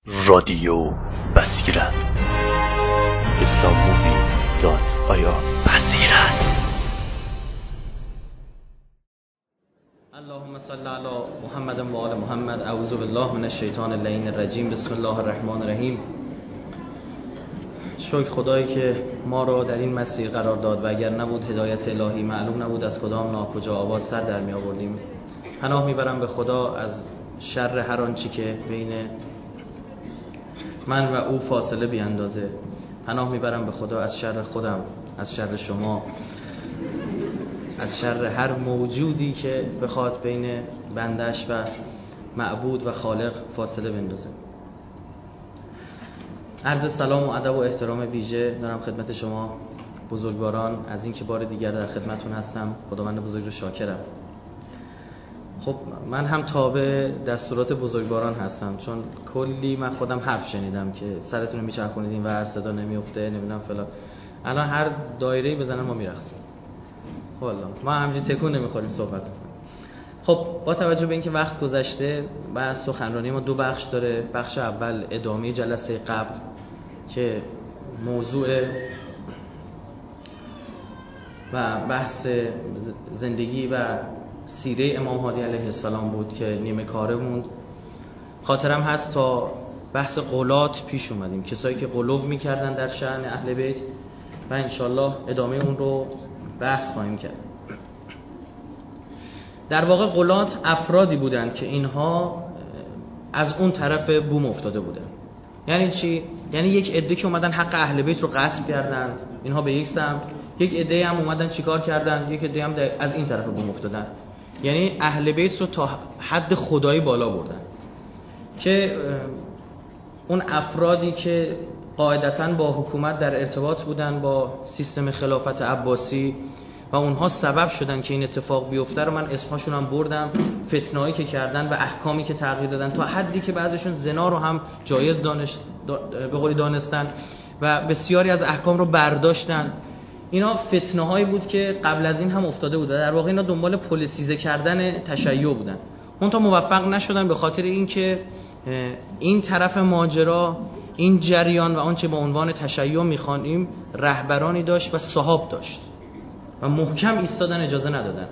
رادیو بصیرت islammovie.ir بصیرت. اللهم صل علی محمد و آل محمد. اعوذ بالله من الشیطان اللعین الرجیم. بسم الله الرحمن الرحیم. شکر خدایی که ما را در این مسیر قرار داد و اگر نبود هدایت الهی معلوم نبود از کدام ناکجا آواز سر در می آوردیم. پناه میبرم به خدا از شر هر آنچه که بین من و او فاصله بیاندازه. پناه میبرم به خدا از شر خودم، از شر شما، از شر هر موجودی که بخواد بین بندش و معبود و خالق فاصله بندازه. عرض سلام و ادب و احترام ویژه دارم خدمت شما بزرگواران از این که بار دیگر در خدمتون هستم. خداوند بزرگ رو شاکرم. خب من هم تابع دستورات بزرگواران هستم، چون کلی من خودم حرف شنیدم که سرتون رو میچرخونیدین و هر صدا نمیفته نمیدونم فلان. الان هر دایره‌ای بزنن ما میرقصیم. خب الله ما همینجوری تکون نمیخوریم صحبت کنیم. خب با توجه به اینکه وقت گذشته و سخنرانی ما دو بخش داره. بخش اول ادامه جلسه قبل که موضوع و بحث زندگی و سیره امام هادی علیه السلام بود که نیمه کاره موند. خاطرم هست تا بحث غلات پیش اومدیم، کسایی که غلو میکردن در شأن اهل بیت و انشالله ادامه اون رو بحث خواهیم کرد. در واقع غلات افرادی بودند که اینها از اون طرف بوم افتاده بودن. یعنی چی؟ یعنی یک عده که اومدن حق اهل بیت رو غصب کردند، اینها به یک سمت، یک عده هم اومدن چیکار کردن، یک عده هم از این طرف بوم افتادن. یعنی اهل بیت رو تا حد خدایی بالا بردن که اون افرادی که قاعدتاً با حکومت در ارتباط بودن با سیستم خلافت عباسی و اونها سبب شدن که این اتفاق بیفته رو من اسمشون هم بردم. فتنه‌ای که کردن و احکامی که تغییر دادن تا حدی که بعضیشون زنا رو هم جایز به قولی دانستن و بسیاری از احکام رو برداشتن. اینا فتنه‌هایی بود که قبل از این هم افتاده بود. در واقع اینا دنبال پلیسیزه کردن تشیع بودن. منتها موفق نشدن به خاطر اینکه این طرف ماجرا، این جریان و آنچه با عنوان تشیع می‌خوانیم رهبرانی داشت و صحاب داشت و محکم ایستادن، اجازه ندادن.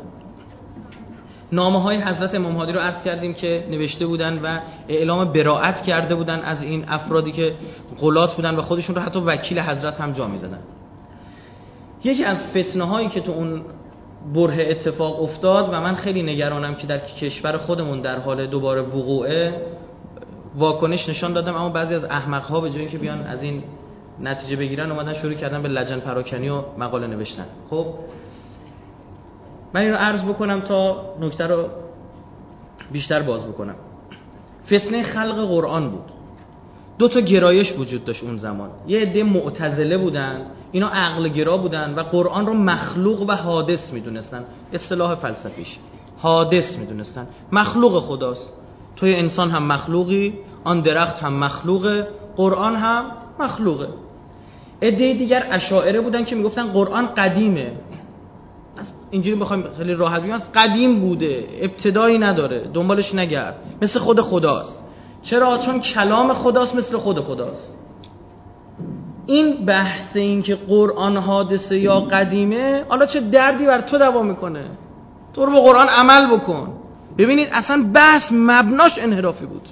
نامه‌های حضرت امام هادی رو عرض کردیم که نوشته بودن و اعلام براءت کرده بودن از این افرادی که غلات بودن و خودشون رو حتی وکیل حضرت هم جا می‌زدن. یکی از فتنه‌هایی که تو اون بره اتفاق افتاد و من خیلی نگرانم که در کشور خودمون در حال دوباره وقوعه، واکنش نشان دادم اما بعضی از احمق‌ها به جای اینکه بیان از این نتیجه بگیرن اومدن شروع کردن به لجن پراکنی و مقاله نوشتن. خب من اینو عرض بکنم تا نکته رو بیشتر باز بکنم. فتنه خلق قرآن بود. دو تا گرایش وجود داشت اون زمان. یه عده معتزله بودن، اینا عقل گرا بودن و قرآن رو مخلوق و حادث میدونستن. اصطلاح فلسفیش حادث میدونستن. مخلوق خداست. توی انسان هم مخلوقی، آن درخت هم مخلوقه، قرآن هم مخلوقه. عده دیگر اشاعره بودن که میگفتن قرآن قدیمه. اینجوری بخوایم خیلی راحت بگیم قدیم بوده، ابتدایی نداره، دنبالش نگرد، مثل خود خداست. چرا؟ چون کلام خداست، مثل خود خداست. این بحث این که قرآن حادثه یا قدیمه حالا چه دردی بر تو دوا میکنه؟ تو رو به قرآن عمل بکن. ببینید اصلا بحث مبناش انحرافی بود.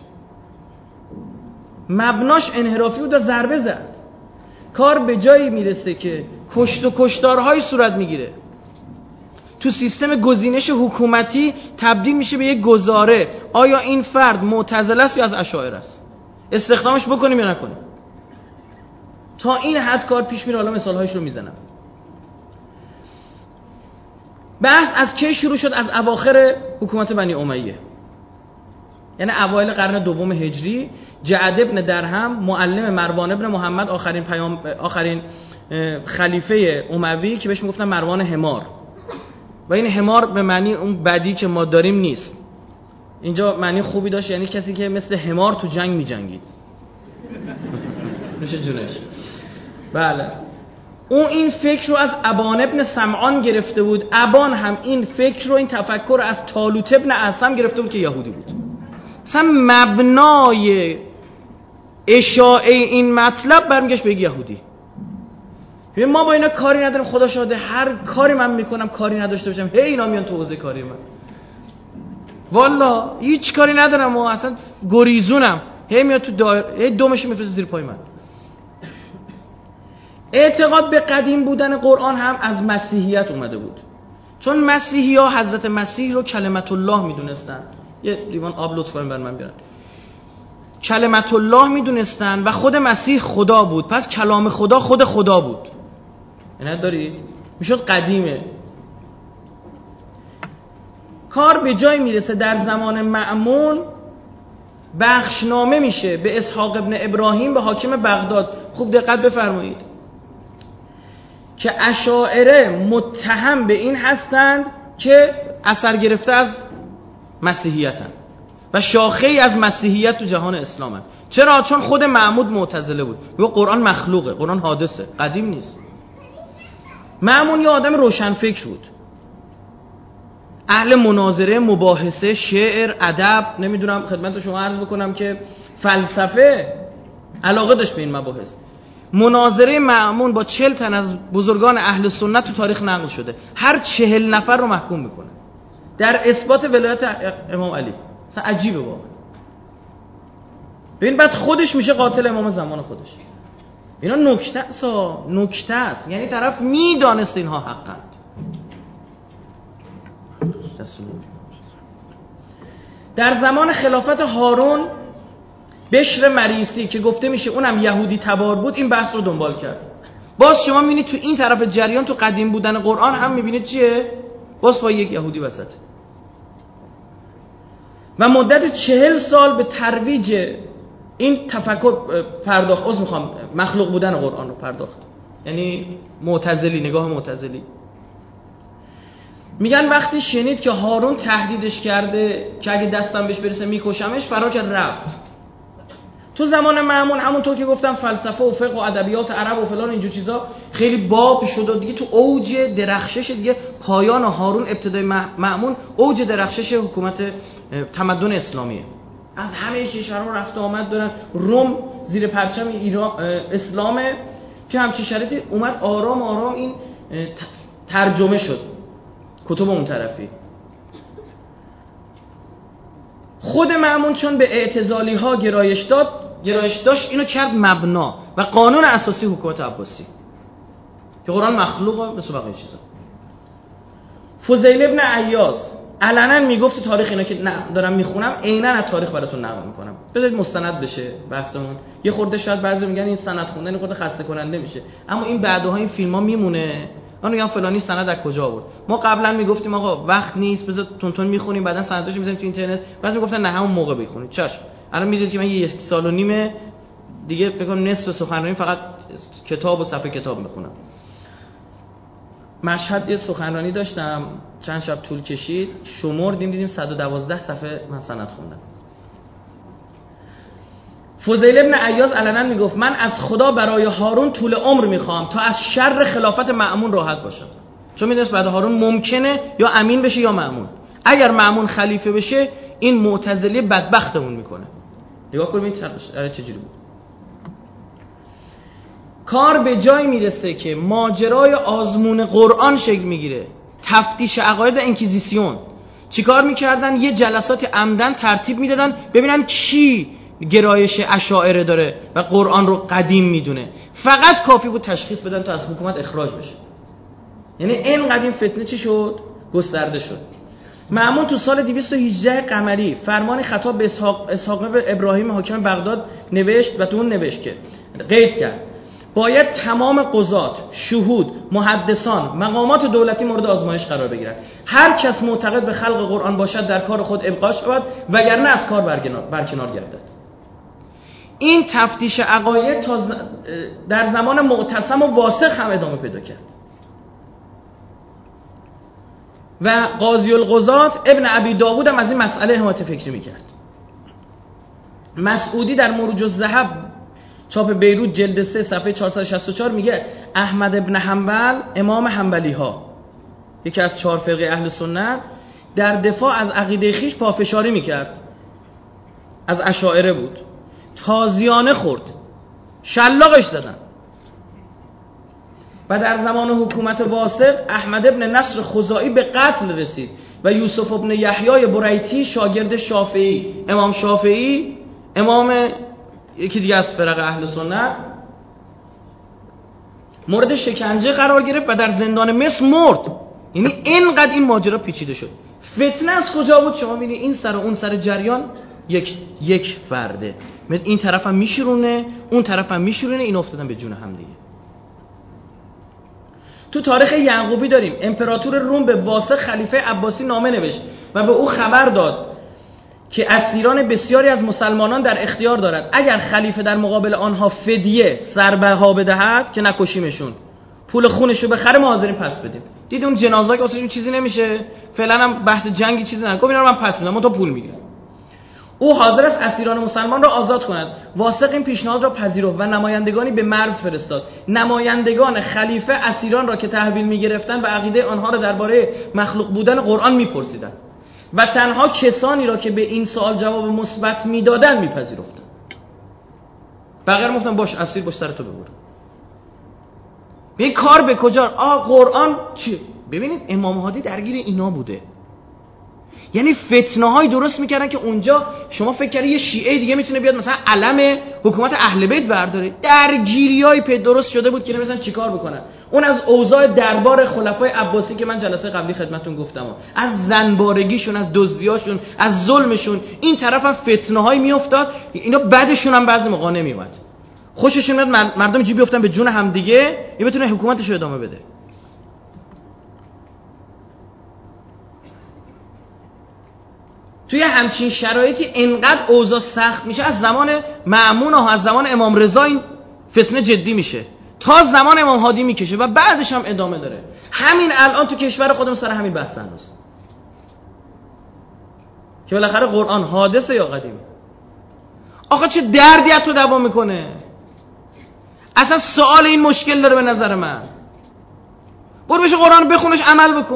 مبناش انحرافی بود و ضربه زد. کار به جایی میرسه که کشت و کشتارهای صورت میگیره. تو سیستم گزینش حکومتی تبدیل میشه به یک گزاره. آیا این فرد معتزله است یا از اشاعره است؟ استخدامش بکنیم یا نکنیم؟ تا این حد کار پیش میره. حالا مثالهایش رو میزنم. بحث از کی شروع شد؟ از اواخر حکومت بنی امیه، یعنی اوایل قرن دوم هجری. جعد ابن درهم معلم مروان ابن محمد، آخرین خلیفه اموی که بهش میگفتن مروان حمار، و این حمار به معنی اون بدی که ما داریم نیست، اینجا معنی خوبی داشت، یعنی کسی که مثل حمار تو جنگ می‌جنگید. میشه جونش. بله. اون این فکر رو از ابان ابن سمعان گرفته بود. ابان هم این فکر رو، این تفکر رو از طالوت ابن اعصم گرفته بود که یهودی بود. مثلا مبنای اشاعه این مطلب برمیگشت به یهودی. ما با اینا کاری نداریم، خدا شاهده هر کاری من میکنم کاری نداشته باشم، هی اینا میان تو حوزه کاری من، والا هیچ کاری ندارم و اصلا گریزونم، هی میاد تو هی دومش میفرسته زیر پای من. اعتقاد به قدیم بودن قرآن هم از مسیحیت اومده بود، چون مسیحی ها حضرت مسیح رو کلمت الله میدونستن. یه لیوان آب لطفاً بر من بیارن. کلمت الله میدونستن و خود مسیح خدا بود، پس کلام خدا خود خدا بود. نه دارید؟ میشد قدیمه. کار به جای میرسه در زمان مأمون بخشنامه میشه به اسحاق ابن ابراهیم به حاکم بغداد. خوب دقت بفرمایید که اشاعره متهم به این هستند که اثر گرفته از مسیحیتن و شاخه‌ای از مسیحیت تو جهان اسلامن. چرا؟ چون خود محمود معتزله بود، میگه قرآن مخلوقه، قرآن حادثه، قدیم نیست. مأمون یه آدم روشنفکر بود، اهل مناظره، مباحثه، شعر، ادب، نمیدونم خدمت شما عرض بکنم که فلسفه، علاقه داشت به این مباحث. مناظره مأمون با 40 تن از بزرگان اهل سنت تو تاریخ نقل شده، هر 40 نفر رو محکوم میکنه در اثبات ولایت امام علی. اصلا عجیبه واقعا. ببین بعد خودش میشه قاتل امام زمان خودش. اینا نکته است، یعنی طرف میدانست اینها حقند. در زمان خلافت هارون بشر مریسی که گفته میشه اونم یهودی تبار بود، این بحث رو دنبال کرد. باز شما میبینید تو این طرف جریان تو قدیم بودن قرآن هم میبینید چیه؟ باز با یک یهودی وسط. و مدت 40 سال به ترویج این تفکر پرداخت. مخلوق بودن قرآن رو پرداخت. یعنی معتزلی، نگاه معتزلی. میگن وقتی شنید که هارون تهدیدش کرده که اگه دستم بهش برسه میکشمش، فرار کرد رفت. تو زمان مأمون همونطور که گفتم فلسفه و فقه و ادبیات عرب و فلان اینجور چیزا خیلی باب شد و دیگه تو اوج درخشش، دیگه پایان هارون ابتدای مأمون اوج درخشش حکومت تمدن اسلامیه. از همه کشورها رفت آمد دارن. روم زیر پرچم ایران اسلامه که همچین شرایطی اومد آرام آرام این ترجمه شد کتب اون طرفی. خود مأمون چون به اعتزالی ها گرایش داشت، اینو کرد مبنا و قانون اساسی حکومت عباسی که قرآن مخلوقه مثل بقیه چیزا. فضیل ابن عیاض علنا میگفت تاریخ، اینا که دارم میخونم عیناً از تاریخ براتون نقل میکنم، بذارید مستند بشه بحثمون. یه خورده شاید بعضی میگن این سند خوندن یه خورده خسته کننده میشه، اما این بعدها این فیلم‌ها میمونه. من میگم فلانی سند از کجا آورد. ما قبلا میگفتیم آقا وقت نیست بذار تونتون میخونیم، بعدن سنداشو میذاریم تو اینترنت، بعضی میگفتن نه همون موقع بخونید. چشم. الان میدونید که من 1 سال و نیم دیگه فکر کنم نصف سخنرانی فقط کتاب و صفحه کتاب میخونم. مشهد یه سخنرانی داشتم چند شب طول کشید، شمردیم دیدیم 112 صفحه من سند خوندم. فضیل ابن عیاض علنا میگفت من از خدا برای هارون طول عمر میخوام تا از شر خلافت مأمون راحت باشم، چون میدونست بعد هارون ممکنه یا امین بشه یا مأمون. اگر مأمون خلیفه بشه این معتزلی بدبختمون میکنه. نگاه کنیم این چجوری بود. کار به جای میرسه که ماجرای آزمون قرآن شکل میگیره. تفتیش عقاید انکیزیسیون چیکار میکردن؟ یه جلسات عمدن ترتیب میدادن ببینن کی گرایش اشاعره داره و قرآن رو قدیم میدونه. فقط کافی بود تشخیص بدن تا از حکومت اخراج بشه. یعنی این قدیم فتنه چی شد؟ گسترده شد. مأمون تو سال 218 قمری فرمان خطاب به اسحاق ابراهیم حاکم بغداد نوشت و تو اون نوشت که قید کرد باید تمام قضات، شهود، محدثان، مقامات دولتی مورد آزمایش قرار بگیرند. هر کس معتقد به خلق قرآن باشد در کار خود ابقا شود وگرنه از کار برکنار گردد. این تفتیش عقاید تا در زمان معتصم و واسخ هم ادامه پیدا کرد و قاضی القضات ابن ابی داود هم از این مسئله حمایت فکری میکرد. مسعودی در مروج الذهب چاپ بیروت جلد 3 صفحه 464 میگه احمد ابن حنبل امام حنبلی ها، یکی از 4 فرقه اهل سنت، در دفاع از عقیده خویش پافشاری میکرد، از اشاعره بود تازیانه خورد، شلاقش زدن. و در زمان حکومت واسق احمد ابن نصر خزاعی به قتل رسید و یوسف ابن یحیی بریتی شاگرد شافعی، امام شافعی، امام یکی دیگه از فرق اهل سنت، مورد شکنجه قرار گرفت و در زندان مصر مرد. یعنی اینقدر این ماجرا پیچیده شد. فتنه از کجا بود؟ شما می‌بینید این سر و اون سر جریان یک فرده، این طرف هم میشورونه اون طرف هم میشورونه، این افتادن به جون هم دیگه. تو تاریخ یعقوبی داریم امپراتور روم به واسق خلیفه عباسی نامه نوشت و به او خبر داد که اسیران بسیاری از مسلمانان در اختیار دارد، اگر خلیفه در مقابل آنها فدیه سربها بدهد که نکشیمشون، پول خونشو بخره، ما حاضرین پس بدیم. دید اون جنازه که واسهشون چیزی نمیشه، فعلا هم بحث جنگی چیزی نگه، گفت اینا رو من پس میدم، من تا پول میگیرم. او حاضر است اسیران مسلمان را آزاد کند. واسق این پیشنهاد را پذیرفت و نمایندگانی به مرز فرستاد. نمایندگان خلیفه اسیران را که تحویل می‌گرفتند و عقیده آنها را درباره مخلوق بودن قرآن می‌پرسیدند و تنها کسانی را که به این سوال جواب مثبت می‌دادند می‌پذیرفتند. بقیه گفتن باش اسیر باش، سرتو ببر. این کار به کجا؟ قرآن چی؟ ببینید امام هادی درگیر اینا بوده. یعنی فتنه‌های درست میکردن که اونجا شما فکر کردی یه شیعه دیگه میتونه بیاد مثلا علم حکومت اهل بیت برداره. درگیریای درست شده بود که نمی‌دونن چیکار بکنن. اون از اوضاع دربار خلفای عباسی که من جلسه قبلی خدمتتون گفتم، از زنبارگیشون، از دزدیاشون، از ظلمشون، این طرف هم فتنه‌های میافتاد. اینا بعدشون هم بعضی موقع نمیومد. خوششون میاد مردم جیب بیافتن به جون همدیگه، این بتونه حکومتش رو ادامه بده. توی همچین شرایطی انقدر اوضاع سخت میشه، از زمان مأمون و از زمان امام رضا این فتنه جدی میشه تا زمان امام هادی میکشه و بعدش هم ادامه داره. همین الان تو کشور خودمون سر همین بحث هنوز که بالاخره قرآن حادثه یا قدیمه. آقا چه دردی از تو دوا میکنه؟ اصلا سوال این مشکل داره به نظر من. برو بشه قرآن بخونش عمل بکن.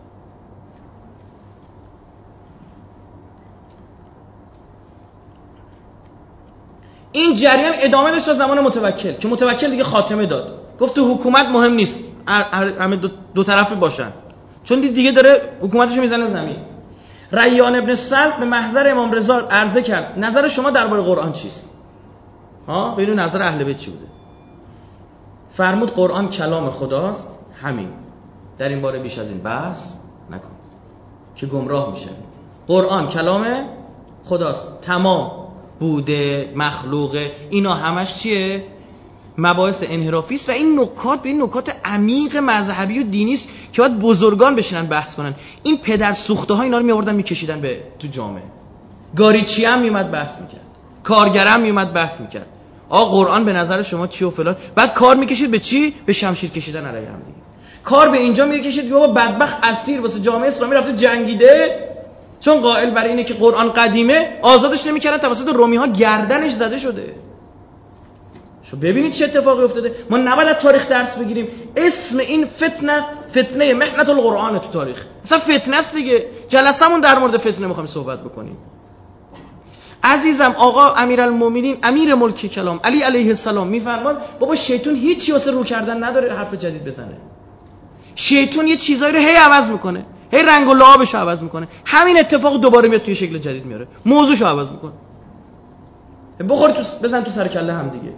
این جریان ادامه داشت تا زمان متوکل که متوکل دیگه خاتمه داد، گفت تو حکومت مهم نیست، همه دو طرفی باشن، چون دیگه داره حکومتشو میزنه زمین. ریان ابن سلط به محضر امام رضا عرضه کرد نظر شما درباره قرآن چیست؟ ببینید نظر اهل بیت چی بوده. فرمود قرآن کلام خداست، همین، در این باره بیش از این بحث نکن که گمراه میشه. قرآن کلام خداست، تمام، بوده، مخلوقه، اینا همش چیه؟ مباحث انحرافی است و این نکات به این نکات عمیق مذهبی و دینی است که باید بزرگان بشینن بحث کنن. این پدر سوخته ها اینا رو میآوردن میکشیدن به تو جامعه. گاریچی هم میومد بحث میکرد، کارگر هم میومد بحث میکرد. قرآن به نظر شما چی و فلان، بعد کار میکشید به چی؟ به شمشیر کشیدن علیه هم دیگه. کار به اینجا میکشید بابا بدبخت اسیر واسه جامعه اسلامی رفته جنگیده، چون قائل بر اینه که قرآن قدیمه، آزادش نمیکردن، توسط رومی ها گردنش زده شده. شو ببینید چه اتفاقی افتاده. ما نباید از تاریخ درس بگیریم. اسم این فتنه محنت القرآن تو تاریخ. اصلا فتنه است دیگه. جلسمون در مورد فتنه میخوایم صحبت بکنیم. عزیزم آقا امیرالمومنین امیر ملک کلام علی علیه السلام میفرماد بابا شیطان هیچی واسه رو کردن نداره حرف جدید بزنه. شیطان یه چیزایی رو هی عوض میکنه، هی رنگ و لعابشو عوض میکنه. همین اتفاق دوباره میاد توی شکل جدید میاره، موضوعشو عوض میکنه. بخور تو بزن تو سر کله هم دیگه.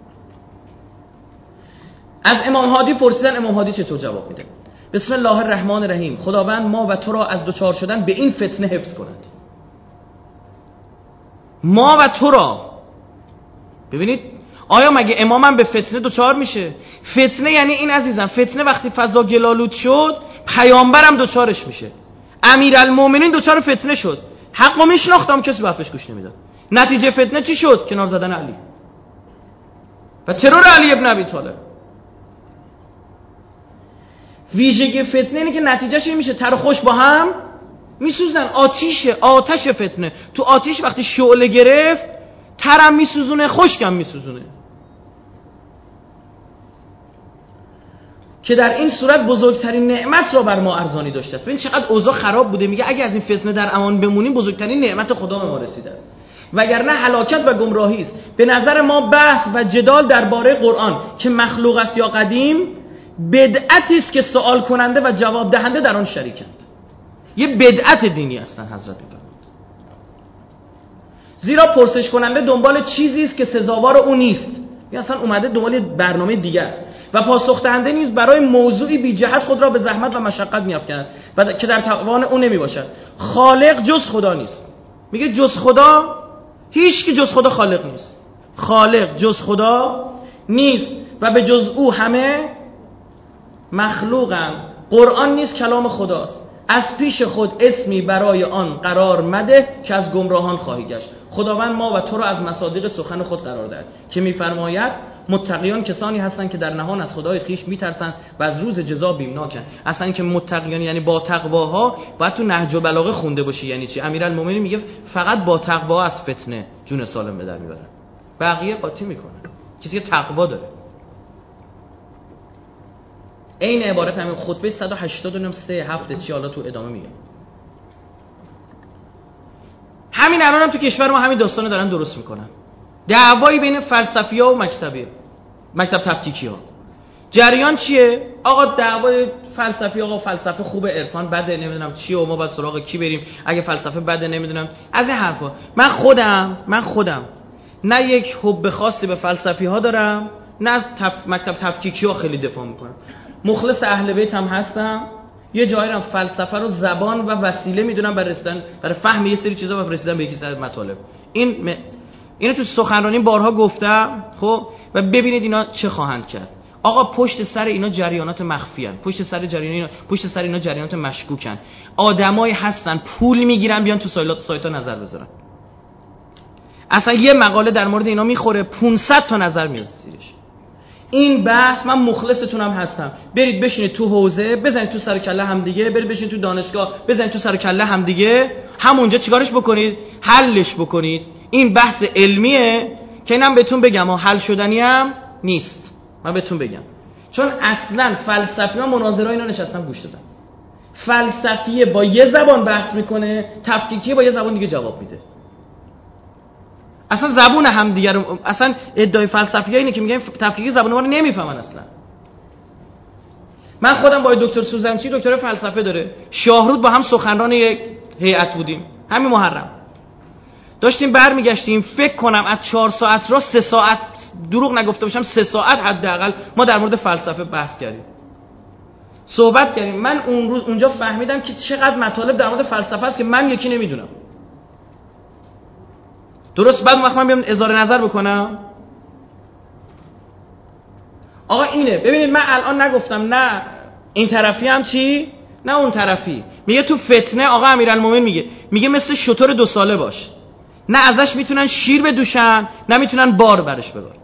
از امام هادی پرسیدن امام هادی چطور جواب میده؟ بسم الله الرحمن الرحیم. خداوند ما و تو را از دوچار شدن به این فتنه حفظ کند. ما و تو را. ببینید آیا مگه امامم به فتنه دوچار میشه؟ فتنه یعنی این عزیزم، فتنه وقتی فضا گلالود شد پیامبرم دوچارش میشه. امیرالمومنین دوچار فتنه شد، حقو میشناختم کسی به حرفش گوش نمیداد. نتیجه فتنه چی شد؟ کنار زدن علی و ترور علی ابن ابی طالب. ویژگی فتنه اینه که نتیجهش این میشه تر و خوش با هم میسوزن. آتش فتنه. تو آتش وقتی شعله گرفت ترم میسوزونه، خشکم میسوزونه. که در این صورت بزرگترین نعمت را بر ما ارزانی داشته است. ببین چقدر اوضاع خراب بوده. میگه اگه از این فتنه در امان بمونیم بزرگترین نعمت خدا به ما رسیده است. وگرنه هلاکت و گمراهی است. به نظر ما بحث و جدال درباره قرآن که مخلوق است یا قدیم بدعتی است که سوال کننده و جواب دهنده در آن شریکند. یه بدعت دینی هستن حضرت می‌فرمایند. زیرا پرسش کننده دنبال چیزی است که سزاوار او نیست، یا اصلا اومده دنبال برنامه دیگه است، و پاسخ دهنده نیز برای موضوعی بی جهت خود را به زحمت و مشقت می‌افکند و که در توان او نمیباشد. خالق جز خدا نیست. میگه جز خدا هیچ کی جز خدا خالق نیست. خالق جز خدا نیست و به جز او همه مخلوقند. قرآن نیز کلام خداست. از پیش خود اسمی برای آن قرار مده که از گمراهان خواهی گشت. خداوند ما و تو را از مصادیق سخن خود قرار دهد که میفرماید متقیان کسانی هستند که در نهان از خدای خویش میترسند و از روز جزا بیمناکند. اصلا که متقیان یعنی با تقواها باید تو نهج البلاغه خونده باشی. یعنی چی؟ امیرالمومنین میگه فقط با تقوا از فتنه جون سالم به در میبرن، بقیه قاطی میکنن. کسی که تقوا داره. این عبارت همین خطبه 183 هفته چی حالا تو ادامه میگه. همین الان هم تو کشور ما همین داستانو دارن درست میکنن. دعوایی بین فلسفی‌ها و مکتب تفکیکی‌ها. جریان چیه؟ آقا دعوای فلسفی، آقا فلسفه خوبه، عرفان بده، نمیدونم چیه و ما باید سراغ کی بریم، اگه فلسفه بده نمیدونم از این حرفا. من خودم نه یک حب خاصی به فلسفی‌ها دارم، نه از مکتب تفکیکی‌ها خیلی دفاع میکنم. مخلص اهل بیت هم هستم. یه جایی هم فلسفه رو زبان و وسیله میدونم برای رسیدن، برای فهم یه سری چیزا و رسیدن به یکی سری مطالب. اینو تو سخنرانی بارها گفتم. خب و ببینید اینا چه خواهند کرد. آقا پشت سر اینا جریانات مخفی ان، پشت سر اینا جریانات مشکوکن. آدمایی هستن پول میگیرن بیان تو سایت‌ها نظر بذارن. اصلا یه مقاله در مورد اینا میخوره 500 تا نظر میاد زیرش. این بحث من مخلصتونم هستم. برید بشینید تو حوزه، بزنید تو سر کله هم دیگه، برید بشینید تو دانشگاه، بزنید تو سر کله هم دیگه، همونجا چیکارش بکنید؟ حلش بکنید. این بحث علمیه که اینم بهتون بگم حل شدنی هم نیست. من بهتون بگم چون اصلا فلسفی‌ها مناظره اینا نشستن گوش دادن. فلسفیه با یه زبان بحث میکنه، تفکیکیه با یه زبان دیگه جواب میده. اصلا زبون هم دیگه رو، اصلا ادعای فلسفی‌ها اینه که میگن تفکیکی زبان ما رو نمیفهمن اصلا. من خودم با دکتر سوزنچی دکتر فلسفه داره، شاهرود با هم سخنران یک هیئت بودیم همین محرم. داشتیم برمیگشتیم، فکر کنم از 4 ساعت را 3 ساعت، دروغ نگفته باشم 3 ساعت حداقل ما در مورد فلسفه بحث کردیم، صحبت کردیم. من اون روز اونجا فهمیدم که چقدر مطالب در مورد فلسفه است که من یکی نمیدونم. درست بعد وقت من بیام اظهار نظر بکنم. آقا اینه، ببینید من الان نگفتم نه این طرفی هم چی نه اون طرفی. میگه تو فتنه آقا امیرالمومنین میگه مثل شتر 2 ساله باش، نه ازش میتونن شیر بدوشن نه میتونن بار برش ببرن.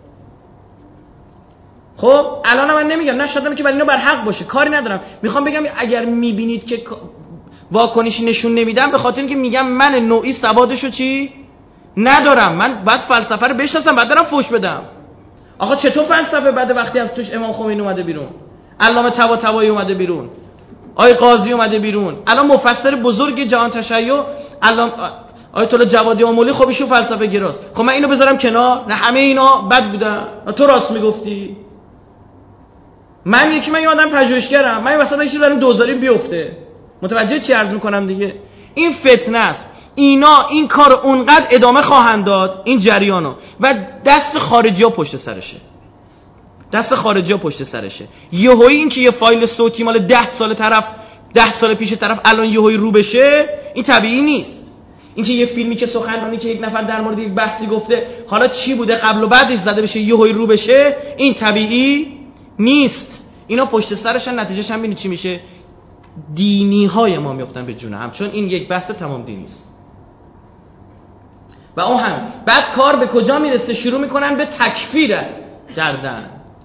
خب الان من نمیگم نه شدم که برای اینو بر حق باشه، کاری ندارم. میخوام بگم اگر میبینید که واکنشی نشون نمیدم به خاطر اینکه میگم من نوعی سوادشو چی ندارم، من بعد فلسفه رو بشناسم بعد برم فوش بدم. آقا چطور فلسفه بده وقتی از توش امام خمینی اومده بیرون، علامه طباطبایی اومده بیرون، آقای قاضی اومده بیرون، الان مفسر بزرگ جهان تشیع آیت الله جوادی آملی خب ایشون فلسفه گراست. خب من اینو بذارم کنار؟ نه همه اینا بد بودن، تو راست میگفتی. من یه آدم پژوهشگرم، من مثلا یه چیزی برام دوزاری بیفته، متوجه چی عرض میکنم دیگه. این فتنه است. اینا این کارو اونقدر ادامه خواهند داد این جریانو و دست خارجی‌ها پشت سرشه. یهویی این که یه فایل صوتی مال 10 سال پیش طرف الان یهویی رو بشه، این طبیعی نیست. این که یه فیلمی که سخنرانی که یک نفر در مورد یک بحثی گفته حالا چی بوده قبل و بعدش زده بشه یهویی رو بشه، این طبیعی نیست. اینا پشت سرشن، نتیجهش هم ببینید چی میشه. دینی‌های ما میافتن به جون هم، چون این یک بحث تمام دینی است. و اون هم بعد کار به کجا میرسه؟ شروع میکنن به تکفیر کردن.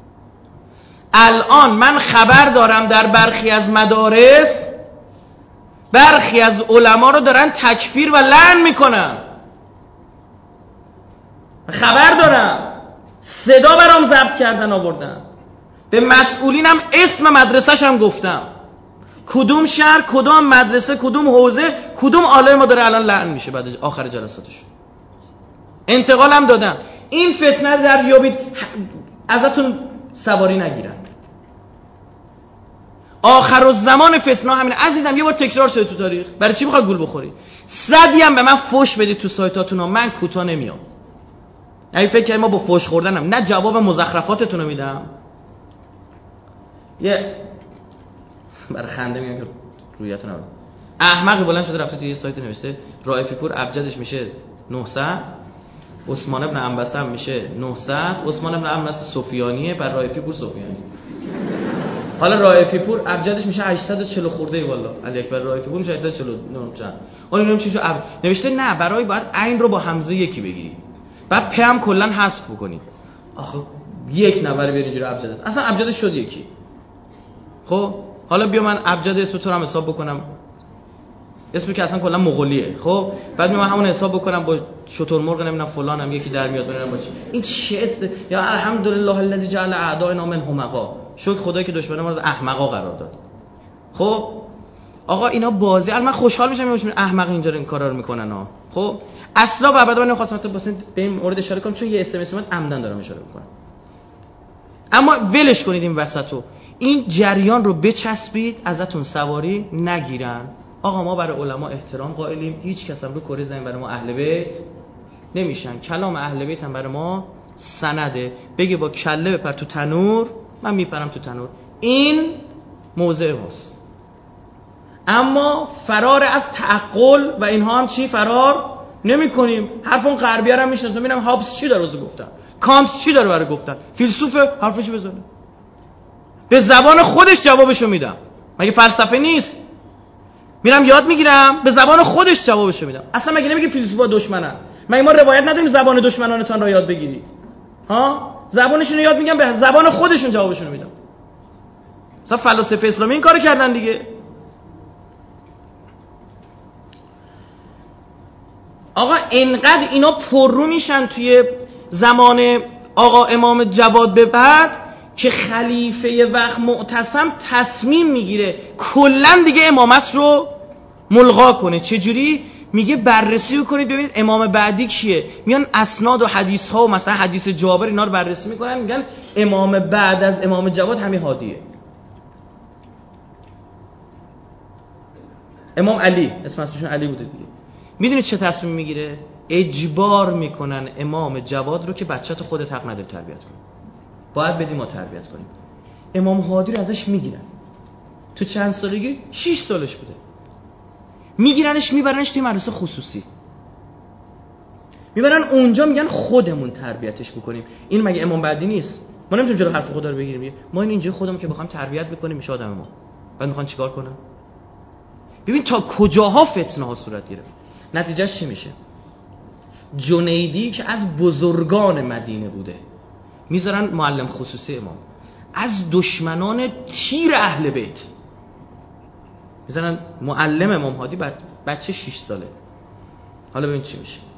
الان من خبر دارم در برخی از مدارس برخی از علما رو دارن تکفیر و لعن میکنن. خبر دارم، صدا برام ضبط کردن آوردن، به مسئولینم اسم مدرسه‌ش هم گفتم، کدوم شهر، کدوم مدرسه، کدوم حوزه، کدوم عالم ما داره الان لعن میشه بعد آخر جلساتش. انتقال هم دادن. این فتنه در بیابید ازتون سواری نگیرن. آخر الزمان فتنه همینه عزیزم. یه بار تکرار شده تو تاریخ، برای چی میخواد گول بخوری؟ صدی هم به من فوش بدید تو سایتاتون، من کوتاه نمیام. یعنی فکر کنید ما با فوش خوردنم نه جواب مزخرفاتتون رو میدم. یه برای خنده میگم که رویتون نبود. احمقی بلند شده رفته توی یه سایت نوشته رائفی پور ابجدش میشه 900، عثمان ابن عنبسه میشه 900، عثمان ابن عنبسه سفیانیه، بر رائفی پور سفیانی. حالا رائفی پور ابجدش میشه 840 خورده ای والله. علی اکبر رائفی پور میشه 849 چند. اون نمیدونم چی نوشته نه برای باید عین رو با همزه یکی بگیری. بعد پ هم کلا حذف بکنی. آخه یک نفر بیارین اینجوری ابجد است. اصلا ابجدش شد یکی. خب حالا بیا من ابجد اسم تو رو هم حساب بکنم. اسمی که اصلا کلا مغولیه. خب بعد من همون حساب بکنم با شترمرغ نمیدونم فلانم یکی در میاد ببینم با چی. این چه است؟ یا الحمدلله الذی جعل اعداءنا من همقا. شکر خدایی که دشمنان ما رو احمقا قرار داد. خب آقا اینا بازی. الان من خوشحال میشم میبینم احمق اینجا این کارا رو میکنن ها. خب اصلا و ابدا من نمیخواستم تو به این مورد اشاره کنم چون یه اس ام اس اومد عمدن دارم اشاره میکنم. اما ولش کنید این وسطو. این جریان رو بچسبید ازتون سواری نگیرن. آقا ما برای علما احترام قائلیم. هیچ کس هم رو کره زمین برای ما اهل بیت نمیشن. کلام اهل بیت هم برای ما سنده. بگه با کله بپر تو تنور، من میپرم تو تنور. این موضع ماست. اما فرار از تعقل و اینها هم چی فرار نمی کنیم. حرف اون غربی هم میشناسم. ببینم هابس چی داره واسه گفتن، کانت چی داره برای گفتن، فیلسوف حرفش بزنه. به زبان خودش جوابشو میدم. مگه فلسفه نیست؟ میرم یاد میگیرم به زبان خودش جوابشو میدم. اصلا مگه نمیگه فیلسوفا دشمنن؟ مگه ما روایت نداریم زبان دشمنانتان را یاد بگیرید؟ ها زبانشون رو یاد میگم به زبان خودشون جوابشون میدم. اصلا فلاسفه اسلامی این کارو کردن دیگه. آقا انقدر اینا پررو میشن توی زمان آقا امام جواد به بعد که خلیفه وقت معتصم تصمیم میگیره کلا دیگه امامت رو ملغا کنه. چجوری؟ میگه بررسی کنید ببینید امام بعدی کیه. میان اسناد و حدیث ها و مثلا حدیث جابر اینا رو بررسی میکنن، میگن امام بعد از امام جواد همین هادیه. امام علی اسم اصلیشون علی بوده دیگه. میدونید چه تصمیم میگیره؟ اجبار میکنن امام جواد رو که بچه‌تو خودت حق نداری تربیت کنی، باید بدی ما تربیت کنیم. امام هادی رو ازش میگیرن. تو چند سالگی؟ 6 سالش بوده. میگیرنش میبرنش توی مدرسه خصوصی، میبرن اونجا میگن خودمون تربیتش بکنیم. این مگه امام بعدی نیست؟ ما نمیتونیم جلو حرف خدا رو بگیریم. ما اینجا خودمون که بخوام تربیت بکنیم میشه آدم ما. بعد میخوان چیکار کنن؟ ببین تا کجاها فتنه ها صورت گرفت. نتیجهش چی میشه؟ جنیدی که از بزرگان مدینه بوده میذارن معلم خصوصی امام. از دشمنان تیر اهل بیت میذارن معلم امام هادی، بچه 6 ساله. حالا ببین چی میشه.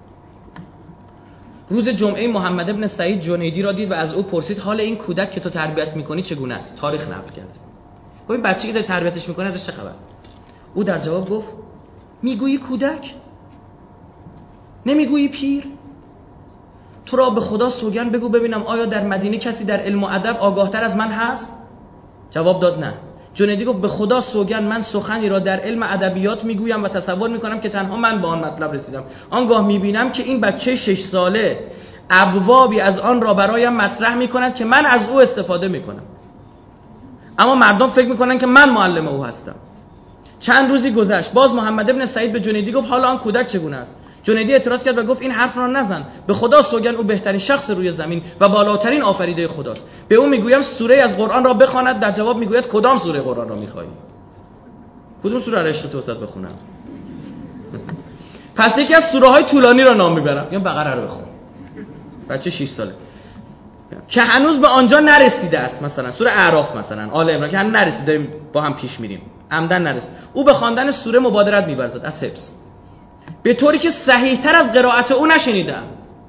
روز جمعه محمد ابن سعید جنیدی را دید و از او پرسید حال این کودک که تو تربیت میکنی چگونه است؟ تاریخ نقل کرد. ببین بچه‌ای که داره تربیتش میکنه ازش چه خبر؟ او در جواب گفت میگویی کودک؟ نمیگویی پیر؟ تو را به خدا سوگند بگو ببینم آیا در مدینه کسی در علم و ادب آگاهتر از من هست؟ جواب داد نه. جنیدی گفت به خدا سوگند من سخنی را در علم ادبیات میگویم و تصور میکنم که تنها من به آن مطلب رسیدم. آنگاه میبینم که این بچه 6 ساله ابوابی از آن را برایم مطرح میکند که من از او استفاده میکنم، اما مردم فکر میکنن که من معلم او هستم. چند روزی گذشت. باز محمد ابن سعید به جنیدی گفت حالا آن کودک چگونه است؟ جنیدی اعتراض کرد و گفت این حرف را نزن. به خدا سوگند او بهترین شخص روی زمین و بالاترین آفریده خداست. به او میگویم سوره از قرآن را بخواند. در جواب میگوید کدام سوره قرآن را میخواهی؟ کدوم سوره را عشق تو وسط بخونم؟ پس یکی از سوره های طولانی را نام میبرم یا بقره رو بخون. بچه 6 ساله که هنوز به آنجا نرسیده است. مثلا سوره اعراف، مثلا آل عمران که هنوز نرسیده، داریم با هم پیش میریم، عمدن نرسید. او به خواندن سوره مبادرت می‌ورزد از حفظ، به طوری که صحیح‌تر از قرائت او نشنیدم.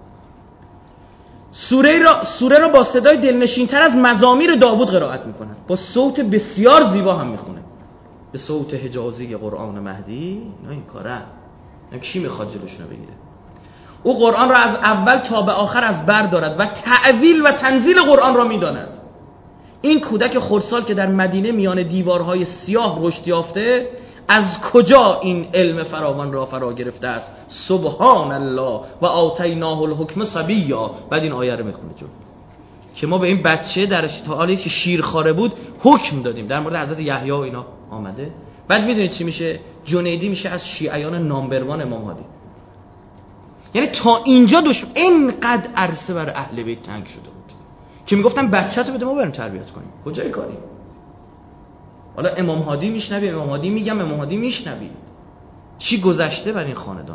سوره را با صدای دلنشین‌تر از مزامیر داوود قرائت می‌کند، با صوت بسیار زیبا هم می‌خونه. به صوت حجازی قرآن مهدی. نه این کاره، کی می‌خواد جلوشونو بگیره؟ او قرآن را از اول تا به آخر از بر دارد و تعویل و تنزیل قرآن را می‌داند. این کودک خردسال که در مدینه میان دیوارهای سیاه رشد یافته، از کجا این علم فراوان را فرا گرفته است؟ سبحان الله و آتیناه الحکم صبیا. بعد این آیه رو میخونه جو که ما به این بچه در حالی که شیرخواره بود حکم دادیم. در مورد حضرت یحیی و اینا آمده. بعد میدونید چی میشه؟ جنیدی میشه از شیعیان نامبروان امام هادی. یعنی تا اینجا اینقدر عرصه بر اهل بیت تنگ شده بود که میگفتن بچه‌تو بده ما بریم تربیت کنیم. کجای کاری؟ حالا امام هادی میشنوی، امام هادی میگم، امام هادی میشنوی. چی گذشته بر این خاندان؟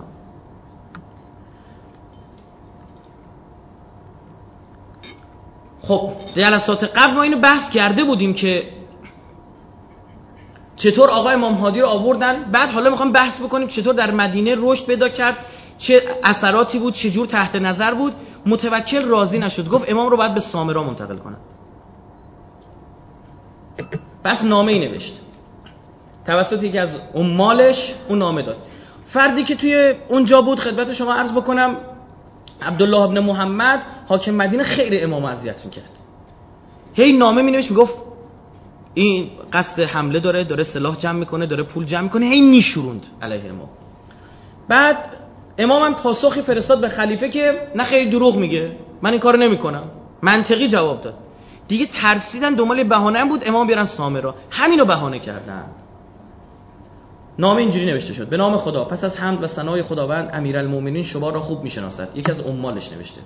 خب جلسات قبل ما اینو بحث کرده بودیم که چطور آقای امام هادی رو آوردن. بعد حالا میخوام بحث بکنیم چطور در مدینه رشد پیدا کرد، چه اثراتی بود، چه جور تحت نظر بود. متوکل راضی نشد، گفت امام رو باید به سامرا منتقل کنن. پس نامه ای نوشت توسط یکی از عمالش، اون نامه داد. فردی که توی اونجا بود خدمت شما عرض بکنم، عبدالله ابن محمد حاکم مدینه، خیلی امام اذیت میکرد. هی نامه می نوشت میگفت این قصد حمله داره سلاح جمع میکنه، داره پول جمع میکنه، هی میشوروند علیه امام. بعد امام هم پاسخی فرستاد به خلیفه که نه خیلی دروغ میگه، من این کارو نمیکنم. منطقی جواب داد. دیگه ترسیدن دنبال بهانه بود امام بیارن سامرا، همینو بهانه کردن. نامه اینجوری نوشته شد: به نام خدا، پس از حمد و ثنای خداوند، امیرالمومنین شما را خوب میشناسد. یکی از عمالش نوشته.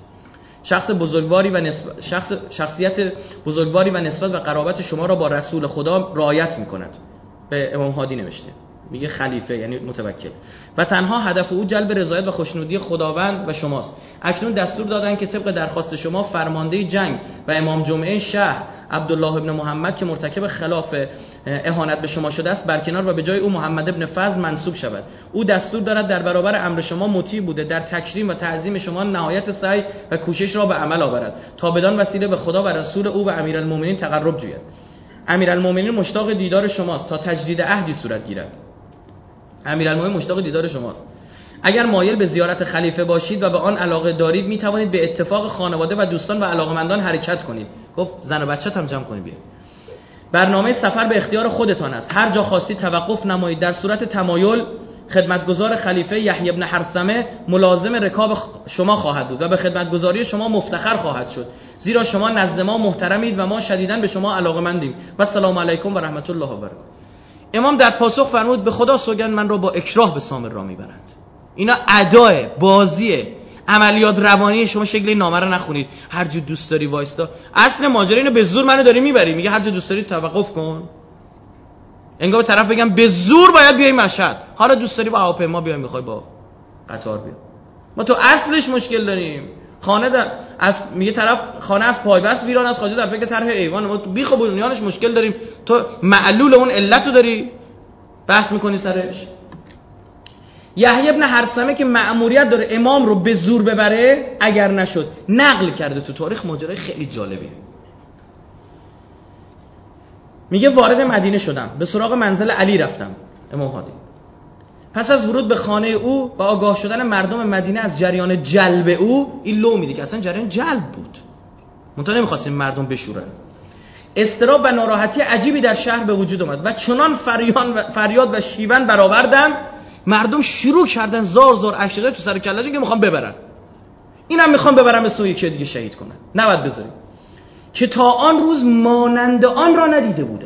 شخصیت بزرگواری و نسبت و قرابت شما را با رسول خدا رعایت میکند. به امام هادی نوشته، میگه خلیفه یعنی متوکل. و تنها هدف او جلب رضایت و خوشنودی خداوند و شماست. اکنون دستور دادن که طبق درخواست شما فرمانده جنگ و امام جمعه شهر عبدالله ابن محمد که مرتکب خلاف اهانت به شما شده است برکنار و به جای او محمد ابن فضل منصوب شود. او دستور دارد در برابر امر شما مطیع بوده، در تکریم و تعظیم شما نهایت سعی و کوشش را به عمل آورد تا بدان وسیله به خدا و رسول او و امیرالمومنین تقرب جوید. امیرالمومنین مشتاق دیدار شماست تا تجدید عهدی صورت گیرد. امیرالمومنین مشتاق دیدار شماست. اگر مایل به زیارت خلیفه باشید و به آن علاقه دارید می توانید به اتفاق خانواده و دوستان و علاقمندان حرکت کنید. گفت زن و بچه‌ت هم جمع کنید بیاید. برنامه سفر به اختیار خودتان است. هر جا خواستید توقف نمایید. در صورت تمایل خدمتگزار خلیفه یحیی بن حرثمه ملازم رکاب شما خواهد بود و به خدمتگزاری شما مفتخر خواهد شد، زیرا شما نزد ما محترمید و ما شدیداً به شما علاقمندیم. و السلام علیکم و رحمت الله و برکاته. امام در پاسخ فرمود: به خدا سوگند من را با اکراه به سامرا میبرند. اینا اداه بازیه، عملیات روانی. شما شکل نامه رو نخونید، هر جور دوست داری وایستا. اصل ماجرا اینو به زور منو داری میبری، میگه هر جور دوست داری توقف کن. انگار به طرف بگم به زور باید بیای مشهد، حالا دوست داری با هواپیما بیای، میخوای با قطار بیا. ما تو اصلش مشکل داریم. خانه میگه طرف خانه از پایبست ویران است، خواجه در فکر طرح ایوان. ما تو بیخ و بنیانش مشکل داریم، تو معلول اون علتو داری بحث میکنی سرش. یحیی ابن حرثمه که مأموریت داره امام رو به زور ببره، اگر نشد نقل کرده تو تاریخ ماجرای خیلی جالبیه. میگه وارد مدینه شدم، به سراغ منزل علی رفتم، امام هادی. پس از ورود به خانه او و آگاه شدن مردم مدینه از جریان جلب او، این لو میده که اصلا جریان جلب بود، منتها نمیخواستیم مردم بشورن. اضطراب و ناراحتی عجیبی در شهر به وجود اومد و چنان فریاد و شیون برآوردند مردم شروع کردن زار اشتغال تو سر کله‌شون که میخوام ببرن. اینم میخوام ببرم اسم یکی دیگه شهید کنن، نباید بذاریم. که تا آن روز مانند آن را ندیده بودم.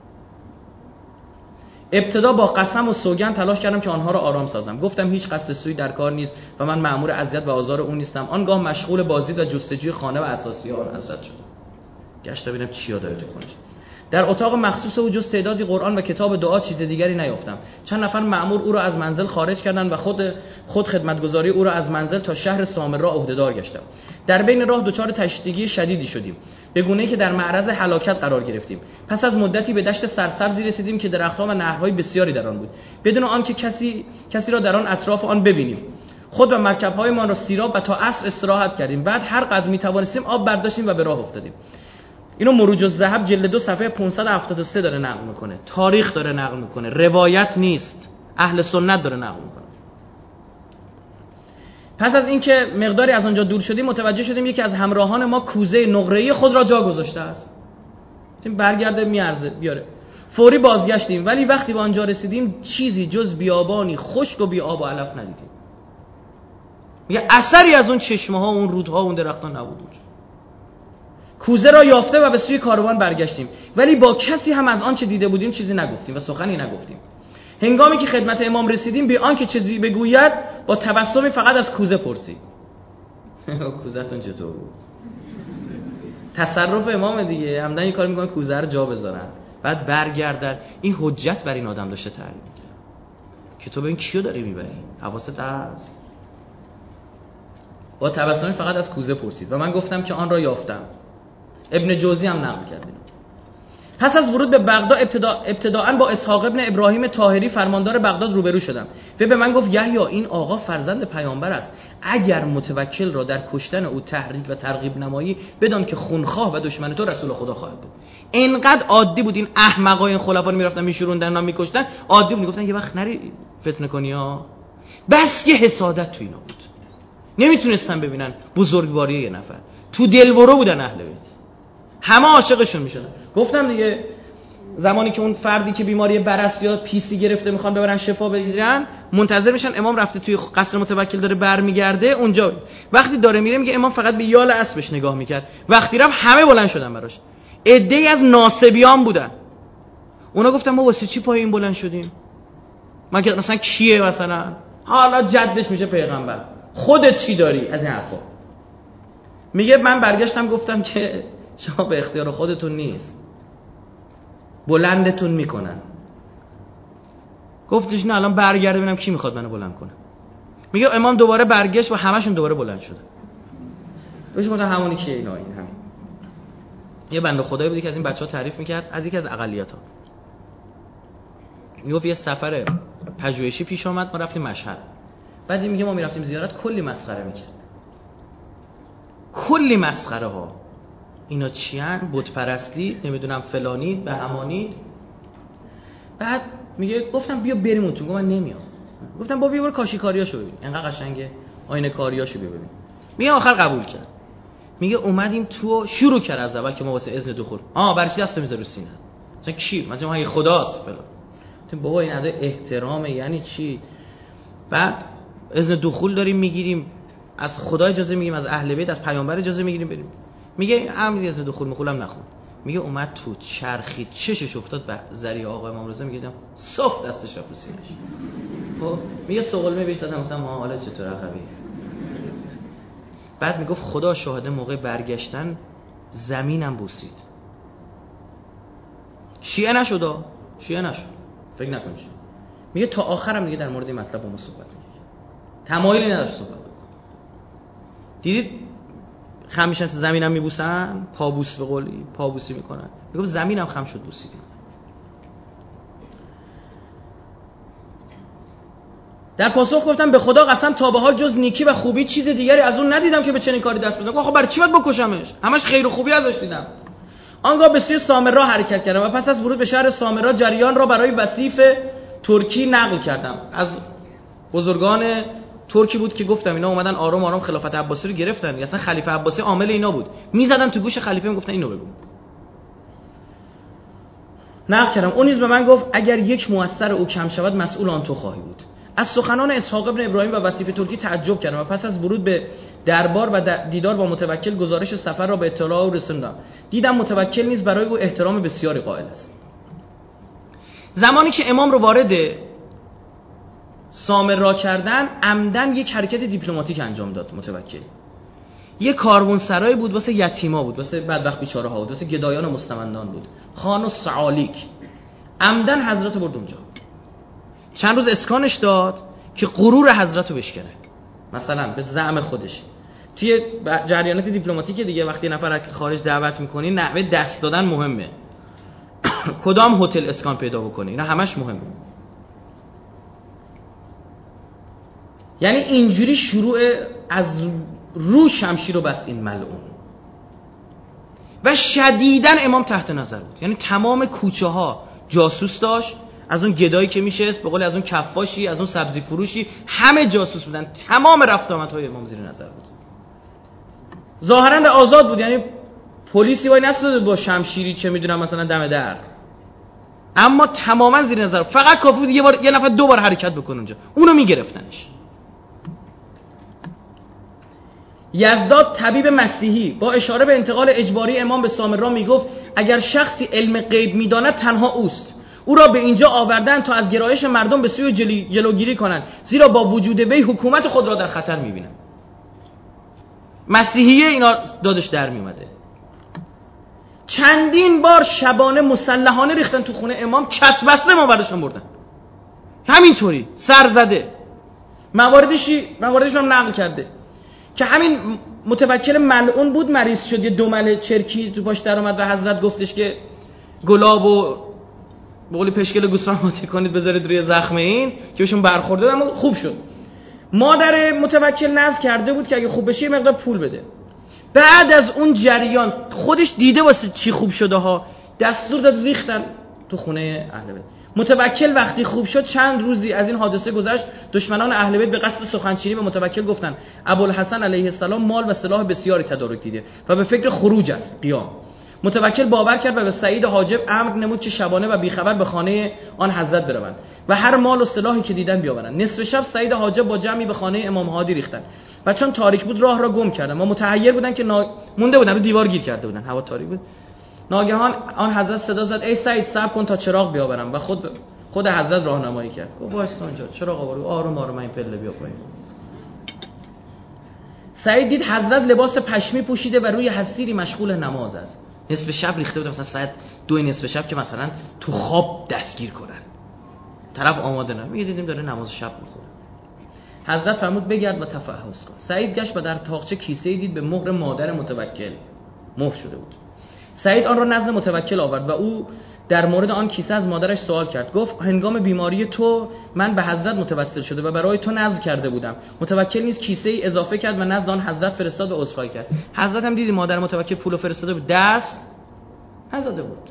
ابتدا با قسم و سوگند تلاش کردم که آنها را آرام سازم. گفتم هیچ قصد سوئی در کار نیست و من مأمور اذیت و آزار او نیستم. آنگاه مشغول بازدید و جستجوی خانه و اساسیات آن حضرت شدم. گشتم ببینم چیا داره تو خونش. در اتاق مخصوص او جز تعدادی قرآن و کتاب دعا چیز دیگری نیافتم. چند نفر مأمور او را از منزل خارج کردند و خود خدمتگزاری او را از منزل تا شهر سامرا عهده‌دار گشتم. در بین راه دچار تشنگی شدیدی شدیم، به گونه‌ای که در معرض هلاکت قرار گرفتیم. پس از مدتی به دشت سرسبزی رسیدیم که درختان و نهرهای بسیاری در آن بود، بدون آنکه کسی را در آن اطراف آن ببینیم. خود و مرکب‌هایمان را سیراب و تا عصر استراحت کردیم. بعد هر قدر می‌توانستیم آب برداشتیم و به راه افتادیم. اینو مروج الذهب جلد 2 صفحه 573 داره نقل میکنه. تاریخ داره نقل میکنه، روایت نیست، اهل سنت داره نقل میکنه. پس از اینکه مقداری از آنجا دور شدیم متوجه شدیم یکی از همراهان ما کوزه نقره‌ای خود را جا گذاشته است. تیم برگرده میارزه بیاره. فوری بازگشتیم ولی وقتی به آنجا رسیدیم چیزی جز بیابانی خشک و بی آب و علف ندیدیم. میگه اثری از اون چشمه‌ها، اون رودها، اون درخت‌ها نبود. کوزه را یافته و به سوی کاروان برگشتیم ولی با کسی هم از آن چه دیده بودیم چیزی نگفتیم و سخنی نگفتیم. هنگامی که خدمت امام رسیدیم بی آنکه چیزی بگوید با تبسمی فقط از کوزه پرسید کوزه‌تون چطور بود؟ تصرف امام دیگه، همدن یه کار میکنن کوزه رو جا بذارن بعد برگردن. این حجت بر این آدم داشته تعریف میکنه که تو به این کیو داری میبری؟ حواست هست؟ با تبسمی فقط از کوزه پرسید و من گفتم که آن را یافتم. ابن جوزی هم نقل کرد. پس از ورود به بغداد ابتداءً با اسحاق ابن ابراهیم طاهری فرماندار بغداد روبرو شدم و به من گفت یحیی این آقا فرزند پیامبر است. اگر متوکل را در کشتن او تحریک و ترغیب نمایی بدان که خونخواه و دشمن تو رسول خدا خواهد بود. اینقدر عادی بود این احمقای این خلفا میرفتن میشوروندن اینا میکشتن، عادی بود. میگفتن یه وقت نری فتنه کنی ها. بس که حسادت تو اینا بود، نمیتونستن ببینن بزرگواری یه نفر. تو دلبرو بودن اهل بیت، همه عاشقشون میشدن. گفتم دیگه زمانی که اون فردی که بیماری برص یا پیسی گرفته میخوان ببرن شفا بگیرن، منتظر میشن امام رفته توی قصر متوکل داره برمیگرده اونجا. وقتی داره میره میگه امام فقط به یال اسبش نگاه میکرد. وقتی رفت همه بلند شدن براش. عده‌ای از ناسبیان بودن. اونا گفتن ما واسه چی پای این بلند شدیم؟ مگه مثلا کیه مثلا؟ حالا جدش میشه پیغمبر. خودت چی داری از این حرفا؟ میگه من برگشتم گفتم که شما به اختیار خودتون نیست، بلندتون میکنن. گفتش نه الان برگرده ببینم کی میخواد منو بلند کنه. میگه امام دوباره برگشت و همشون دوباره بلند شدن. بهش گفتم همونی که اینا این همین. یه بنده خدایی بود که از این بچه‌ها تعریف میکرد، از یکی از اقلیت‌ها. میگفت یه سفر پژوهشی پیش اومد، ما رفتیم مشهد. بعد میگه ما میرفتیم زیارت، کلی مسخره میکرد. کلی مسخره ها. اینا چیان؟ بت پرستی، نمیدونم فلانی، بهمانی. بعد میگه گفتم بیا بریم اونجا. گفت من نمیام. گفتم با بیا برو کاشیکاریاشو ببین، انقدر قشنگه، آینه کاریاشو بیا ببین. میگه آخر قبول کرد. میگه اومدیم تو شروع کرد از اول که ما واسه اذن دخول برای چی دست میذاره رو سینه؟ مثلا کی؟ مثلا ما خداست فلان. تو بابا این ادا احترامه یعنی چی؟ بعد اذن دخول داریم میگیریم، از خدا اجازه میگیریم، از اهل بیت از پیامبر اجازه میگیریم بریم. میگه همین اذن دخول مخولم نخون. میگه اومد تو چرخید چشش افتاد به ذریعه آقا امام رضا. میگه دیدم صف دستش رو سینه‌اش. خب میگه سوالمه بهش دادم گفتم ها حالا چطور عقبی؟ بعد میگفت خدا شاهده موقع برگشتن زمینم بوسید. شیعه نشد. فکر نکنید. میگه تا آخرم دیگه در مورد این مطلب با ما صحبت می‌کنه. تمایلی نداشت صحبت بکنه. دیدید خم میشن زمینم میبوسن، پابوس به قولی پابوسی میکنن. میگفت زمینم خم شد بوسیدیم. در پاسخ گفتم به خدا قسم تا به حال جز نیکی و خوبی چیز دیگری از اون ندیدم که به چنین کاری دست بزنم. خب برای چی باید بکشمش؟ همش خیر و خوبی ازش دیدم. آنگاه به سوی سامرا حرکت کردم و پس از ورود به شهر سامرا جریان را برای وصیف ترکی نقل کردم. از بزرگان ترکی بود که گفتم اینا اومدن آرام آرام خلافت عباسی رو گرفتن. اصلا خلیفه عباسی عامل اینا بود. میزدن تو گوش خلیفه میگفتن اینو بگو. نقل کردم. اون نیز به من گفت اگر یک مؤثر او کم شود مسئول آن تو خواهی بود. از سخنان اسحاق ابن ابراهیم و وصیف ترکی تعجب کردم و پس از ورود به دربار و دیدار با متوکل گزارش سفر را به اطلاع او رساندم. دیدم متوکل نیز برای او احترام بسیاری قائل است. زمانی که امام رو وارد سامرا کردن عمدن یک حرکت دیپلماتیک انجام داد. متوکل یک کاروانسرای بود واسه یتیما بود، واسه بدبخت بیچاره ها بود، واسه گدایان و مستمندان بود. خان السعالیک عمدن حضرت برد اونجا. چند روز اسکانش داد که غرور حضرت رو بشکنه. مثلا به زعم خودش توی جریانات دیپلماتیک دیگه وقتی نفر خارج دعوت میکنی نحوه دست دادن مهمه. کدام هتل اسکان پیدا بکنی، اینا همش مهمه. یعنی اینجوری شروع از رو شمشیر رو بست این ملعون و شدیداً امام تحت نظر بود. یعنی تمام کوچه ها جاسوس داشت، از اون گدایی که میشست، به قول از اون کفاشی، از اون سبزی فروشی، همه جاسوس بودن. تمام رفت آمدهای امام زیر نظر بود. ظاهرا آزاد بود، یعنی پلیسی وای نساده با شمشیری چه میدونم مثلا دم در، اما تماما زیر نظر. فقط کافی بود یه نفر دو بار حرکت بکنه اونجا، اونو میگرفتنش. یزداد طبیب مسیحی با اشاره به انتقال اجباری امام به سامرا میگفت اگر شخصی علم غیب میداند تنها اوست. او را به اینجا آوردن تا از گرایش مردم به سوی جلوگیری کنند، زیرا با وجود وی حکومت خود را در خطر میبینند. مسیحیه اینا دادش در میومده. چندین بار شبانه مسلحانه ریختن تو خونه امام، کت بسته ما برداشتن بردن، همینطوری سرزده. مواردش هم نقل کرده که همین متوکل ملعون بود، مریض شد، یه دومل چرکی تو پاش در اومد و حضرت گفتش که گلاب و بقولی پشکل گوسفند ماتی کنید بذارید روی زخم این که بهشون برخورده، اما خوب شد. مادر متوکل نذر کرده بود که اگه خوب بشه یه مقدار پول بده. بعد از اون جریان خودش دیده واسه چی خوب شده ها، دستور داد ریختن تو خونه اهل بیت. متوکل وقتی خوب شد چند روزی از این حادثه گذشت، دشمنان اهل بیت به قصد سخنچینی به متوکل گفتن ابوالحسن علیه السلام مال و سلاح بسیاری تدارک دیده و به فکر خروج است قیام. متوکل باور کرد و به سعید حاجب امر نمود که شبانه و بیخبر به خانه آن حضرت بروند و هر مال و سلاحی که دیدن بیاورند. نصف شب سعید حاجب با جمعی به خانه امام هادی ریختند و چون تاریک بود راه را گم کردند و متحیر بودند که مونده بودند، رو دیوار گیر کرده بودند، هوا تاریک بود. ناگهان آن حضرت صدا زد ای سعید صبر کن تا چراغ بیاورم و خود حضرت راهنمایی کرد. گفت وایس اونجا چراغ آورو، آروم آروم این پله بیا پایین. سعید دید حضرت لباس پشمی پوشیده و روی حصیری مشغول نماز است. نصف شب ریخته بود، مثلا ساعت 2 نصف شب که مثلا تو خواب دستگیر کنن، طرف آماده نه، میگه دیدیم داره نماز شب میخوره. حضرت فرمود بگرد و تفحص کن. سعید گشت و در تاقچه کیسه‌ای دید به مهر مادر متوکل مهر شده بود. سعید آن را نزد متوکل آورد و او در مورد آن کیسه از مادرش سوال کرد. گفت هنگام بیماری تو من به حضرت متوسل شده و برای تو نذر کرده بودم. متوکل نیز کیسه ای اضافه کرد و نزد آن حضرت فرستاد و عذرخواهی کرد. حضرت هم دیدی مادر متوکل پولو فرستاده بود، دست نزده بود.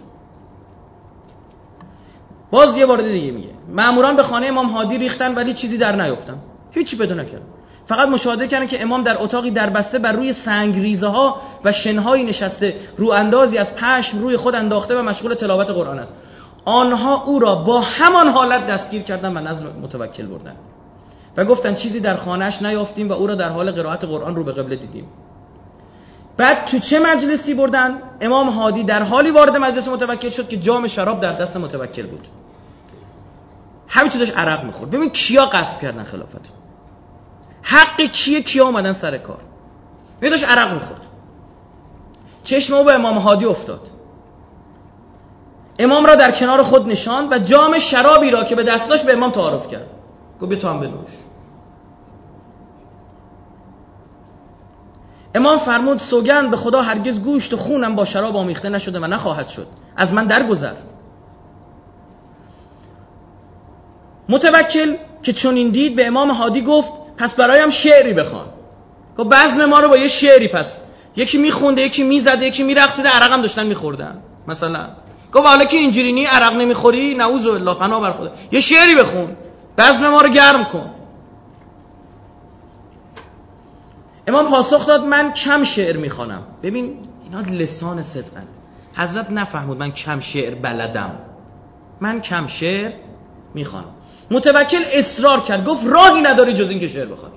باز یه بار دیگه میگه ماموران به خانه امام هادی ریختن ولی چیزی در نیافتن، هیچی پیدا نکردن. فقط مشاهده کردن که امام در اتاقی دربسته بر روی سنگریزه ها و شنهایی نشسته، رو اندازی از پشم روی خود انداخته و مشغول تلاوت قرآن است. آنها او را با همان حالت دستگیر کردن و نزد متوکل بردن و گفتن چیزی در خانه‌اش نیافتیم و او را در حال قرائت قرآن رو به قبله دیدیم. بعد تو چه مجلسی بردن؟ امام هادی در حالی وارد مجلس متوکل شد که جام شراب در دست متوکل بود، همین داشت عرق می‌خورد. ببین کیا غصب کردن خلافت، حق کیه، کیا اومدن سر کار. ببین داشت عرق می‌خورد، چشم او به امام هادی افتاد. امام را در کنار خود نشاند و جام شرابی را که به دست داشت به امام تعارف کرد. گفت بیا تو هم بنوش. امام فرمود سوگند به خدا هرگز گوشت و خونم با شراب آمیخته نشده و نخواهد شد، از من درگذر. متوکل که چون این دید به امام هادی گفت پس برایم شعری بخوان. گفت بزم ما رو با یه شعری، پس یکی میخونده، یکی میزده، یکی میرقصیده، عرق هم داشتن میخوردن مثلا. گفت حالا که اینجوری نی عرق نمیخوری نعوذ بالله پناه بر خدا، یه شعری بخون بزم ما رو گرم کن. امام پاسخ داد من کم شعر میخوانم. ببین اینا لسان صدقن. حضرت نفهمود من کم شعر بلدم، من کم شعر میخوانم. متوکل اصرار کرد، گفت راهی نداری جز این که شعر بخوانی.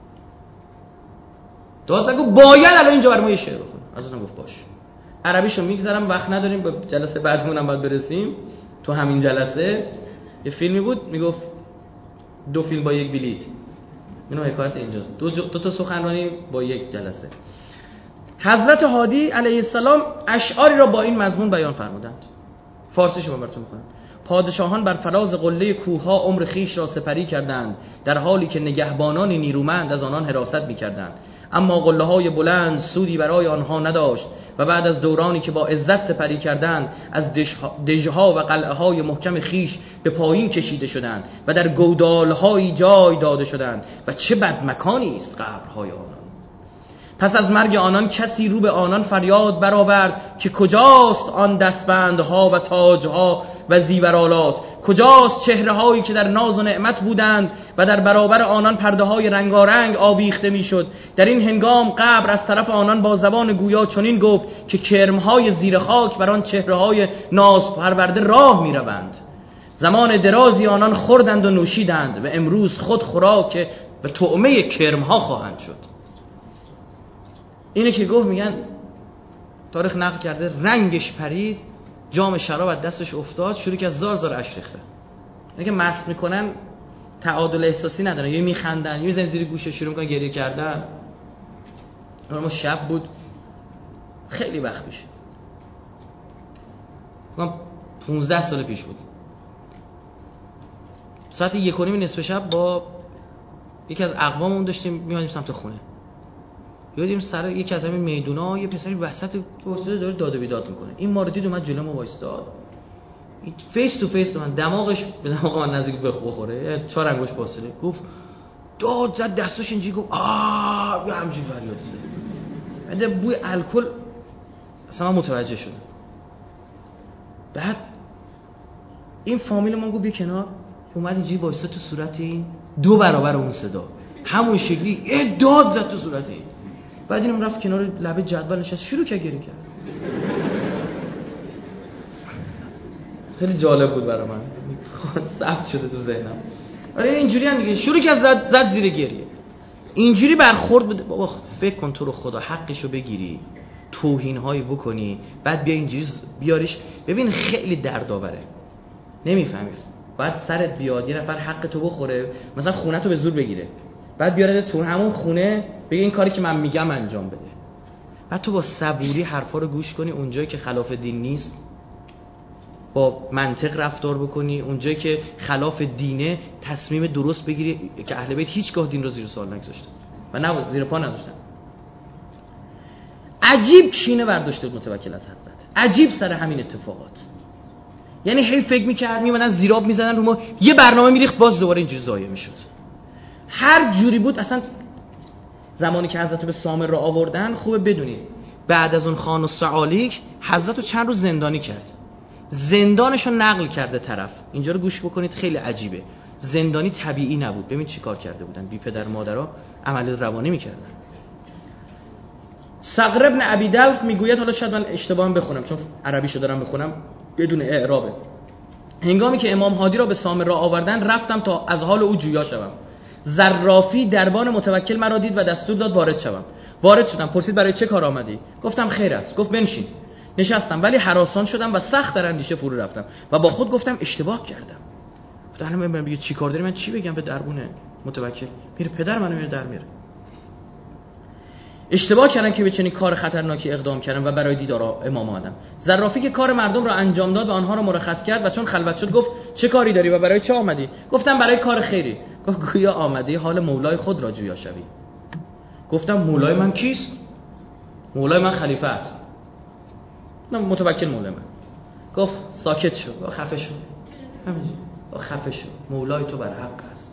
دوازده گفت باید الان اینجا برای ما یه شعر بخونی. حضرت گفت باش. عربیشو میگذرم، وقت نداریم، به جلسه بعدمون هم باید برسیم. تو همین جلسه یه فیلمی بود میگفت 2 فیلم با 1 بلیت. اینو حکایت اینجاست، دو تا سخنرانی با 1 جلسه. حضرت هادی علیه السلام اشعاری را با این مضمون بیان فرمودند. فارسیشو من براتون میخونم. پادشاهان بر فراز قله کوهها عمر خیش را سپری کردند، در حالی که نگهبانان نیرومند از آنان حراست می‌کردند، اما قله‌های بلند سودی برای آنها نداشت و بعد از دورانی که با عزت سپری کردند از دژها و قلعه‌های محکم خیش به پایین کشیده شدند و در گودال‌های جای داده شدند و چه بد مکانی است قبرهای آنان. پس از مرگ آنان کسی رو به آنان فریاد برآورد که کجاست آن دستبندها و تاجها و زیورالات، کجاست چهره هایی که در ناز و نعمت بودند و در برابر آنان پرده های رنگارنگ آویخته میشد؟ در این هنگام قبر از طرف آنان با زبان گویا چنین گفت که کرمهای زیر خاک بر آن چهره های ناز پرورده راه میروند. زمان درازی آنان خوردند و نوشیدند و امروز خود خوراک و طعمه کرمها خواهند شد. اینه که گفت، میگن تاریخ نقل کرده رنگش پرید، جام شراب از دستش افتاد، شروع که از زار زار اشک ریختن. اینه که مست میکنن تعادل احساسی ندارن، یا میخندن یا میزنن زیر گوشه شروع میکنن گریه کردن. ما شب بود، خیلی وقت پیش، 15 سال پیش بود، ساعت 1:30 نصف شب با یکی از اقواممون داشتیم میادیم سمت خونه. یادیم سر یکی از همین میدونا یه پسری وسط وسط داره داد و بیداد میکنه. این ما رو دید اومد جلو ما وایساد، فیس تو فیس من، دماغش به دماغ من نزدیک بخوره، 4 انگشت فاصله. گفت داد زد دستش اینجوری، گفت یه همچین فریاد زد. بعد بوی الکل اصلا من متوجه شدم. بعد این فامیل ما گفت بیا کنار، اومد اینجوری وایساد تو صورت این، 2 برابر اون صدا همون شکلی داد زد تو صورت این. بعد اینم رفت کنار لبه جدول نشست، شروع کرد گریه کرد. خیلی جالب بود برای من، ثبت شده تو ذهنم. آره اینجوری هم دیگه، شروع کرد زد زیر گریه. اینجوری برخورد بود. بابا فکر کن تو رو خدا حقشو بگیری، توهین‌هایی بکنی، بعد بیا اینجوری بیاریش. ببین خیلی دردآوره، نمیفهمی. بعد سرت بیاد یه نفر حق تو بخوره، مثلا خونه تو به زور بگیره، بعد بیاره تو همون خونه بگه این کاری که من میگم انجام بده. بعد تو با صبوری حرفا رو گوش کنی، اونجایی که خلاف دین نیست با منطق رفتار بکنی، اونجایی که خلاف دینه تصمیم درست بگیری، که اهل بیت هیچگاه دین رو زیر سوال نگذاشتن و نه زیر پا نذاشتن. عجیب کینه برداشته بود متوکل از حضرت، عجیب سر همین اتفاقات. یعنی هی فکر می‌کرد میمدن زیراب میزنن رو ما، یه برنامه میریخت باز دوباره اینجوری ضایع میشد. هر جوری بود. اصلا زمانی که حضرت به سامر را آوردن، خوبه بدونید بعد از اون خان و سعالیک حضرت رو چند روز زندانی کرد، زندانش رو نقل کرده طرف. اینجا رو گوش بکنید، خیلی عجیبه. زندانی طبیعی نبود. ببین چی کار کرده بودن، بی پدر مادرها عمل روانی میکردن. صقر ابن ابی دلف میگوید، حالا شاید من اشتباهم بخونم چون عربیشو دارم بخونم بدون اعرابه، هنگامی که امام هادی را به سامر را آوردن رفتم تا از حال او جویا شوم. زرافی دربان متوکل مرا دید و دستور داد وارد شوم. وارد شدم، پرسید برای چه کار آمدی؟ گفتم خیر است. گفت بنشین. نشستم، ولی هراسان شدم و سخت در اندیشه فرو رفتم و با خود گفتم اشتباه کردم. گفتم الان من میگه چی کار داری، من چی بگم به دربونه متوکل؟ میره پدر منو میره در میره. اشتباه کردم که به چنین کار خطرناکی اقدام کردم و برای دیدار امام آمدم. زرافی که کار مردم را انجام داد و آنها را مرخص کرد و چون خلوت شد گفت چه کاری داری و برای چه آمدی؟ گفتم برای کار خیری. گفت گویا آمدی حال مولای خود را جویا شوی. گفتم مولای من کیست؟ مولای من خلیفه است. نه متوکل مولای من. گفت ساکت شو، خفه شو. همینجوری خفه شو، مولای تو بر حق است.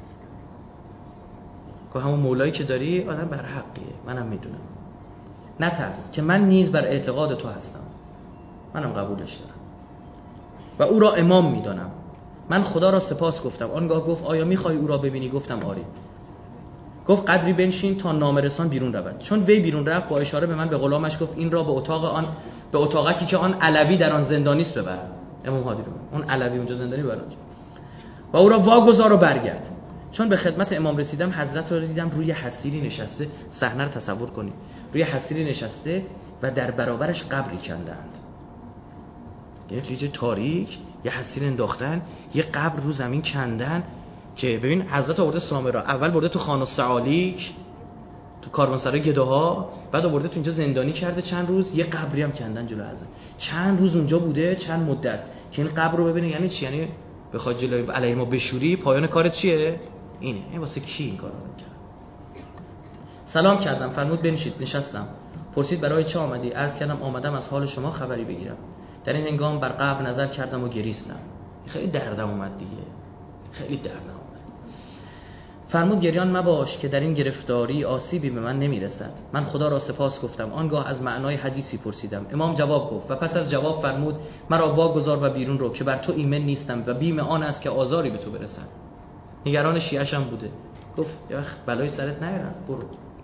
که همون مولایی که داری آدم بر حقیه، منم میدونم. نترس که من نیز بر اعتقاد تو هستم، منم قبولش دارم و او را امام میدانم. من خدا را سپاس گفتم. آنگاه گفت آیا میخوای او را ببینی؟ گفتم آری. گفت قدری بنشین تا نامرسان بیرون رود. چون وی بیرون رفت با اشاره به من به غلامش گفت این را به اتاقکی که آن علوی در آن زندانی است ببر. امام هادی رو اون علوی اونجا زندانی ببر و او را واگذار و برگرد. چون به خدمت امام رسیدم حضرت رو دیدم روی حصیری نشسته. صحنه رو تصور کنید، روی حصیری نشسته و در برابرش قبری کندند. یعنی توی تاریک یه حصیر انداختن، یه قبر رو زمین کندن. که ببین حضرت آورده سامر را، اول برده تو خان السعالیک تو کاروانسرای گداها، بعد آورده تو اینجا زندانی کرده چند روز، یه قبری هم کندن جلو حضرت. چند روز اونجا بوده، چند مدت که این قبر رو ببینه. یعنی چی؟ یعنی بخواد جلوی علیه ما بشوری، پایان کارت چیه؟ اینه. این واسه کی این کارو میکنه؟ سلام کردم، فرمود بنشید. نشستم. پرسید برای چه آمدی؟ عرض کردم آمدم از حال شما خبری بگیرم. در این هنگام بر قبر نظر کردم و گریستم. خیلی دردم اومد دیگه، خیلی دردم اومد. فرمود گریان مباش که در این گرفتاری آسیبی به من نمیرسد. من خدا را سپاس گفتم. آنگاه از معنای حدیثی پرسیدم. امام جواب گفت و پس از جواب فرمود مرا واگذار و بیرون رو که بر تو ایمن نیستم و بیم آن است که آزاری به تو برسد. نگران شیعش هم بوده. گفت بلای سرت نیارن، برو.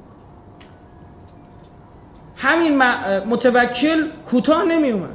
همین متوکل کوتاه نمی اومد.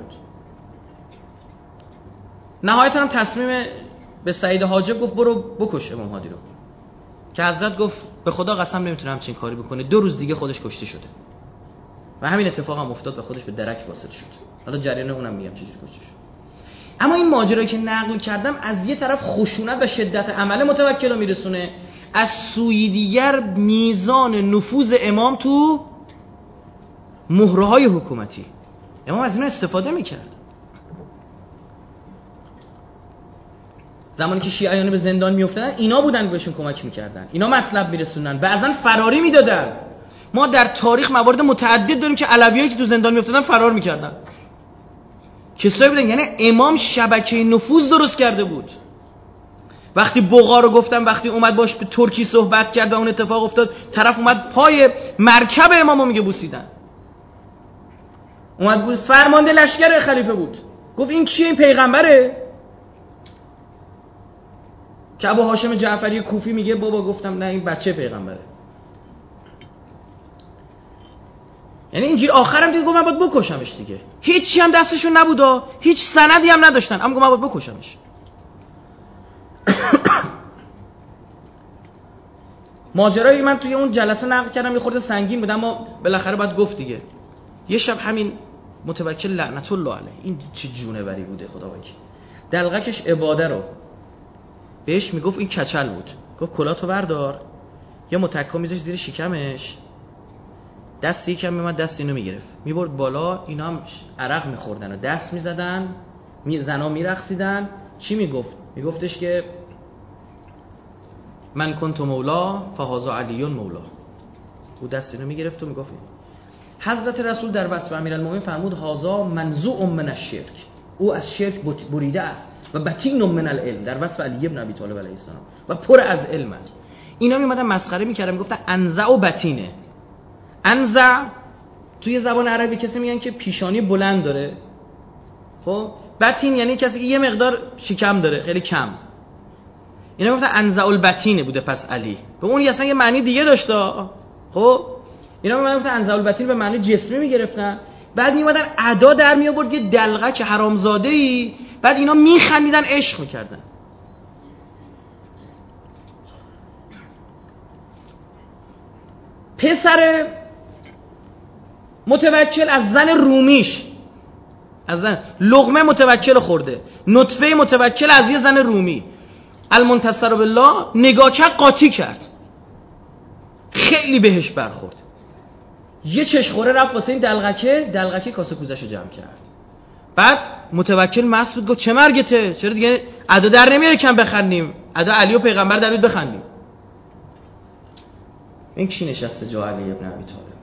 نهایتا هم تصمیم به سعید حاجب گفت برو بکش امام هادی رو، که حضرت گفت به خدا قسم نمیتونه همچین کاری بکنه. 2 روز دیگه خودش کشته شده و همین اتفاق هم افتاد و خودش به درک واصل شد. حالا جریان اونم میگم چجوری کشته شد. اما این ماجرایی که نقل کردم از یه طرف خشونت و شدت عمل متوکل رو میرسونه، از سوی دیگر میزان نفوذ امام تو مهره‌های حکومتی. امام از اینا استفاده میکرد. زمانی که شیعیان به زندان میافتادن اینا بودن بهشون کمک میکردن، اینا مطلب میرسوندن، بعضن فراری میدادن. ما در تاریخ موارد متعدد داریم که علویایی که تو زندان میافتادن فرار میکردن. کسایی بودن، یعنی امام شبکه نفوذ درست کرده بود. وقتی بغا رو گفتم، وقتی اومد باش به ترکی صحبت کرد و اون اتفاق افتاد، طرف اومد پای مرکب امامو میگه بوسیدن. اومد بود فرمانده لشکر خلیفه بود، گفت این کیه؟ این پیغمبره؟ که ابو هاشم جعفری کوفی میگه بابا گفتم نه این بچه پیغمبره. یعنی اینجوری آخرم دیگه گفت من باید بکشمش دیگه. هیچی هم دستشون نبودا، هیچ سندی هم نداشتن، اما گفت من باید بکشمش. ماجرایی من توی اون جلسه نقل کردم یه خورده سنگین بود، اما بالاخره باید گفت دیگه. یه شب همین متوکل لعنت الله علیه، این چه جونوری بوده خدا وکیل، دلغکش عباده رو بهش میگفت، این کچل بود، گفت کلاتو بردار، یه متکا میذاش زیر شکمش، دست یکم میومد دست اینو میگرفت میبرد بالا، اینا هم عرق میخوردن و دست میزدن، زنا میرقصیدن. چی میگفت؟ میگفتش که من کنت مولا فهذا علی مولا. او دست اینو میگرفت و میگفت. حضرت رسول در وصف امیرالمومنین فرمود هذا منزوع من الشرک، او از شرک بریده است و بطین من العلم، در وصف علی ابن ابی طالب علیه السلام، و پر از علم است. اینا میمدن مسخره میکردن، میگفتن انزع و بطینه. انزع توی زبان عربی کسی میگن که پیشانی بلند داره، خب بطین یعنی کسی که یه مقدار شکم داره خیلی کم. اینا میگفتن انزع البطینه بوده پس علی، به اون اصلا یه معنی دیگه داشته. خب اینا میگفتن انزع البطین به معنی جسمی میگرفتن، بعد میومدن ادا در می آورد یه دلغک حرامزاده‌ای، بعد اینا میخندیدن عشق میکردن. پسر متوکل از زن رومیش، از زن لقمه متوکل خورده، نطفه متوکل از یه زن رومی، المنتصر بالله نگاه کرد قاطی کرد، خیلی بهش برخورد، یه چشخوره رفت واسه این دلغکه کاسه کوزشو جمع کرد. بعد متوکل مسعود گفت چه مرگته؟ چرا دیگه ادا در نمیاره کم بخندیم؟ ادا علی و پیغمبر در بیاد بخندیم. این کی نشسته جا علی ابن ابی طالب؟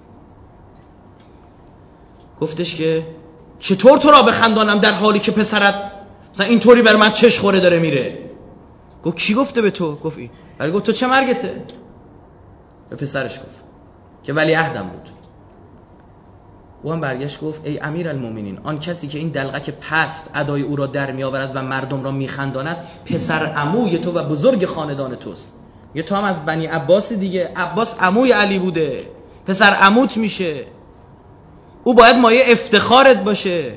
گفتش که چطور تو را بخندانم در حالی که پسرت مثلا اینطوری بر من چشخوره داره میره؟ گفت کی گفته به تو؟ گفت این. ولی گفت تو چه مرگته؟ به پسرش گفت که ولی عهدم بود. او هم برگشت گفت ای امیرالمومنین، آن کسی که این دلغک پست ادای او را در میآورد و مردم را میخنداند پسر عموی تو و بزرگ خاندان توست. یه تو هم از بنی عباس دیگه، عباس عموی علی بوده، پسر عموت میشه، او باید مایه افتخارت باشه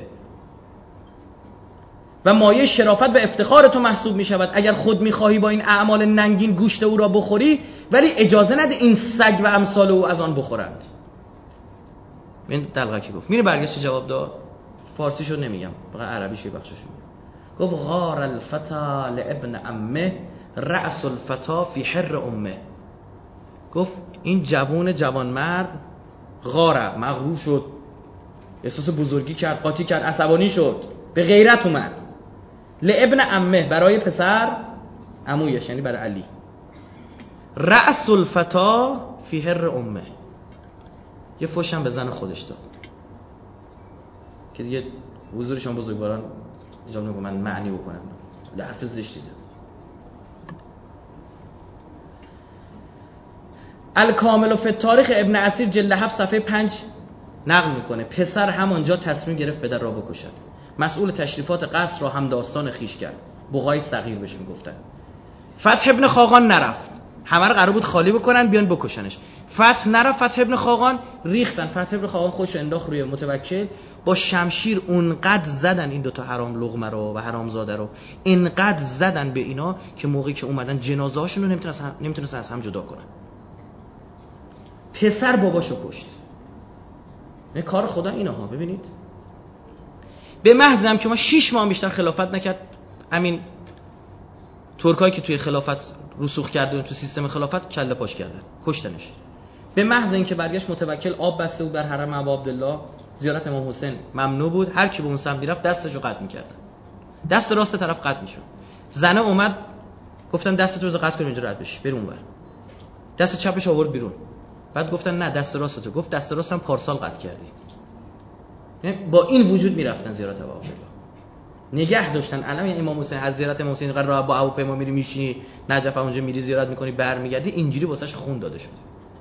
و مایه شرافت و افتخار تو محسوب میشود. اگر خود میخواهی با این اعمال ننگین گوشت او را بخوری، ولی اجازه نده این سگ و امثال او از آن بخورند. این دلغکی گفت. میره برگشت جواب داد، فارسیشو نمیگم فقط عربیش یه بخشش میگم. گفت غار الفتا لابن عمه رأس الفتا فی حر امه. گفت این جوان مرد غاره، مغرور شد، احساس بزرگی کرد، قاطی کرد، عصبانی شد، به غیرت اومد. لابن عمه برای پسر عمویش، یعنی برای علی. رأس الفتا فی حر امه. یه فوشم به زن خودش داد که دیگه حضورشان بزرگواران اجازه نمی‌کنه من معنی بکنم، حرف زشتی زد. الکامل فی التاریخ ابن اسیر جلد 7 صفحه 5 نقل میکنه پسر همانجا تصمیم گرفت پدر را بکشد. مسئول تشریفات قصر را هم داستان خیش کرد. بغای صغیر بهش میگفتن. فتح ابن خاقان نرفت. همه رو قرار بود خالی بکنن بیان بکشنش. فتح نرفت. فتح ابن خاقان ریختن. فتح ابن خاقان خودش انداخت روی متوکل، با شمشیر اونقدر زدن این دوتا حرام لقمه رو و حرامزاده رو، اینقدر زدن به اینا که موقعی که اومدن جنازه هاشون رو نمیتونستن از هم جدا کنن. پسر باباشو کشت. این کار خدا اینها. ببینید به محض هم که ما 6 ماه بیشتر خلافت نکرد، همین ترکایی که توی خلافت رسوخ کردن تو سیستم خلافت کله پاش کردن، کشتنش. به محض اینکه برگشت متوکل آب بسته بود بر حرم ابا عبدالله، زیارت امام حسین ممنوع بود، هر کی به اون سمت میرفت دستشو قطع می‌کردن، دست راست طرف قطع می‌شد. زنه اومد گفتن دستتو رو قطع کن اینجا رد بشی برو اونور، دست چپش آورد بیرون. بعد گفتن نه دست راستتو. گفت دست راستم پارسال قطع کردی. با این وجود میرفتن زیارت ابا عبدالله، نگه داشتن علم امام حسین. از زیارت امام حسین قرار با هواپیما میری میشینی نجف، اونجا میری زیارت میکنی برمیگردی، اینجوری واسش خون داده شد.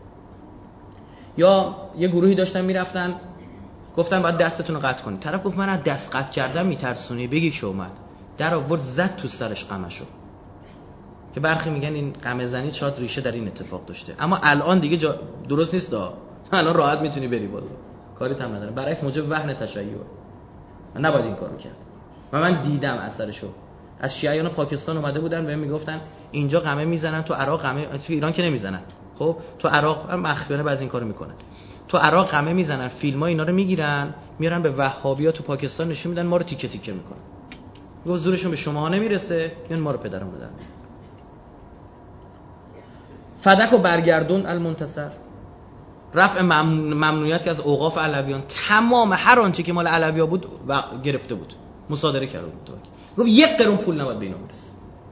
یا یه گروهی داشتن میرفتن گفتن باید دستتون رو قطع کنید. طرف گفت من از دست قطع کردم میترسونی، بگی که اومد در آورد زد تو سرش قمشو، که برخی میگن این قمه زنی شاید ریشه در این اتفاق داشته. اما الان دیگه درست نیست الان راحت میتونی بری بالا، کاری تام نداره. برعکس موجب وهن تشیع، من نباید این کارو کرد. و من دیدم اثرشو. از شیعیان پاکستان اومده بودن بهم میگفتن اینجا قمه میزنن، تو عراق قمه، تو ایران که نمیزنن. خب تو عراق مخفیانه بعضی این کارو میکنن. تو عراق قمه میزنن، فیلم‌ها اینا رو میگیرن میارن به وهابی‌ها تو پاکستان نشون میدن، ما رو تیکه تیکه میکنن. گفت زورشون به شما نمیرسه، میان ما رو پدرم بدن. فدک و برگردون المنتصر، رفع ممنوعیتی از اوقاف علویان، تمام هر آنچه که مال علوی‌ها بود و گرفته بود، مصادره کرده بود. گفت 1 قرون پول نباید به اینا برسه.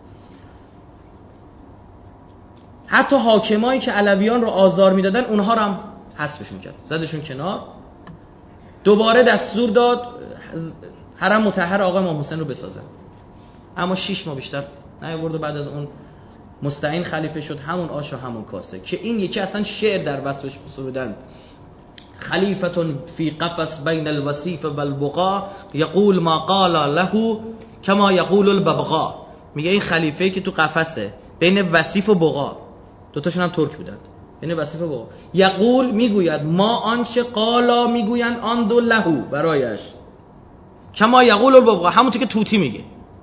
حتی حاکمایی که علویان رو آزار میدادن اونها رو هم حذفشون کرد، زدشون کنار. دوباره دستور داد حرم مطهر آقا امام حسین رو بسازن. اما 6 ماه بیشتر نیاورد و بعد از اون مستعین خلیفه شد، همون آش و همون کاسه. که این یکی اصلا شعر در وصفش سرودن: خلیفتون فی قفص بین الوصیف والبقا یقول ما قال له کما یقول الببغا. میگه این خلیفه‌ای که تو قفسه بین وصیف و بقا، دوتاشون هم ترک بودند، بین وصیف و بقا، یقول میگوید ما آنچه قالا میگویند آن دو لهو برایش، کما یقول الببغا، همونطور که طوطی میگه.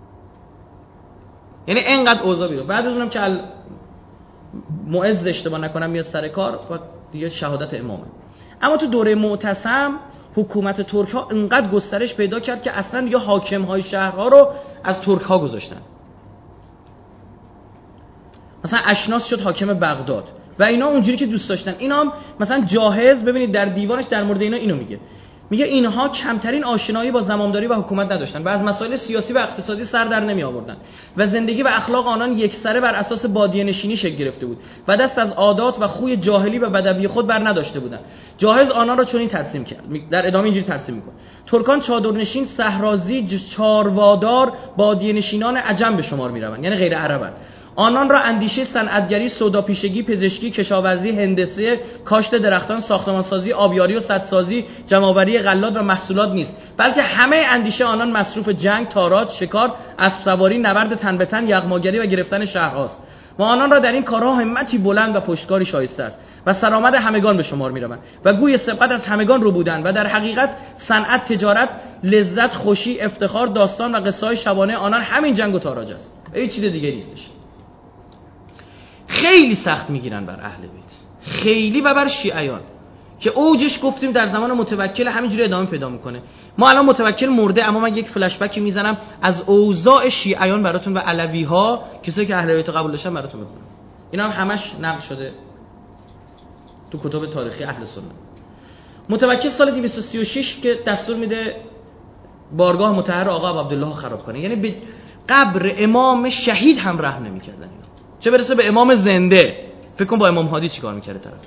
یعنی اینقدر اوضاع بیرون. بعد از اونم که معز اشتباه نکنم میاد سر کار و دیگه شهادت امامه. اما تو دوره معتصم حکومت ترک ها اینقدر گسترش پیدا کرد که اصلا یا حاکم های شهرها رو از ترک ها گذاشتن. مثلا اشناس شد حاکم بغداد و اینا اونجوری که دوست داشتن. اینا هم مثلا جاهز، ببینید در دیوانش در مورد اینا اینو میگه اینها کمترین آشنایی با زمامداری و حکومت نداشتن و از مسائل سیاسی و اقتصادی سر در نمی آوردن و زندگی و اخلاق آنان یکسره بر اساس بادیه نشینی شکل گرفته بود و دست از عادات و خوی جاهلی و بدوی خود بر نداشته بودند. جاهز آنان را چنین ترسیم کرد، در ادامه اینجوری ترسیم میکنه: ترکان چادرنشین، صحرازی، چاروادار، بادیه نشینان عجم به شمار میروند، یعنی غیر عربن. آنان را اندیشه صنعتگری، سوداپیشگی، پزشکی، کشاورزی، هندسه، کاشت درختان، ساختمانسازی، آبیاری و سدسازی، جمع‌آوری غلات و محصولات نیست، بلکه همه اندیشه آنان مصروف جنگ، تاراج، شکار، اسب سواری، نبرد تن به تن، یغماگری و گرفتن شهرهاست. و آنان را در این کارها همتی بلند و پشتکاری شایسته است و سرآمد همگان به شمار می‌روند و گوی سبقت از همگان رو بودند و در حقیقت صنعت، تجارت، لذت، خوشی، افتخار، داستان و قصه‌های شبانه آنان همین جنگ و تاراج است. هیچ چیز دیگه نیستش. خیلی سخت میگیرن بر اهل بیت، خیلی، و بر شیعیان که اوجش گفتیم در زمان متوکل همینجوری ادامه پیدا میکنه. ما الان متوکل مرده، اما من یک فلش بکی میزنم از اوضاع شیعیان براتون و علوی ها، کسایی که اهل بیت قبول داشتن، براتون بخونم. اینا هم همش نقل شده تو کتب تاریخی اهل سنت. متوکل سال 236 که دستور میده بارگاه مطهر آقا عبدالله خراب کنه، یعنی به قبر امام شهید هم رحم نمیکردن، چه برسه به امام زنده. فکر کن با امام هادی چیکار میکرده طرف.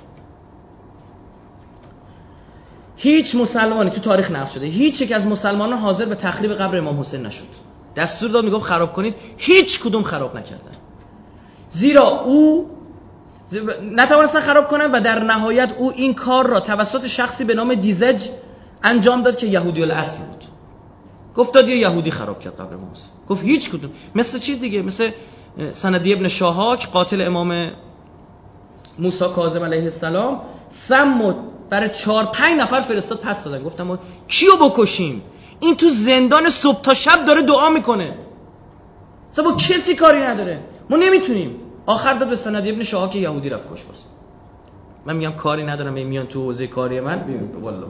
هیچ مسلمانی تو تاریخ نقل شده هیچ یک از مسلمانان حاضر به تخریب قبر امام حسین نشد. دستور داد میگفت خراب کنید، هیچ کدوم خراب نکردن. نتوانستن خراب کنن و در نهایت او این کار را توسط شخصی به نام دیزج انجام داد که یهودی الاصل بود. گفت داد یه یهودی خراب کرد قبر موسی. گفت هیچ کدوم، مثل چیز دیگه، مثل سندی ابن شاهاک قاتل امام موسی کاظم علیه السلام، سم برای 4-5 نفر فرستاد پس دادن. گفتم ما کیو بکشیم؟ این تو زندان صبح تا شب داره دعا میکنه، اصلا با کسی کاری نداره، ما نمیتونیم. آخر داد به سندی ابن شاهاک یهودی رفت کش. باز من میگم کاری ندارم، میان تو حوزه کاری من والله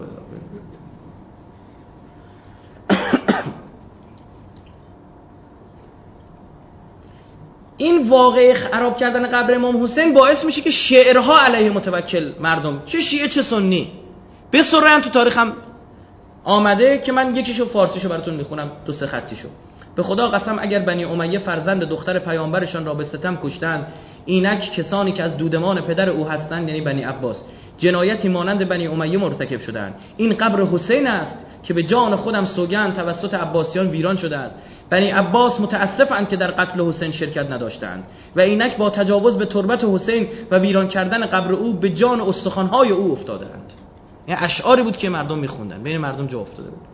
این واقعه خراب کردن قبر امام حسین باعث میشه که شعرها علیه متوکل مردم، چه شیعه چه سنی، بسرعن تو تاریخم آمده که من یکیشو فارسیشو براتون میخونم، 2-3 خطیشو. به خدا قسم اگر بنی امیه فرزند دختر پیامبرشان را به ستم کشتند، اینک کسانی که از دودمان پدر او هستند، یعنی بنی عباس، جنایتی مانند بنی امیه مرتکب شدند. این قبر حسین است که به جان خودم سوگند توسط عباسیان ویران شده است. بنی عباس متاسفند که در قتل حسین شرکت نداشتند و اینک با تجاوز به تربت حسین و ویران کردن قبر او به جان استخوان‌های او افتادند. یعنی اشعاری بود که مردم میخوندن، بین مردم جا افتاده بود.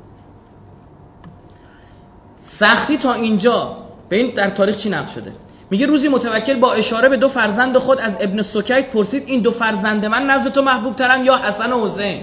سختی تا اینجا ببین در تاریخ چی نقل شده. میگه روزی متوکل با اشاره به 2 فرزند خود از ابن سکیت پرسید این 2 فرزند من نزد تو محبوب ترن یا حسن و حسین؟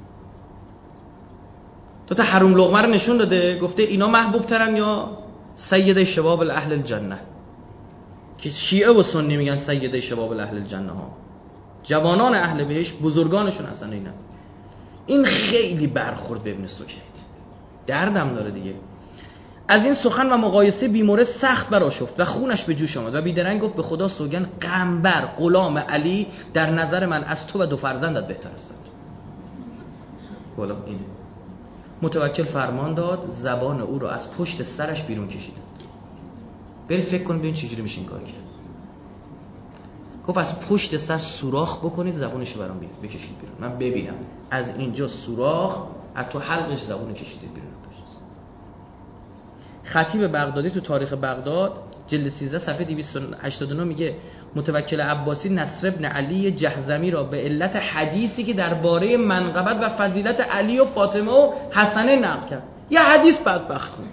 تو تا حروم لقمه رو نشون داده، گفته اینا محبوب ترن یا سید شباب اهل الجنه، که شیعه و سنی میگن سید شباب اهل الجنه ها، جوانان اهل بهشت بزرگانشون هستن. این خیلی برخورد به ابن سکیت دردم داره دیگه. از این سخن و مقایسه بیمورد سخت برآشفت و خونش به جوش آمد و بیدرنگ گفت به خدا سوگند قنبر غلام علی در نظر من از تو و 2 فرزندت بهتر هستند. والا اینه. متوکل فرمان داد زبان او را از پشت سرش بیرون کشید. برید فکر کن ببین چجوری میشه این کار کرد. گفت از پشت سر سوراخ بکنید زبونش رو برام بکشید بیرون، من ببینم از اینجا سوراخ، از تو حلقش زبون کشیده بیرون. خطیب بغدادی تو تاریخ بغداد جلد 13 صفحه 289 میگه متوکل عباسی نصر ابن علی جهضمی را به علت حدیثی که درباره منقبت و فضیلت علی و فاطمه و حسنه نقل کرد، یه حدیث بدبخت خوند،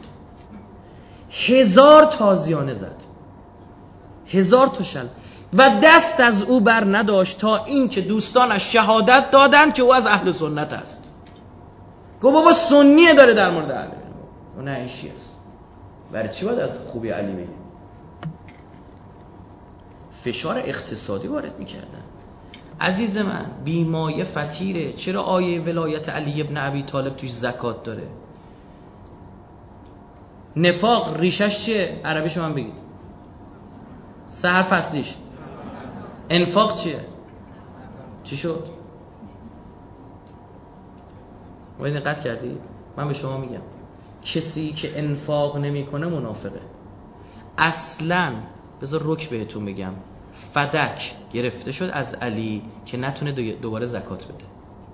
1000 تازیانه زد، 1000 تا شل و دست از او بر نداشت تا این که دوستانش شهادت دادند که او از اهل سنت است. گفت بابا سنیه داره در مورد علی، اون نه این شیعه است، برای چی باید از خوبی علی بگیم؟ فشار اقتصادی وارد میکردن. عزیز من بیمایه فطیره، چرا آیه ولایت علی ابن ابی طالب توش زکات داره؟ نفاق ریشش چیه؟ عربیش من بگید، 3 حرف اصلیش. انفاق چیه؟ چی شد؟ باید دقت کردید؟ من به شما میگم کسی که انفاق نمیکنه منافقه. اصلا بذار رک بهتون بگم، فدک گرفته شد از علی که نتونه دوباره زکات بده.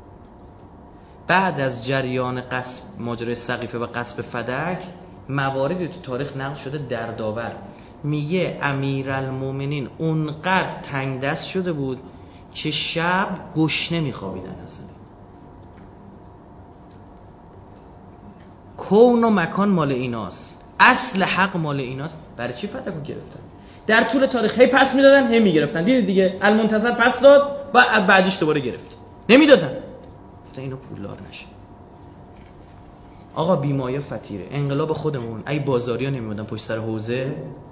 بعد از جریان قصب، ماجرای سقیفه و قصب فدک، مواردی تو تاریخ نقل شده دردآور. میگه امیرالمومنین اونقدر تنگ دست شده بود که شب گشنه میخوابیدن. اصلا کون و مکان مال ایناست، اصل حق مال ایناست. برای چی فتحو گرفتن؟ در طول تاریخ هی پس میدادن هی میگرفتن. دیدید دیگه المنتظر پس داد و بعدش دوباره گرفت، نمیدادن تا اینو پولدار نشه. آقا بیمایه فطیره. انقلاب خودمون ای بازاریا نمیمدن پشت سر حوزه،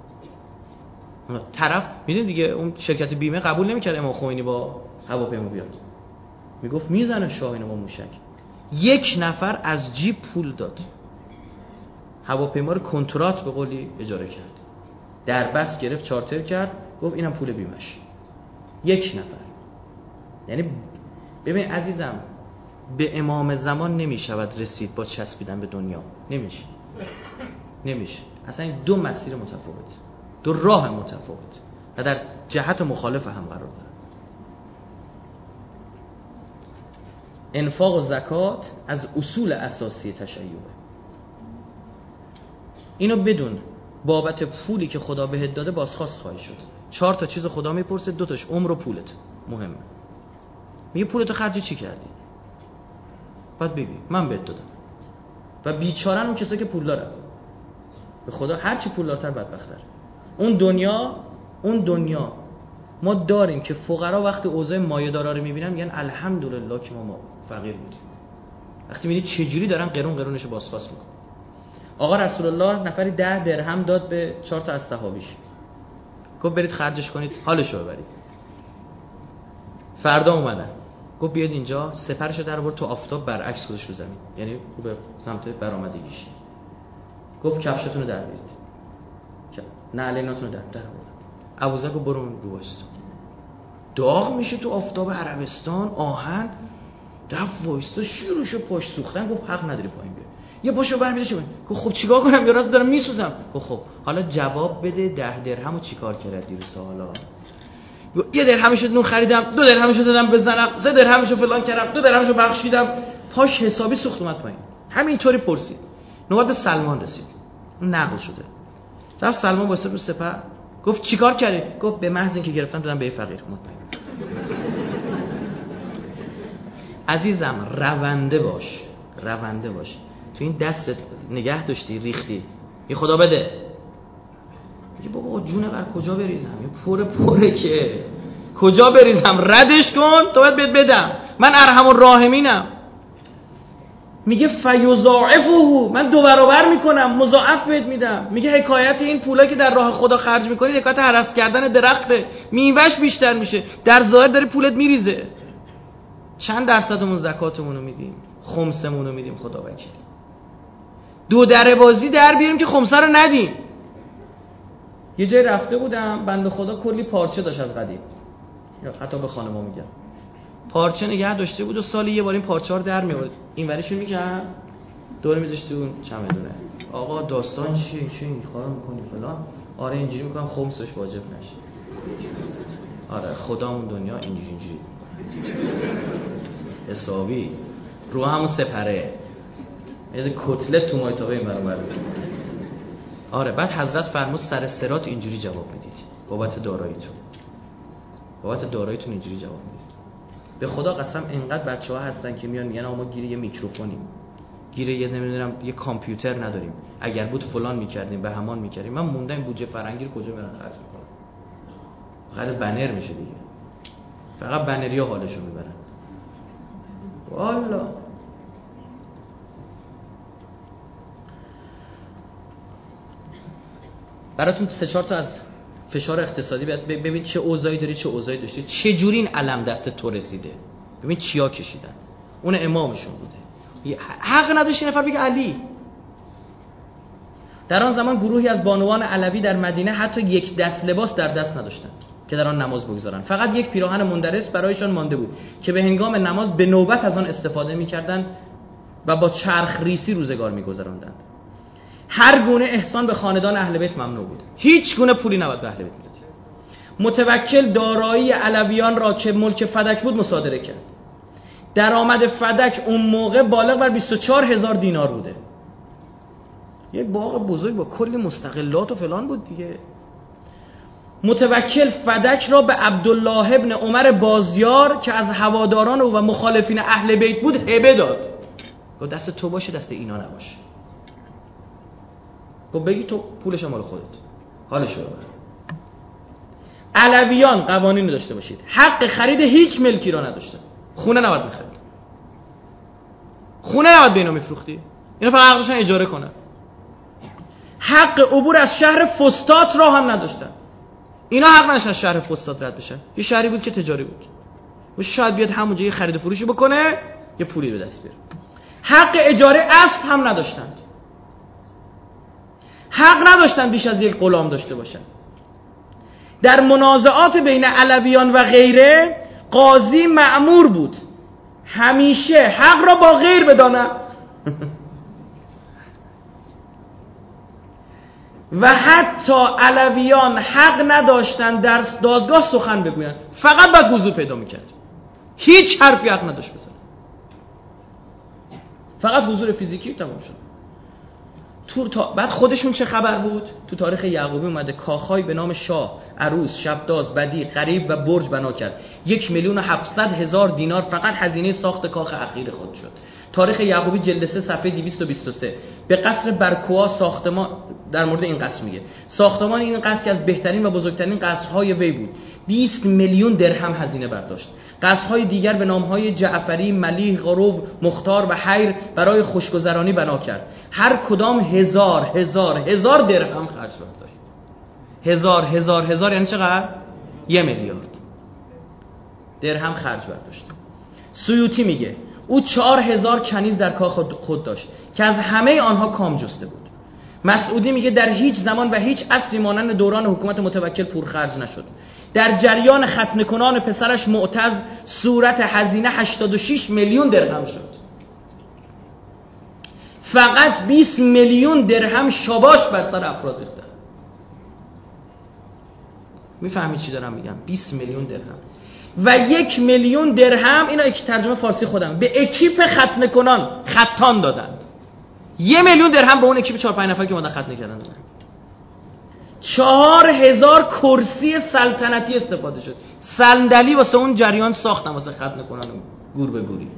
طرف میدونید دیگه اون شرکت بیمه قبول نمیکرد امام خمینی با هواپیما بیاد، میگفت میزنه شاه اینو با موشک. 1 نفر از جیب پول داد، هواپیما رو کنترات به قولی اجاره کرد، در بس گرفت چارتر کرد، گفت اینم پول بیمش. 1 نفر. یعنی ببین عزیزم به امام زمان نمیشود رسید با چسبیدن به دنیا، نمیشه. اصلا این 2 مسیر متفاوت، 2 راه متفاوت و در جهت مخالف هم قرار دارن. انفاق و زکات از اصول اساسی تشیعه. اینو بدون بابت پولی که خدا بهت داده بازخواست خواهی شد. 4 تا چیز خدا میپرسه، 2 تاش عمر و پولت مهمه. میگه پولتو خرج چی کردی؟ بعد بگی من بهت دادم. و بیچارن اون کسایی که پول دارن. به خدا هر چی پولدارتر بدبخت‌تر. اون دنیا ما داریم که فقرا وقتی اوضاع مایه‌دارا رو میبینن میگن الحمدلله که ما فقیر بودیم. وقتی میبینی چجوری دارن قرونشو بازخواست میکنن. آقا رسول الله نفری 10 درهم داد به 4 تا از صحابیش. گفت برید خرجش کنید حالشو ببرید. فردا اومدن. گفت بیاد اینجا، سپرشو در آورد تو آفتاب برعکس گذاشت رو زمین. یعنی رو به سمت برآمدگیش. گفت کفشتون رو در بیارید. نعلیناتون رو در آورد. ابوذر گفت برو رو وایسا. داغ میشه تو آفتاب عربستان، آهن رفت وایسا، شیروشو پاش سوختن. گفت حق نداری پایین بیا. یه پاشو برمی‌داشه من. گفت خب چیکار کنم؟ راست دارم میسوزم. گفت خب حالا جواب بده 10 درهمو چیکار کردی رو سوالا؟ یه درهمشو نون خریدم، 2 درهمشو دادم بزنم، 3 درهمشو فلان کردم، 2 درهمشو بخشیدم. پاش حسابی سوخت اومد پایین. همینطوری پرسید. نوبت سلمان رسید. اون نقل شده. رفت سلمان واسه رو سپر. گفت چیکار کردی؟ گفت به محض اینکه گرفتم دادم به یه فقیر. عزیزم رونده باش. تو این دستت نگه داشتی ریختی. یه خدا بده. میگه بابا جونه بر کجا بریزم؟ یه پره که کجا بریزم؟ ردش کن تا باید بهت بدم. من ارحم الراحمینم. میگه فیضاعفه، من 2 برابر میکنم، مضاعف بهت میدم. میگه حکایت این پولایی که در راه خدا خرج میکنید حکایت هرس کردن درخته، میوهش بیشتر میشه، در ظاهر داره پولت میریزه. چند درصدمون زکاتمون رو میدیم، خمسمون رو میدیم، خدا وکیل. 2 دره بازی در بیاریم که خمسه رو ندیم. یه جای رفته بودم، بنده خدا کلی پارچه داشت از قدیم، یا حتی به خانم‌ها میگم، پارچه نگه داشته بود و سالی یه بار این پارچه ها رو در می‌آورد، این وریشو می‌کرد دور می‌ذاشت اون چمدونه. آقا داستان چیه؟ این کارو می‌کنی فلان؟ آره اینجوری می‌کنم خمسش واجب نشه. آره خدامون دنیا اینجوری حسابی رو همون سپره، یعنی کتلت تو مایتابه این برابر. آره بعد حضرت فرمود سر صراط اینجوری جواب میدید بابت داراییتون اینجوری جواب میدید. به خدا قسم اینقدر بچه‌ها هستن که میان میگن ما گیر یه میکروفونیم، گیر یه نمیدونم یه کامپیوتر نداریم، اگر بود فلان میکردیم به همان میکردیم. من موندم بودجه فرنگی رو کجا برن خرج میکنم؟ فقط بنر میشه دیگه، فقط بنریا حالشو میبرن. والا براتون 3-4 تا از فشار اقتصادی ببین چه اوضاعی داری، چه اوضاعی داشتی، چه جوری این علم دست تو رسیده. ببین چیا کشیدن. اون امامشون بوده. حق نداشت نفر بگه علی. در آن زمان گروهی از بانوان علوی در مدینه حتی یک دست لباس در دست نداشتند که در آن نماز بگذارند. فقط یک پیراهن مندرس برایشان مانده بود که به هنگام نماز به نوبت از آن استفاده می‌کردند و با چرخ ریسی روزگار می‌گذراندند. هر گونه احسان به خاندان اهل بیت ممنوع بود. هیچ گونه پولی نباید به اهل بیت میداد. متوکل دارایی علویان را که ملک فدک بود مصادره کرد. درآمد فدک اون موقع بالغ بر 24,000 دینار بوده. یک باغ بزرگ با کلی مستقلات و فلان بود دیگه. متوکل فدک را به عبدالله ابن عمر بازیار که از هواداران او و مخالفین اهل بیت بود هبه داد. گفت دست تو باشه، دست اینا نباشه. گفت بگی تو پولش مال خودت، حالشو ببر. علویان قوانین داشته باشید، حق خرید هیچ ملکی را نداشتن. خونه نباید می‌خرید، خونه نباید به اینا میفروختی، اینا فقط حق داشتن اجاره کنن. حق عبور از شهر فسطاط را هم نداشتن. اینا حق نداشتن شهر فسطاط رد بشن. یه شهری بود که تجاری بود، و شاید بیاد همونجا یه خرید و فروشی بکنه، یه پولی به دست بیاره. حق اجاره اسب هم نداشتند. حق نداشتن بیش از یک غلام داشته باشن. در منازعات بین علویان و غیره قاضی مأمور بود همیشه حق را با غیر بداند و حتی علویان حق نداشتن در دادگاه سخن بگویند، فقط باید حضور پیدا میکرد، هیچ حرفی حق نداشت بزن، فقط حضور فیزیکی تمام شد. بعد خودشون چه خبر بود؟ تو تاریخ یعقوبی اومده کاخهای به نام شاه، عروس، شبداز، بدی، غریب و برج بنا کرد. 1,700,000 دینار فقط هزینه ساخت کاخ اخیر خود شد. تاریخ یعقوبی جلد 3 صفحه 223. به قصر برکوها ساختمان، در مورد این قصر میگه، ساختمان این قصر که از بهترین و بزرگترین قصرهای وی بود 20 میلیون درهم هزینه برداشت. قصرهای دیگر به نامهای جعفری، ملیح، غروب، مختار و حیر برای خوشگذرانی بنا کرد. هر کدام هزار درهم خرج برداشت. هزار یعنی چقدر؟ 1 میلیارد درهم خرج برداشت. سیوطی میگه او 4,000 کنیز در کاخ خود داشت که از همه آنها کام جسته بود. مسعودی میگه در هیچ زمان و هیچ عصری مانند دوران حکومت متوکل پرخرج نشد. در جریان ختنه کنان پسرش معتز صورت هزینه 86 میلیون درهم شد. فقط 20 میلیون درهم شاباش بر سر افراد ریختن. میفهمی چی دارم میگم؟ 20 میلیون درهم و 1 میلیون درهم، اینا یک ترجمه فارسی خودم، به اکیپ ختنه کنان خطان دادن. 1 میلیون درهم به اون اکیپ 4-5 نفر که اومدن ختنه کردن دادن. 4,000 کرسی سلطنتی استفاده شد. صندلی واسه اون جریان ساختن واسه ختنه کنان گور به گوری.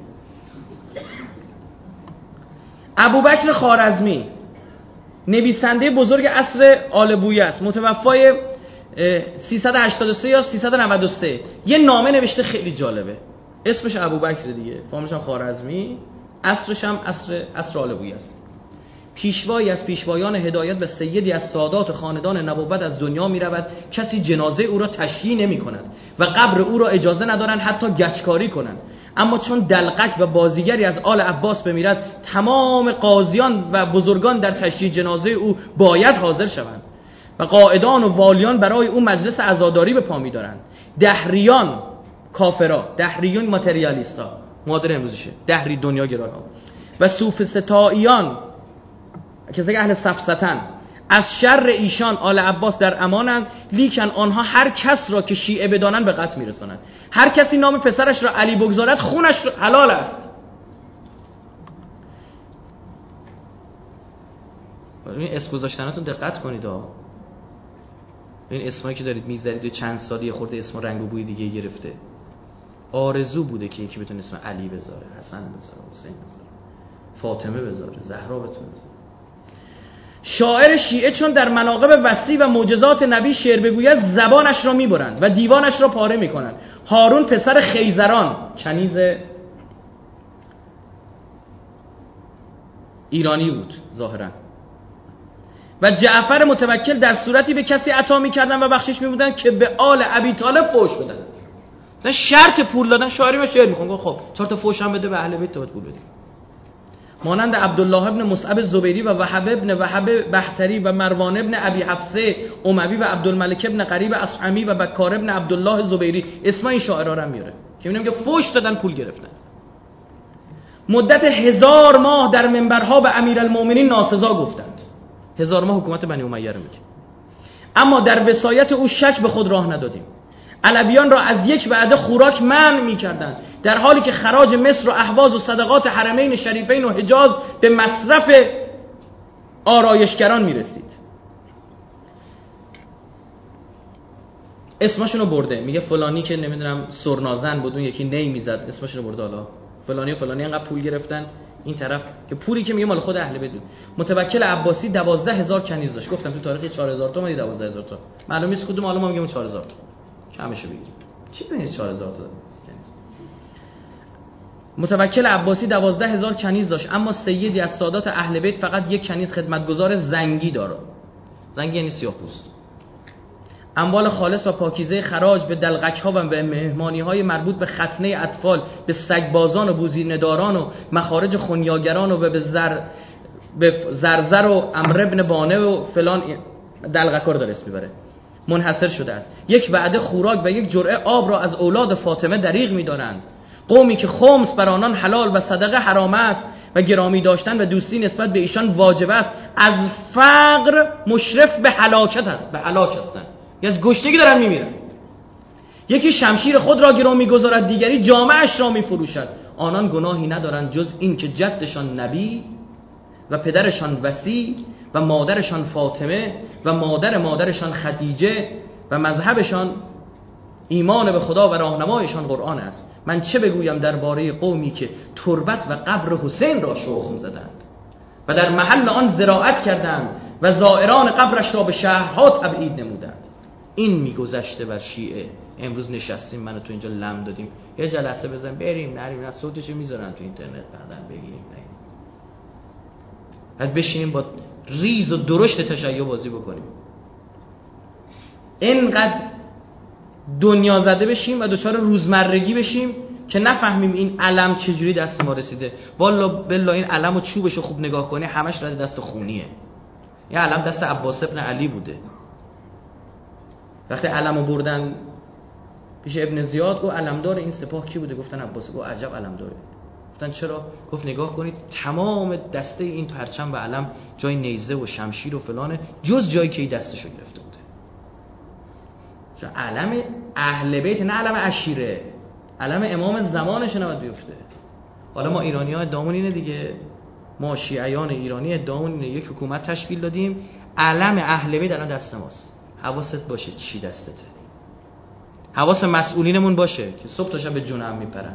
ابوبکر خوارزمی نویسنده بزرگ عصر آل بویه است، متوفای 383 یا 393. یه نامه نوشته خیلی جالبه، اسمش ابوبکر دیگه، فامیلش هم خوارزمی، عصرش هم عصر آل بویه است. پیشوایی از پیشوایان هدایت و سیدی از سادات خاندان نبوت از دنیا می رود. کسی جنازه او را تشییع نمی کند و قبر او را اجازه ندارند حتی گچکاری کنند. اما چون دلقک و بازیگری از آل عباس بمیرد، تمام قاضیان و بزرگان در تشییع جنازه او باید حاضر شوند و قائدان و والیان برای او مجلس عزاداری به پا می دارند. دهریان کافرا، دهریون ماتریالیستا، مادر امروزیشه، دهری دنیا گرا، و سوفسطائیان کسی که اهل سفسطن از شر ایشان آل عباس در امانند، لیکن آنها هر کس را که شیعه بدانند به قتل میرسانند. هر کسی نام پسرش را علی بگذارد خونش حلال است. این اسم گذاشتناتون دقت کنید ها. این اسمایی که دارید میذارید چند سالی خورده اسم رنگ و بوی دیگه گرفته. آرزو بوده که یکی بتونه اسم علی بذاره، حسن بذاره، حسین بذاره، فاطمه بذاره، زهرا بتونه. شاعر شیعه چون در مناقب وسیع و معجزات نبی شعر بگوید زبانش را میبرند و دیوانش را پاره میکنند. هارون پسر خیزران، کنیز ایرانی بود ظاهرا، و جعفر متوکل در صورتی به کسی عطا میکردن و بخشش میبودن که به آل ابی طالب فوش بدن. مثلا شرط پول دادن، شاعری و شعر میخوان، خب 4 تا فوش هم بده به اهل بیت تا پول بدی. مانند عبدالله ابن مصعب زبیری و وهب ابن وهب بحتری و مروان ابن ابی حفصه اموی و عبدالملک ابن قریب اصحمی و بکار ابن عبدالله زبیری، اسم این شاعرها رو میاره که میگم که فوش دادن پول گرفتن. مدت 1000 ماه در منبرها به امیرالمومنین ناسزا گفتند. 1000 ماه حکومت بنی امیه رو میگه. اما در وصایت او شک به خود راه ندادیم. علویان را از یک وعده خوراک منع می‌کردند، در حالی که خراج مصر و اهواز و صدقات حرمین شریفین و حجاز به مصرف آرایشگران میرسید. اسمشون رو برده، میگه فلانی که نمیدونم سرنازن بود، اون یکی نی میزد، اسمشون رو برده. حالا فلانی و فلانی انقدر پول گرفتن، این طرف که پولی که میگه مال خود اهل بیت بود. متوکل عباسی 12,000 کنیز داشت. گفتم تو تاریخ 4,000 تا، 12,000 تا معلوم نیست کدوم، حالا ما میگیم 4,000 تا کمشو بگیریم. چی بینید 4,000 تا کنیز. متوکل عباسی 12,000 کنیز داشت، اما سیدی از سادات اهل بیت فقط یک کنیز خدمتگزار زنگی داره. زنگی یعنی سیاه‌پوست. اموال خالص و پاکیزه خراج به دلقک‌ها و به مهمانی‌های مربوط به ختنه اطفال، به سگبازان و بوزینه‌داران و مخارج خنیاگران و به زرزر و عمرو ابن بانه و فلان دلقک‌ها رو داره اسم میبره، منحصر شده است. یک وعده خوراک و یک جرعه آب را از اولاد فاطمه دریغ می‌دارند. قومی که خمس بر آنان حلال و صدقه حرام است و گرامی داشتن و دوستی نسبت به ایشان واجب است، از فقر مشرف به هلاکت است، به هلاک هستند، یا از گشنگی دارن میمیرن. یکی شمشیر خود را گرو میگذارد، دیگری جامه‌اش را میفروشد. آنان گناهی ندارند جز این که جدشان نبی و پدرشان وصی و مادرشان فاطمه و مادرشان خدیجه و مذهبشان ایمان به خدا و راهنمایشان قرآن است. من چه بگویم درباره قومی که تربت و قبر حسین را شخم زدند و در محل آن زراعت کردند و زائران قبرش را به شهرها تبعید نمودند. این میگذشته بر شیعه. امروز نشستیم من و تو اینجا لم دادیم یه جلسه بزن بریم نریم، نه صوتشو میذارن تو اینترنت بعدن بگیریم بعد بشینیم با ریز و درشت تشیع بازی بکنیم. اینقدر دنیا زده بشیم و دوچار روزمرگی بشیم که نفهمیم این علم چجوری دست ما رسیده. والا بالله این علم و چوبشو خوب نگاه کنی همش رد دست خونیه. این علم دست عباس ابن علی بوده. وقتی علمو بردن پیش ابن زیاد گفت علمدار این سپاه کی بوده؟ گفتن عباس. گفت عجب علمداره. گفتن چرا؟ گفت نگاه کنید تمام دسته این پرچم و علم جای نیزه و شمشیر و فلانه جز جایی که این دستشو گرفته بوده. چون علم اهل بیت نه علم عشیره، علم امام زمانش نباید بیفته. حالا ما ایرانی‌ها ادعامون اینه دیگه، ما شیعیان ایرانی ادعامون اینه یک حکومت تشکیل دادیم علم اهل بیت الان دست ماست. حواست باشه چی دستته، حواس مسئولینمون باشه که صبح تا شب به جون هم میپرن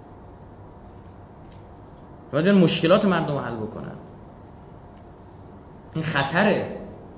باید مشکلات مردم حل بکنن. این خطره.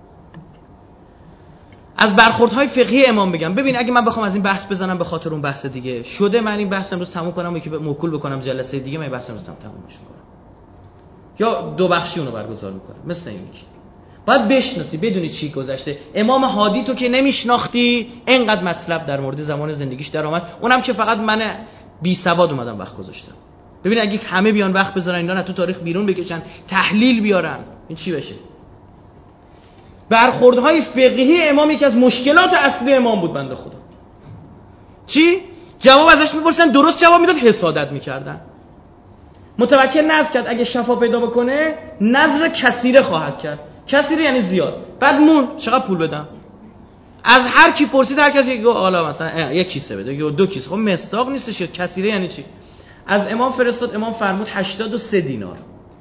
از برخوردهای فقهی امام بگم. ببین اگه من بخوام از این بحث بزنم به خاطر اون بحث دیگه شده، من این بحث امروز تموم کنم و که موکول بکنم جلسه دیگه، من این بحث امروز تمومش میکنم یا دو بخشی اونو برگزار میکنم. مثل این میگه باید بشناسی بدونی چی گذشته. امام هادی تو که نمیشناختی اینقدر مطلب در مورد زمان زندگیش در آمد، اونم که فقط من بی سواد اومدم وقت گذاشتم. ببین اگه همه بیان وقت بذارن اینا تو تاریخ بیرون بکشن تحلیل بیارن این چی بشه؟ برخوردهای فقهی امام یکی از مشکلات اصلی امام بود بنده خدا. چی؟ جواب ازش میپرسن درست جواب میداد، حسادت میکردن. متوکل نذر کرد اگه شفا پیدا بکنه نذر کثیره خواهد کرد. کثیره یعنی زیاد. بعد مون چقدر پول بدم؟ از هر کی پرسید هر کسی گفت حالا مثلا یک کیسه بده یا دو کیسه. خب مصداق نیستش. کثیره یعنی چی؟ از امام فرستاد، امام فرمود 83 دینار.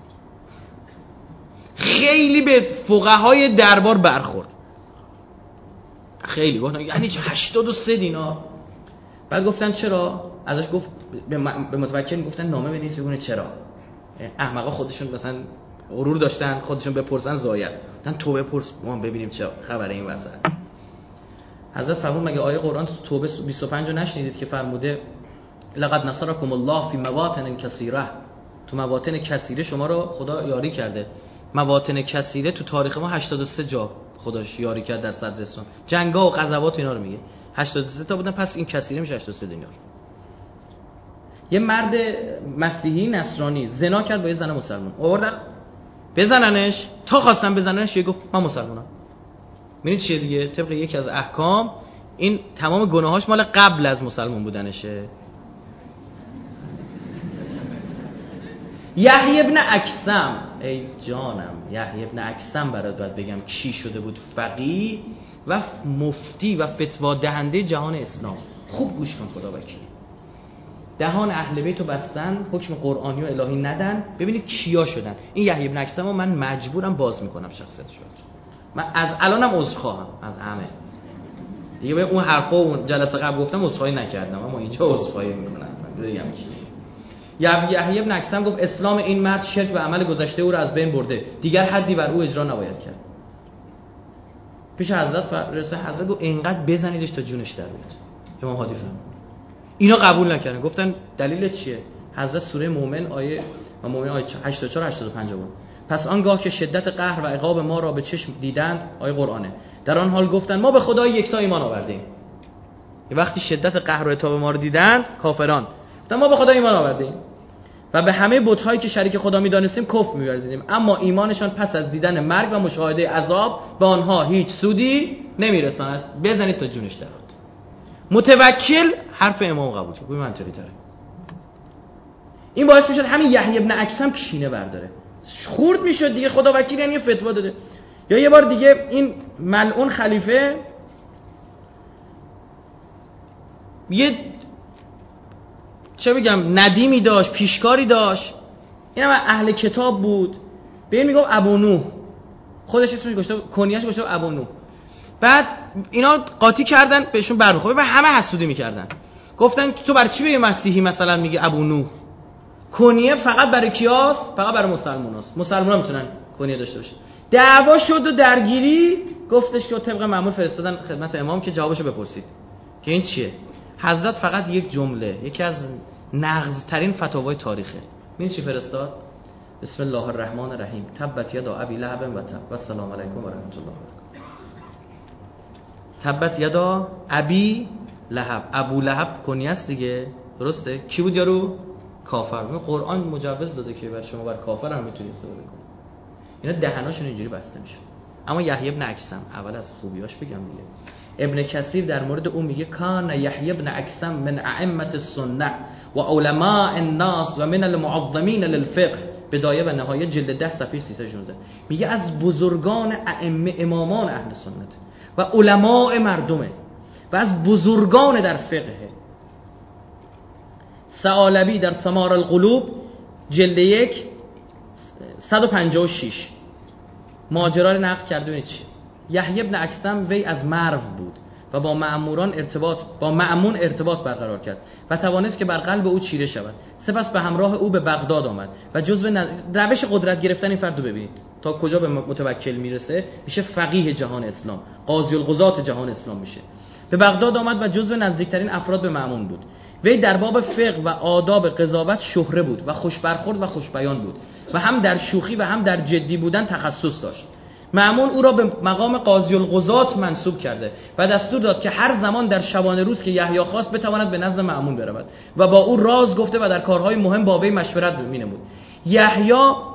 خیلی به فقهای دربار برخورد. خیلی گفتن یعنی چه 83 دینار؟ بعد گفتن چرا؟ ازش گفت به متوکل گفتن نامه بنویس بگونه چرا. احمقا خودشون مثلا غرور داشتن خودشون بپرسن زاید. گفتن توبه پرس ما ببینیم چه خبره این وسط. حضرت فرمود مگه آیه قرآن توبه 25 رو نشنیدید که فرموده لقد نصرکم الله فی مواطن کثیره، تو مواطن کثیره شما رو خدا یاری کرده. مواطن کثیره تو تاریخ ما 83 جا خداش یاری کرد در صدرستان، جنگا و غزوات اینا رو میگه 83 تا بودن، پس این کثیره میشه 83 دینار. یه مرد مسیحی نصرانی زنا کرد با یه زن مسلمان، آوردن بزننش، تا خواستن بزننش یه گفت من مسلمانم. ببینید چیه دیگه، طبق یکی از احکام این تمام گناهاش مال قبل از مسلمان بودنشه. یحیی ابن اکثم، ای جانم یحیی ابن اکثم برات باید بگم کی شده بود، فقیه و مفتی و فتوا دهنده جهان اسلام. خوب گوش کن خدا وکیلی. دهان اهل بیت رو بستن، حکم قرآنی و الهی ندن. ببینید کیا شدن. این یحیی ابن اکثم من مجبورم باز میکنم شخصیتش رو. من از الانم عذرخواهم از همه دیگه. به اون حرفا اون جلسه قبل گفتم عذرخواهی نکردم، اما اینجا عذرخواهی میکنم. بگم چی؟ یحیی ابن اکثم گفت اسلام این مرد شرک و عمل گذشته او را از بین برده، دیگر حدی بر او اجرا نباید کرد. پیش حضرت رسول، حضرت گفت اینقدر بزنیدش تا جونش در بیاد. امام هادی فرمود اینا قبول نکردن. گفتن دلیل چیه؟ حضرت سوره مومن آیه 84 85 بود. پس آنگاه که شدت قهر و عقاب ما را به چشم دیدند، آیه قرآنه، در آن حال گفتند ما به خدای یکتا ایمان آوردیم. وقتی شدت قهر و عتاب ما رو دیدند کافران گفتند ما به خدا ایمان آوردیم و به همه بت‌هایی که شریک خدا می‌دانستیم کفر می‌ورزیدیم، اما ایمانشان پس از دیدن مرگ و مشاهده عذاب به آنها هیچ سودی نمی‌رساند. بزنید تا جونش درآد. متوکل حرف امام قبول کرد. ببین منطقی تره. این باعث میشد همین یحیی ابن اکثم کینه برداره. خورد میشد دیگه، خدا وکیل یعنی فتوا داده. یا یه بار دیگه این ملعون خلیفه یه چه بگم ندیمی داشت، پیشکاری داشت، اینم اهل کتاب بود. به این میگم ابو نوح. خودش اسمش گذاشته کنیاش گذاشته ابو نوح. بعد اینا قاطی کردن بهشون برمیخوره و همه حسودی میکردن، گفتن تو برای چی به مسیحی مثلا میگه ابو نوح؟ کنیه فقط برای کیاس؟ فقط برای مسلماناست، مسلمانا میتونن کنیه داشته باشن. دعوا شد و درگیری، گفتش که طبق معمول فرستادن خدمت امام که جوابشو بپرسید که این چیه. حضرت فقط یک جمله، یکی از نغزترین فتاوای تاریخه، این چی فرستاد؟ بسم الله الرحمن الرحیم تبت یدا ابی لهب و تب و السلام علیکم و رحمت الله و برکاته. تبت یدا ابی لهب، ابو لهب کنیه است دیگه، درسته؟ کی بود یارو؟ کافر. قرآن مجوز داده که بر شما بر کافر هم میتونید استفاده کنید. اینا دهناشون اینجوری بسته میشه. اما یحیی بن اکثم، اول از خوبیاش بگم دیگه، ابن کثیر در مورد اون میگه کان یحیی بن اکثم من ائمه السنه و علماء الناس و من المعظمین للفقه، بدایه و نهایه جلد 10 صفحه 316. میگه از بزرگان ائمه امامان اهل سنت و علماء مردمه و از بزرگان در فقه. ثعالبی در ثمار القلوب جلد 1 156 ماجرا رو نقل کرده. ببینید چی. یحیی بن اکثم وی از مرو بود و با مأمون ارتباط برقرار کرد و توانست که بر قلب او چیره شود. سپس به همراه او به بغداد آمد و جزو روش قدرت گرفتن این فرد رو ببینید تا کجا به متوکل میرسه، میشه فقیه جهان اسلام، قاضی القضات جهان اسلام میشه. به بغداد آمد و جزو نزدیکترین افراد به مأمون بود. وی در باب فقه و آداب قضاوت شهره بود و خوش برخورد و خوش بیان بود و هم در شوخی و هم در جدی بودن تخصص داشت. مأمون او را به مقام قاضی القضات منصوب کرده و دستور داد که هر زمان در شبانه روز که یحیی خواست بتواند به نزد مأمون برود و با او راز گفته و در کارهای مهم با وی مشورت می‌نمود. یحیی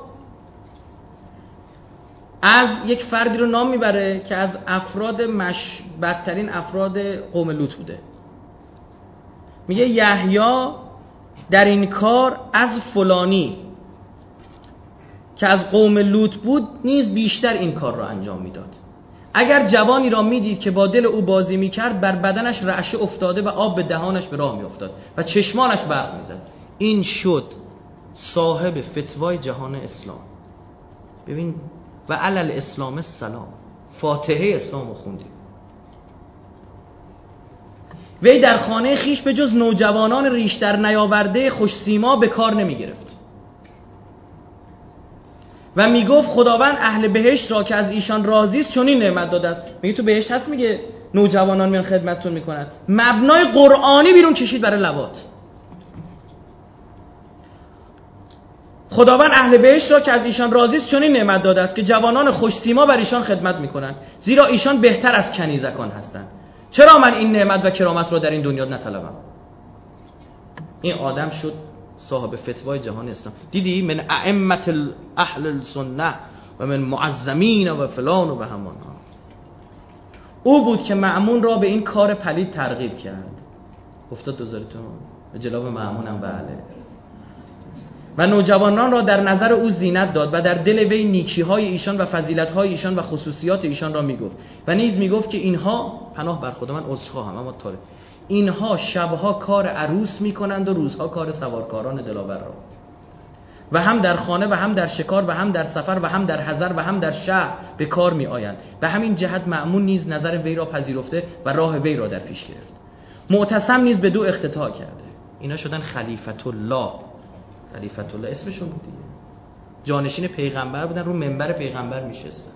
از یک فردی رو نام میبره که از افراد بدترین افراد قوم لوط بوده. میگه یحیی در این کار از فلانی که از قوم لوط بود نیز بیشتر این کار را انجام میداد. اگر جوانی را میدید که با دل او بازی میکرد بر بدنش رعشه افتاده و آب به دهانش به راه میافتاد و چشمانش برق میزد. این شد صاحب فتوای جهان اسلام. ببین و علل اسلام السلام، فاتحه اسلام رو خوندیم. وی در خانه خیش به جز نوجوانان ریشتر نیاورده خوش سیما به کار نمی گرفت و می گفت خداوند اهل بهشت را که از ایشان راضی است چنین نعمت داده است. میگه تو بهشت هست، میگه نوجوانان میان خدمتتون میکنن، مبنای قرآنی بیرون کشید برای لواط. خداوند اهل بهشت را که از ایشان راضی است چنین نعمت داده است که جوانان خوش سیما بر ایشان خدمت میکنند، زیرا ایشان بهتر از کنیزکان هستند. چرا من این نعمت و کرامت را در این دنیا نطلبم؟ این آدم شد صاحب فتوای جهان اسلام. دیدی من ائمه اهل السنه و من معظمین و فلان و همان. او بود که مأمون را به این کار پلید ترغیب کرد. افتاد دوزارتون به جلاب مأمونم بله. و نوجوانان را در نظر او زینت داد و در دل وی نیکی‌های ایشان و فضیلت‌های ایشان و خصوصیات ایشان را میگفت و نیز میگفت که اینها، پناه بر خدا من عذرخواهم اما طاره، اینها شبها کار عروس میکنند و روزها کار سوارکاران دلاور را و هم در خانه و هم در شکار و هم در سفر و هم در حضر و هم در شهر به کار می آیند. به همین جهت مأمون نیز نظر وی را پذیرفته و راه وی را در پیش گرفت. معتصم نیز به دو اختطاع کرده. اینا شدن خلیفت الله. خلیفت الله اسمشون بود دیگه، جانشین پیغمبر بودن، رو منبر پیغمبر میشستن.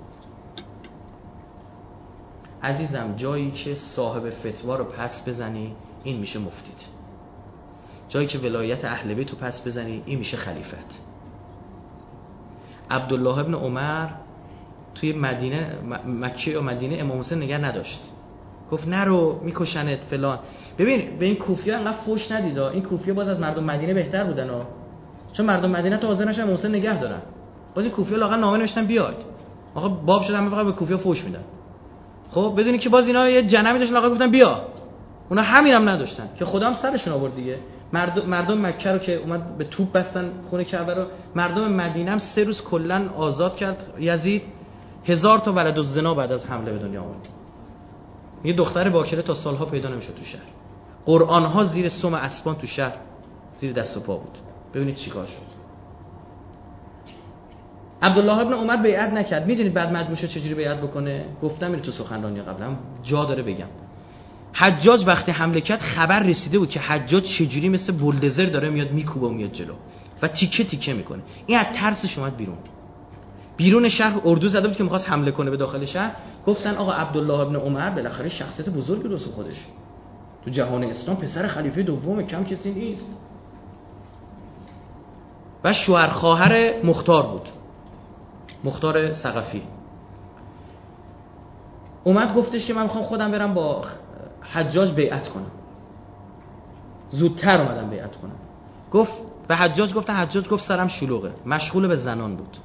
عزیزم جایی که صاحب فتوا رو پس بزنی این میشه مفتیت، جایی که ولایت اهل بیت رو پس بزنی این میشه خلیفت. عبدالله ابن عمر توی مدینه، مکه یا مدینه، امام حسین نگه نداشت، گفت نرو میکشنت فلان. ببین به این کوفی‌ها انقدر فوش ندید، این کوفی‌ها باز از مردم مدینه بهتر بودن چون مردم مدینه تا حاضر نشن امام حسین نگه دارن. باز این کوفی‌ها لااقل نامه نوشتن بیاید، آقا باب شدن فقط به کوفی‌ها فوش میدن. خب بدونی که باز اینا یه جنمی داشتن لااقل گفتن بیا، اونا همینم نداشتن که خدا هم سرشون آورد دیگه. مردم مکه رو که اومد به توپ بستن خونه کعبه رو، مردم مدینه هم 3 روز کلا آزاد کرد یزید. 1000 تا ولد الزنا بعد از حمله به دنیا آورد. یه دختر باکره تا سالها پیدا نمیشد تو شهر. قرآن‌ها زیر سم اسبان تو شهر زیر دست و پا بود. ببینید چیکار شد. عبدالله ابن عمر بیعت نکرد. میدونید بعد مجبور شد چجوری بیعت بکنه؟ گفتم اینو تو سخنرانی قبلا، جا داره بگم. حجاج وقتی حمله کرد خبر رسیده بود که حجاج چجوری مثل بولدزر داره میاد میکوبه و میاد جلو و تیکه تیکه میکنه. این از ترسش اومد بیرون شهر اردو زده بود که میخواست حمله کنه به داخل شهر. گفتن آقا عبدالله ابن عمر بالاخره شخصیت بزرگی واسه خودش تو جهان اسلام، پسر خلیفه دوم، کم کسی نیست و شوهر خواهر مختار بود، مختار ثقفی. اومد گفتش که من میخوام خودم برم با حجاج بیعت کنم، زودتر اومدم بیعت کنم. گفت به حجاج گفتن، حجاج گفت سرم شلوغه، مشغول به زنان بود.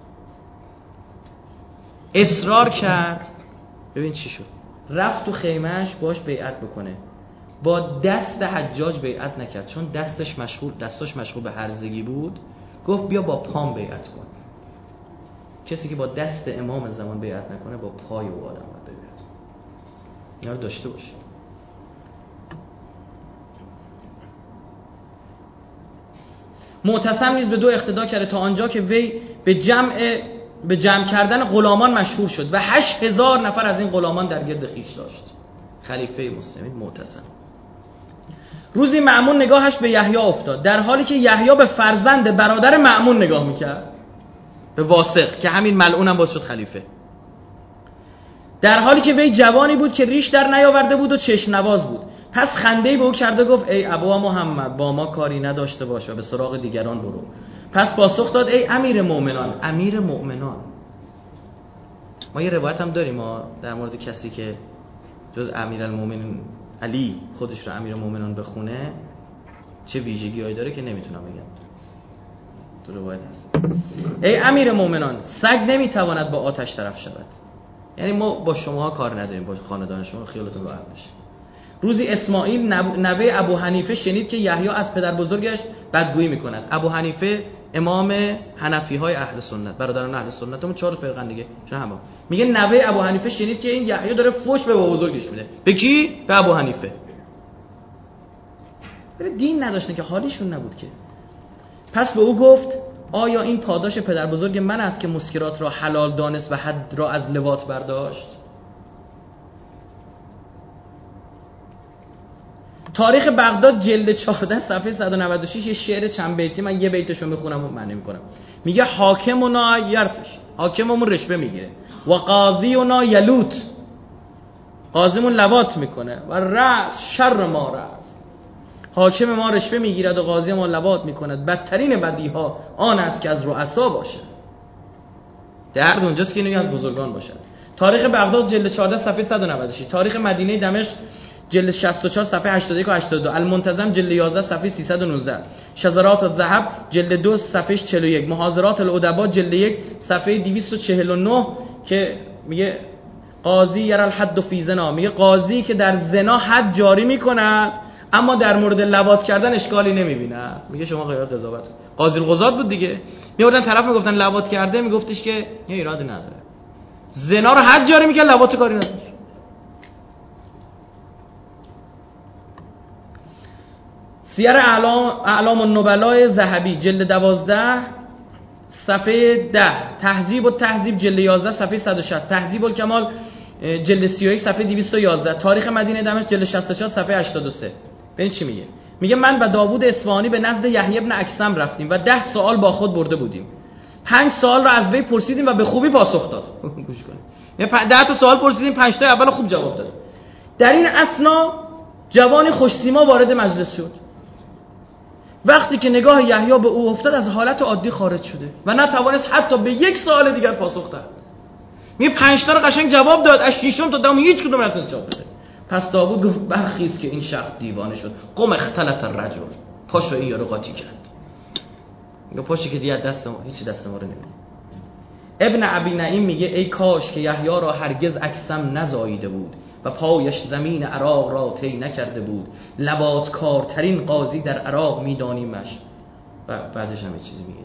اصرار کرد، ببین چی شد، رفت تو خیمهش باش بیعت بکنه، با دست حجاج بیعت نکرد چون دستش مشغول به هرزگی بود. گفت بیا با پام بیعت کن. کسی که با دست امام زمان بیعت نکنه با پای او آدم باید بیعت. اینا رو داشته باشه. معتصم نیز به دو اقتدا کرده تا آنجا که وی به جمع کردن غلامان مشهور شد و 8000 نفر از این غلامان در گرد خویش داشت. خلیفه مسلمین معتصم. روزی مأمون نگاهش به یحیی افتاد، در حالی که یحیی به فرزند برادر مأمون نگاه میکرد، به واسق که همین ملعون هم باز شد خلیفه، در حالی که وی جوانی بود که ریش در نیاورده بود و چشم نواز بود. پس خنده‌ای به او کرده گفت ای ابا محمد، با ما کاری نداشته باش و به سراغ دیگران برو. پس پاسخ داد ای امیر مؤمنان. امیر مؤمنان، ما یه روایت هم داریم ما در مورد کسی که جز امیرالمومنین علی خودش رو امیرالمومنان بخونه چه ویژگی‌هایی داره که نمیتونم بگم، تو روایت هست. ای امیر مؤمنان، سگ نمیتواند با آتش طرف شود. یعنی ما با شماها کار نداریم، با خاندان شما خیالتون راحت بشه. روزی اسماعیل نوه ابو حنیفه شنید که یحیی از پدر بزرگش بدگویی میکند. ابو حنیفه امام حنفی های اهل سنت، برادران اهل سنت، اون 4 فرقه دیگه شما. میگه نوه ابو حنیفه شنید که این یحیی داره فحش به بابا بزرگش میده. به کی؟ به ابو حنیفه. ولی دین نداشتن که، حالیشون نبود که. پس به او گفت آیا این پاداش پدر بزرگ من است که مسکرات را حلال دانست و حد را از لواط برداشت؟ تاریخ بغداد جلد 14 صفحه 196 یه شعر چند بیتی، من یه بیتشو میخونم و معنی میکنم. میگه حاکمنا یرتش، حاکممون رشوه میگیره، و قاضینا یلوت، قاضیمون لواط میکنه، و رأس شر ما رأس، حاکم ما رشوه میگیرد و قاضی ما لواط میکند. بدترین بدیها آن است که از رؤسا باشد. درد اونجاست که اینو از بزرگان باشد. تاریخ بغداد جلد 14 صفحه 196. تاریخ مدینه دمشق جلد 64 صفحه 81 و 82. المنتظم جلد 11 صفحه 319. شذرات الذهب جلد 2 صفحه 41. محاضرات الادبا جلد 1 صفحه 249 که میگه قاضی یرا الحد فی زنا، میگه قاضی که در زنا حد جاری میکند اما در مورد لواط کردن اشکالی نمیبینه. میگه شما غیر قضاوت. قاضی القضات بود دیگه، میوردن طرف میگفتن لواط کرده، میگفتش که یه ایرادی نداره، زنا رو حد جاری میکرد، لواط کاری نداره. سیر اعلام النبلاء ذهبی جلد 12 صفحه 10. تهذیب التهذیب جلد 11 صفحه 160. تهذیب الکمال جلد 31 صفحه 211. تاریخ مدینه دمشق جلد 64 صفحه 83. ببین چی میگه. میگه من و داوود اصفهانی به نزد یحیی ابن اکثم رفتیم و 10 سوال با خود برده بودیم. 5 سوال را از وی پرسیدیم و به خوبی پاسخ داد. گوش کنید. 10 تا سوال پرسیدیم، 5 تا اول خوب جواب داد. در این اثنا جوانی خوش‌سیما وارد مجلس شد. وقتی که نگاه یحیی به او افتاد از حالت عادی خارج شده و نتوانست حتی به یک سوال دیگر پاسخ دهد. میگه 5 تا رو قشنگ جواب داد، از ششم تا دهم هیچ کدوم نتونست جواب بده. پس داوود گفت برخیز که این شخص دیوانه شد. قم اختلط الرجل، پاشو این یارو قاطی کرد. میگه پاشو که دیگه دست ما هیچ دست ما رو نمیده. ابن ابی نعیم میگه ای کاش که یحیی را هرگز اکثم نزاییده بود و پایش زمین عراق را طی نکرده بود. لواط کارترین قاضی در عراق میدانیمش. و بعدش هم یه چیزی میگه.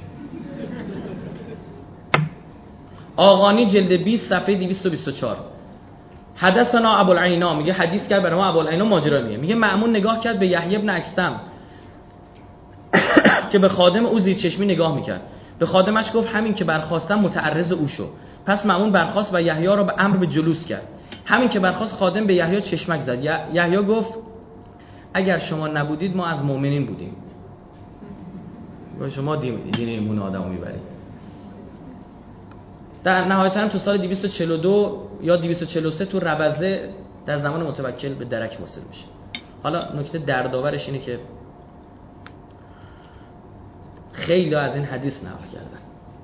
آغانی جلد 20 صفحه 224. حدثنا ابوالعینا، میگه حدیث کرد برای ما ابوالعینا ماجرا میگه مأمون نگاه کرد به یحیی ابن اکثم که به خادم او زیر چشمی نگاه میکرد. به خادمش گفت همین که برخواستم متعرض او شو. پس مأمون برخاست و یحیی را به امر به جلوس کرد. همین که برخاست خادم به یحیی چشمک زد. یحیی گفت اگر شما نبودید ما از مؤمنین بودیم. شما دین ایمون آدمو میبرید. در نهایتا تو سال 242 یا 243 تو ربضه در زمان متوکل به درک وصل میشه. حالا نکته دردآورش اینه که خیلی از این حدیث نقل کردن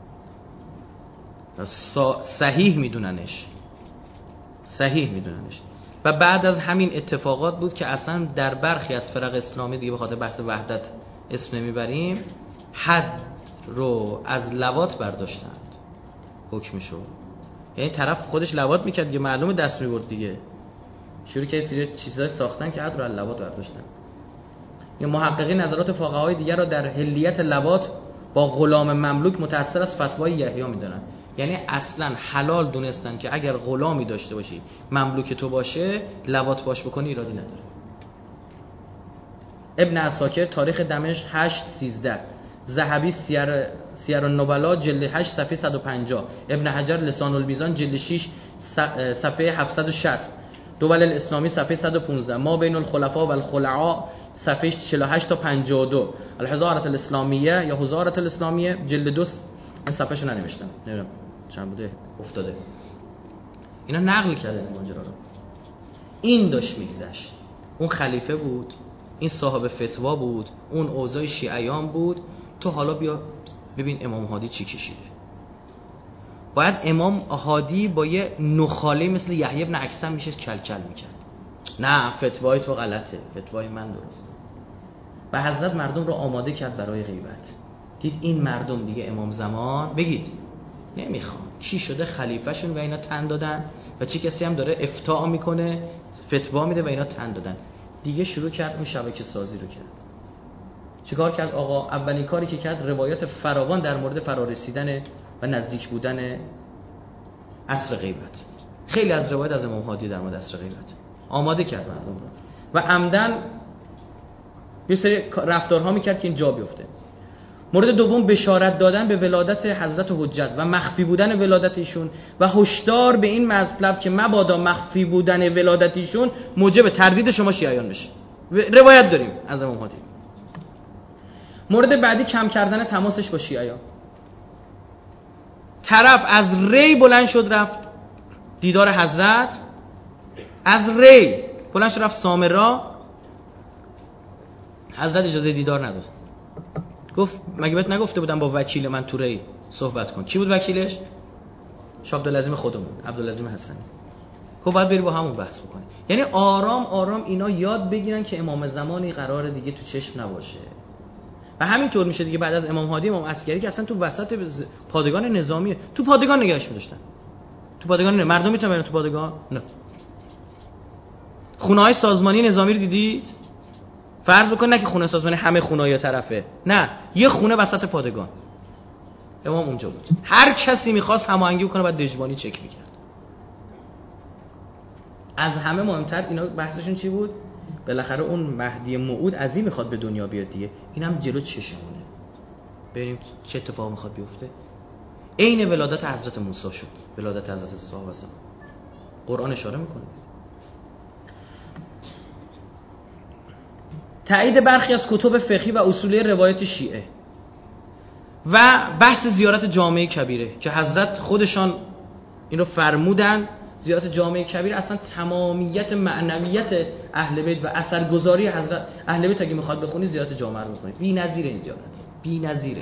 و صحیح میدوننش و بعد از همین اتفاقات بود که اصلا در برخی از فرق اسلامی دیگه به خاطر بحث وحدت اسم نمیبریم حد رو از لواط برداشتند حکمشو. یعنی طرف خودش لواط میکرد که معلومه دست میبرد دیگه، شروع که سری چیزای ساختن که حد رو از لواط برداشتن. یا محققین نظرات فقهای دیگر را در حلیت لواط با غلام مملوک متأثر از فتوای یحیی میدونن. یعنی اصلا حلال دونستن که اگر غلامی داشته باشی مملوک تو باشه لواط باش بکنی ایرادی نداره. ابن عساکر تاریخ دمشق 8:13، ذهبی سیر النبلا جلد 8 صفحه 150، ابن حجر لسان المیزان جلد 6 صفحه 760، دول الاسلامی صفحه 115، ما بین الخلفاء و الخلعاء صفحه 48 تا 52، الحضاره الاسلامیه یا حضاره الاسلامیه جلد 2 صفحه شو ننوشتم نمیدونم چند بوده افتاده. اینا نقل کرده ماجرا رو. این داشت میگذشت، اون خلیفه بود، این صاحب فتوا بود، اون اوضاع شیعیان بود. تو حالا بیا ببین امام هادی چی کشیده. باید امام هادی با یه نخاله مثل یحیی ابن اکثم میشه کلکل میکرد. نه فتوای تو غلطه، فتوای من درسته. و حضرت مردم رو آماده کرد برای غیبت. دید این مردم دیگه امام زمان بگید نمیخوان، چی شده خلیفهشون و اینا تن دادن و چی کسی هم داره افتاء میکنه فتوا میده و اینا تن دادن. دیگه شروع کرد اون شبکه سازی رو کرد. چیکار کرد آقا؟ اولین کاری که کرد روایات فراوان در مورد فرارسیدن و نزدیک بودن عصر غیبت. خیلی از روایات از امام هادی در مورد عصر غیبت آماده کرد مردم رو و عمدن یه سری رفتارها میکرد که این جا بیفته. مورد دوم بشارت دادن به ولادت حضرت حجت و مخفی بودن ولادت ایشون و هشدار به این مطلب که مبادا مخفی بودن ولادت ایشون موجب تردید شما شیعیان بشه. روایت داریم از امام هادی. مورد بعدی کم کردن تماسش با شیعیان. طرف از ری بلند شد رفت دیدار حضرت، از ری بلند شد رفت سامرا، حضرت اجازه دیدار نداد. گفت مگه بهت نگفته بودم با وکیل من تو ری صحبت کن؟ کی بود وکیلش؟ شاه عبدالعظیم خودمون، عبدالعظیم حسنی. خب باید بری با همون بحث بکنی. یعنی آرام آرام اینا یاد بگیرن که امام زمانی قراره دیگه تو چشم نباشه. و همینطور میشه دیگه بعد از امام هادی امام عسکری که اصلا تو وسط پادگان نظامیه، تو پادگان نگهش می‌داشتن. تو پادگان مردم میتونن برن تو پادگان؟ نه. خونه‌های سازمانی نظامی رو دیدید؟ فرض بکن نه که خونه سازمانی همه خونه‌های طرفه، نه، یه خونه وسط پادگان. امام اونجا بود. هر کسی می‌خواست هماهنگی کنه بعد دژبانی چک می‌کرد. از همه مهمتر اینا بحثشون چی بود؟ بالاخره اون مهدی موعود از این میخواد به دنیا بیاد دیگه، اینم جلو چشمونه. ببینیم چه اتفاق میخواد بیفته. عین ولادت حضرت موسی شد، ولادت حضرت عیسی و زمان. قرآن اشاره میکنه. تایید برخی از کتب فقهی و اصولی روایت شیعه و بحث زیارت جامعه کبیره که حضرت خودشان این رو فرمودن. زیارت جامعه کبیر اصلا تمامیت معنویت اهل بیت و اثرگذاری حضرت اهل بیت اگه میخواد بخونی زیارت جامعه رو بخونی. بی‌نظیره این زیارت، بی‌نظیره.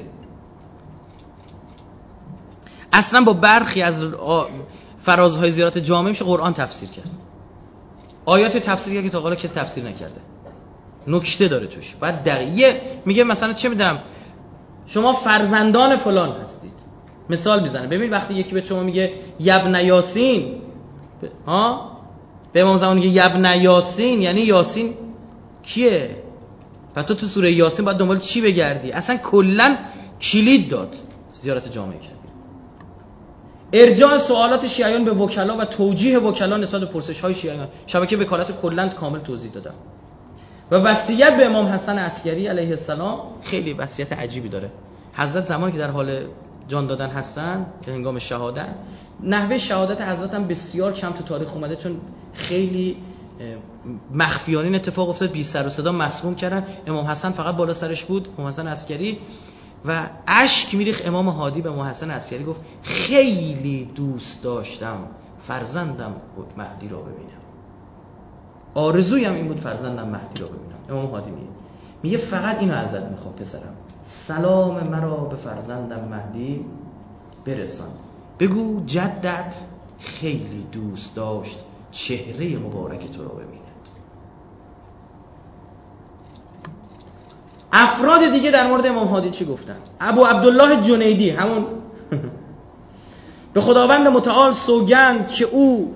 اصلا با برخی از فرازهای زیارت جامعه میشه قرآن تفسیر کرد. آیات تفسیر کرد که تا حالا کسی تفسیر نکرده. نکته داره توش. بعد دقیقه میگه مثلا چه میدونم شما فرزندان فلان هستید. مثال میزنه. ببین وقتی یکی به شما میگه یبن یاسین، ها، به امام زمان میگه یبن یاسین، یعنی یاسین کیه؟ و تو سوره یاسین باید دنبال چی بگردی؟ اصلا کلا کلید داد زیارت جامعه کبیر. ارجاع سوالات شیعیان به وکلا و توجیه وکلا نسبت به پرسش‌های شیعیان. شبکه وکالت کلا کامل توضیح دادم. و وصیت به امام حسن عسکری علیه السلام خیلی وصیت عجیبی داره. حضرت زمانی که در حال جان دادن هستن، هنگام شهادت، نحوه شهادت حضرت هم بسیار کم تو تاریخ اومده، چون خیلی مخفیانه این اتفاق افتاد، بی سر و صدا مسموم کردن. امام حسن فقط بالا سرش بود، امام حسن عسکری، و اشک میریخت. امام هادی به امام حسن عسکری گفت خیلی دوست داشتم فرزندم بود مهدی را ببینم، آرزویم این بود فرزندم مهدی را ببینم. امام هادی میگه فقط اینو ازت میخوام پسرم، سلام مرا به فرزندم مهدی برسان، بگو جدت خیلی دوست داشت چهره مبارک تو را ببیند. افراد دیگه در مورد امام هادی چی گفتن؟ ابو عبدالله جنیدی، همون به خداوند متعال سوگند که او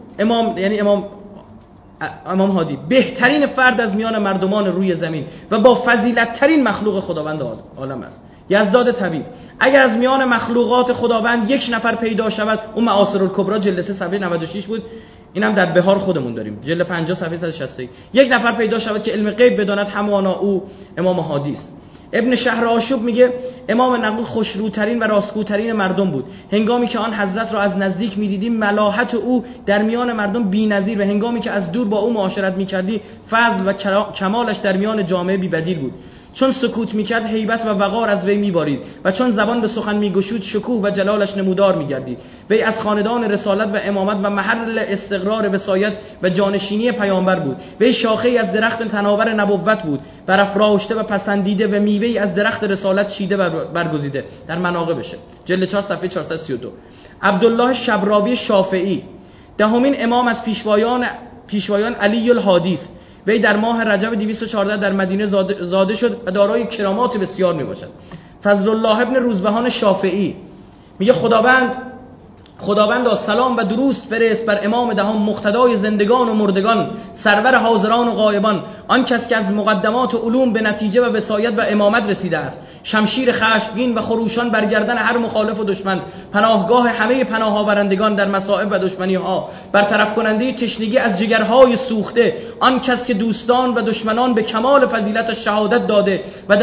امام هادی بهترین فرد از میان مردمان روی زمین و با فضیلت ترین مخلوق خداوند عالم است. یزداد طبیب، اگر از میان مخلوقات خداوند یک نفر پیدا شود، اون معاصر الکبری جلد 3 صفحه 96 بود، اینم در بهار خودمون داریم جلد 50 صفحه 160، یک نفر پیدا شود که علم غیب بداند، همانا او امام هادی است. ابن شهر آشوب میگه امام نقی خوشروترین و راستگوترین مردم بود. هنگامی که آن حضرت را از نزدیک میدیدیم ملاحت او در میان مردم بی‌نظیر، و هنگامی که از دور با او معاشرت میکردی فضل و کمالش در میان جامعه بی‌بدیل بود. چون سکوت میکرد هیبت و وقار از وی میبارید و چون زبان به سخن میگشود شکوه و جلالش نمودار میگردید. وی از خاندان رسالت و امامت و محل استقرار وصایت و جانشینی پیامبر بود. وی شاخه‌ای از درخت تناور نبوت بود، برافراشته و پسندیده، و میوه‌ای از درخت رسالت چیده و برگزیده. در مناقبشه جلد 4 صفحه 432. عبدالله شبراوی شافعی، دهمین امام از پیشوایان علی الهادی است. وی در ماه رجب 214 در مدینه زاده شد و دارای کرامات بسیار میباشد. فضل الله ابن روزبهان شافعی میگه خداوند سلام و درود فرست بر امام دهم، مقتدای زندگان و مردگان، سرور حاضران و غایبان، آن کس که از مقدمات و علوم به نتیجه و وصایت و امامت رسیده است، شمشیر خشمگین و خروشان بر گردن هر مخالف و دشمن، پناهگاه همه پناه آورندگان در مصائب و دشمنی ها، برطرف کننده تشنگی از جگرهای سوخته، آن کس که دوستان و دشمنان به کمال فضیلت شهادت داده و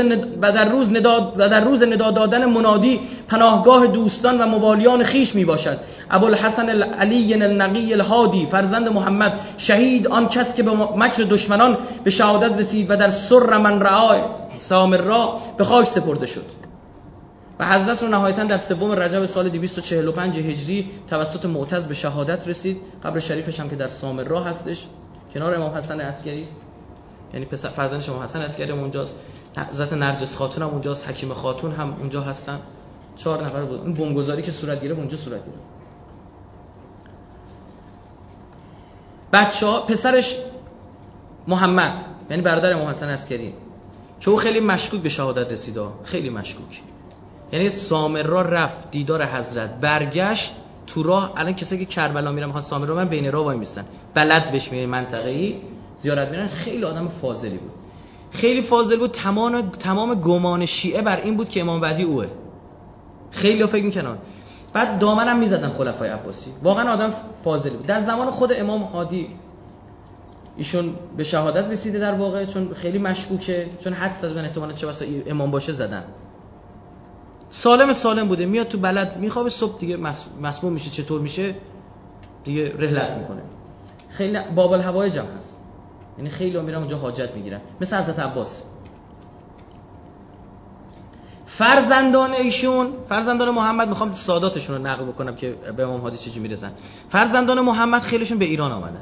در روز ندا دادن منادی پناهگاه دوستان و موالیان خیش می باشد. ابوالحسن علی النقی الهادی، فرزند محمد، شهید، آن کس که به مکر دشمنان به شهادت رسید و در سر من رعای سامرا به خاک سپرده شد. و حضرت رو نهایتاً در 3 رجب سال 245 هجری توسط معتز به شهادت رسید. قبر شریفش هم که در سامرا هستش، کنار امام حسن عسکری است، یعنی فرزندش امام حسن عسکری هم اونجاست، حضرت نرجس خاتون هم اونجاست، حکیم خاتون هم اونجا هستن. 4 نفر بود. این بمبگذاری که صورت گرفت اونجا صورت گرفت. بچه‌ها، پسرش محمد یعنی برادر امام حسن عسکری که او خیلی مشکوک به شهادت رسید، خیلی مشکوک، یعنی سامرا رفت دیدار حضرت، برگشت تو راه. الان کسایی که کربلا میرن ها سامرا من بین راه وای میستن، بلد بهش میگن، منطقه‌ای زیارت میرن. خیلی آدم فاضلی بود، خیلی فاضل بود. تمام گمان شیعه بر این بود که امام بعدی اوه. خیلی فکر میکنن. بعد دامنم میزدن خلفای عباسی. واقعا آدم فاضلی بود. در زمان خود امام هادی ایشون به شهادت رسیده در واقع، چون خیلی مشکوکه، چون حد زدن احتمالاً چه واسه امام باشه زدن. سالم بوده، میاد تو بلد میخوابه، صبح دیگه مسموم میشه. چطور میشه؟ دیگه رحلت میکنه. خیلی باب الهوایج هم هست، یعنی خیلی ها میرن اونجا حاجت میگیرن، مثل حضرت عباس. فرزندان ایشون، فرزندان محمد، میخوام ساداتشون رو نقل بکنم که به امام هادی چجوری میرسن. فرزندان محمد خیلیشون به ایران آمدن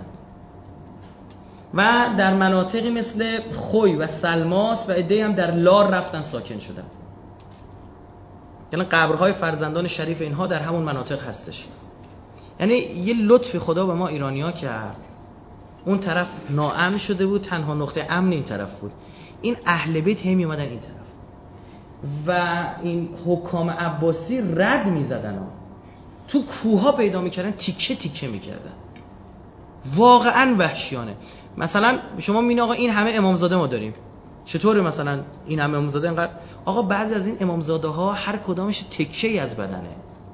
و در مناطقی مثل خوی و سلماس و عده‌ای هم در لار رفتن ساکن شدن. یعنی قبرهای فرزندان شریف اینها در همون مناطق هستش. یعنی یه لطف خدا به ما ایرانی‌ها کرد. اون طرف ناامن شده بود، تنها نقطه امن این طرف بود. این اهل بیت هم اومدن این طرف و این حکام عباسی رد می‌زدن، تو کوها پیدا می‌کردن، تیکه می‌کردن. واقعا وحشیانه. مثلا شما می‌بینید آقا این همه امامزاده ما داریم، چطوره مثلا این همه امامزاده اینقدر؟ آقا بعضی از این امامزاده ها هر کدامش تکه‌ای از بدنه.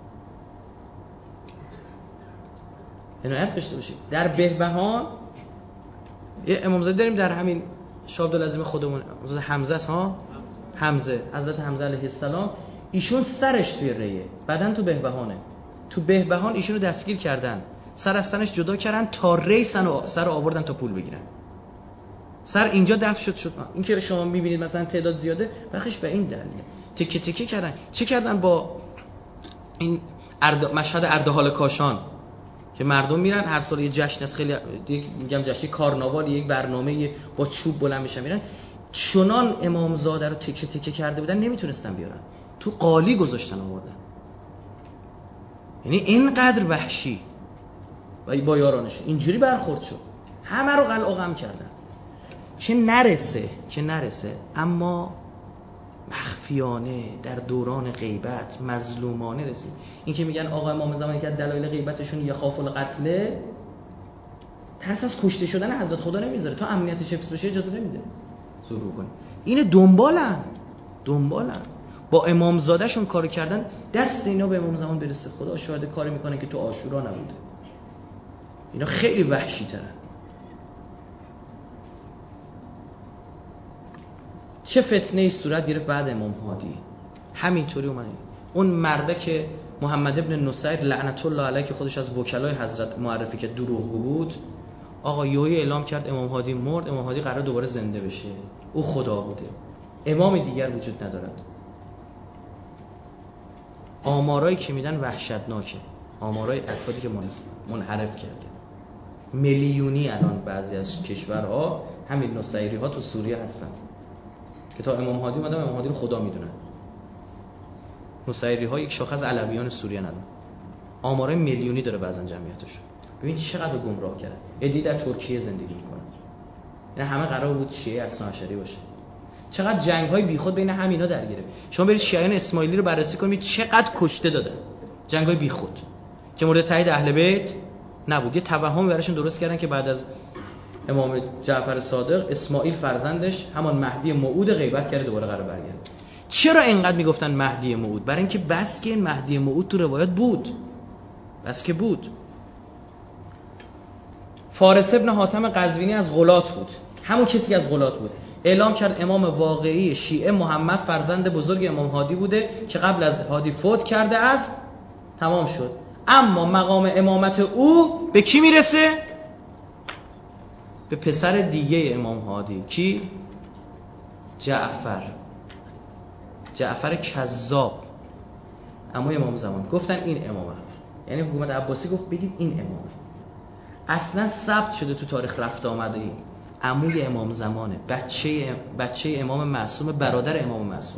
عنایت داشته باشید. در بهبهان یه امامزاده داریم در همین شاه عبدالعظیم خودمون، امامزاده حمزه ها، حضرت حمزه علیه السلام، ایشون سرش توی ریه، بدن تو بهبهانه. تو بهبهان ایشونو دستگیر کردن، سر از تنش جدا کردن تا ری سر آوردن تا پول بگیرن. سر اینجا دفن شد. این که شما میبینید مثلا تعداد زیاده، بخش به این دلیله. تکه تکه کردن. چه کردن با این مشهد اردهال کاشان که مردم میرن هر سال یه جشن است، خیلی میگم جشن کارناوال، یک برنامه با چوب بلند میشن میرن، چنان امامزاده رو تکه تکه کرده بودن نمیتونستن بیارن، تو قالی گذاشتن آوردن. یعنی اینقدر وحشی و با یارانش اینجوری برخورد شد، همه رو قلع و قم کردن. چه نرسه اما مخفیانه در دوران غیبت مظلومانه رسید. این که میگن آقا امام زمانی که دلایل غیبتشون یخاف القتل، ترس از کشته شدن حضرت خدا نمیذاره، تا امنیتش حفظ بشه اجازه نمیده ظهور کنه. اینه دنبالن با امام زادهشون کار کردن، دست اینا به امام زمان برسه. خدا شاهد کاری میکنه که تو عاشورا نبوده. اینا خیلی وحشی ترن. چه فتنه‌ای صورت گرفت بعد امام هادی. همینطوری اومد اون مرده که محمد ابن نصیر لعنت الله علیه که خودش از وکلای حضرت معرفی که دروغگو بود، آقا یوهی اعلام کرد امام هادی مرد، امام هادی قرار دوباره زنده بشه، او خدا بوده، امام دیگر وجود ندارد. آمارایی که میدن وحشتناکه، آمارای افرادی که منحرف کرده میلیونی الان بعضی از کشورها همین نصیری ها تو سوریه هستن که تا امام هادی اومدن امام هادی رو خدا میدونن. نصیری ها یک شاخه از علویان سوریه ندارن، آمارای میلیونی داره بعضن جمعیتش. ببین چقدر گمراه کردن. ادی در ترکیه زندگی میکنن، اینا همه قرار بود شیعه اثناعشری باشه. چقدر جنگ های بیخود بین همینا در گرفت. شما برید شیعیان اسماعیلی رو بررسی کنید چقدر کشته دادن، جنگ های بیخود که مورد تایید اهل بیت نبود. یه توهم براشون درست کردن که بعد از امام جعفر صادق اسماعیل فرزندش همان مهدی موعود غیبت کرده دوباره قرار برگرده. چرا اینقدر میگفتن مهدی موعود؟ برای اینکه بس که این مهدی موعود تو روایات بود، بس که بود. فارس ابن حاتم قزوینی از غلات بود، همون کسی که از غلات بود، اعلام کرد امام واقعی شیعه محمد فرزند بزرگ امام هادی بوده که قبل از هادی فوت کرده است. تمام شد. اما مقام امامت او به کی میرسه؟ به پسر دیگه امام هادی. کی؟ جعفر کذاب، اما امام زمان گفتن این امامه. یعنی حکومت عباسی گفت بگید این امامه. اصلا ثبت شده تو تاریخ رفت آمده این عموی امام زمانه، بچه امام معصوم، برادر امام معصوم.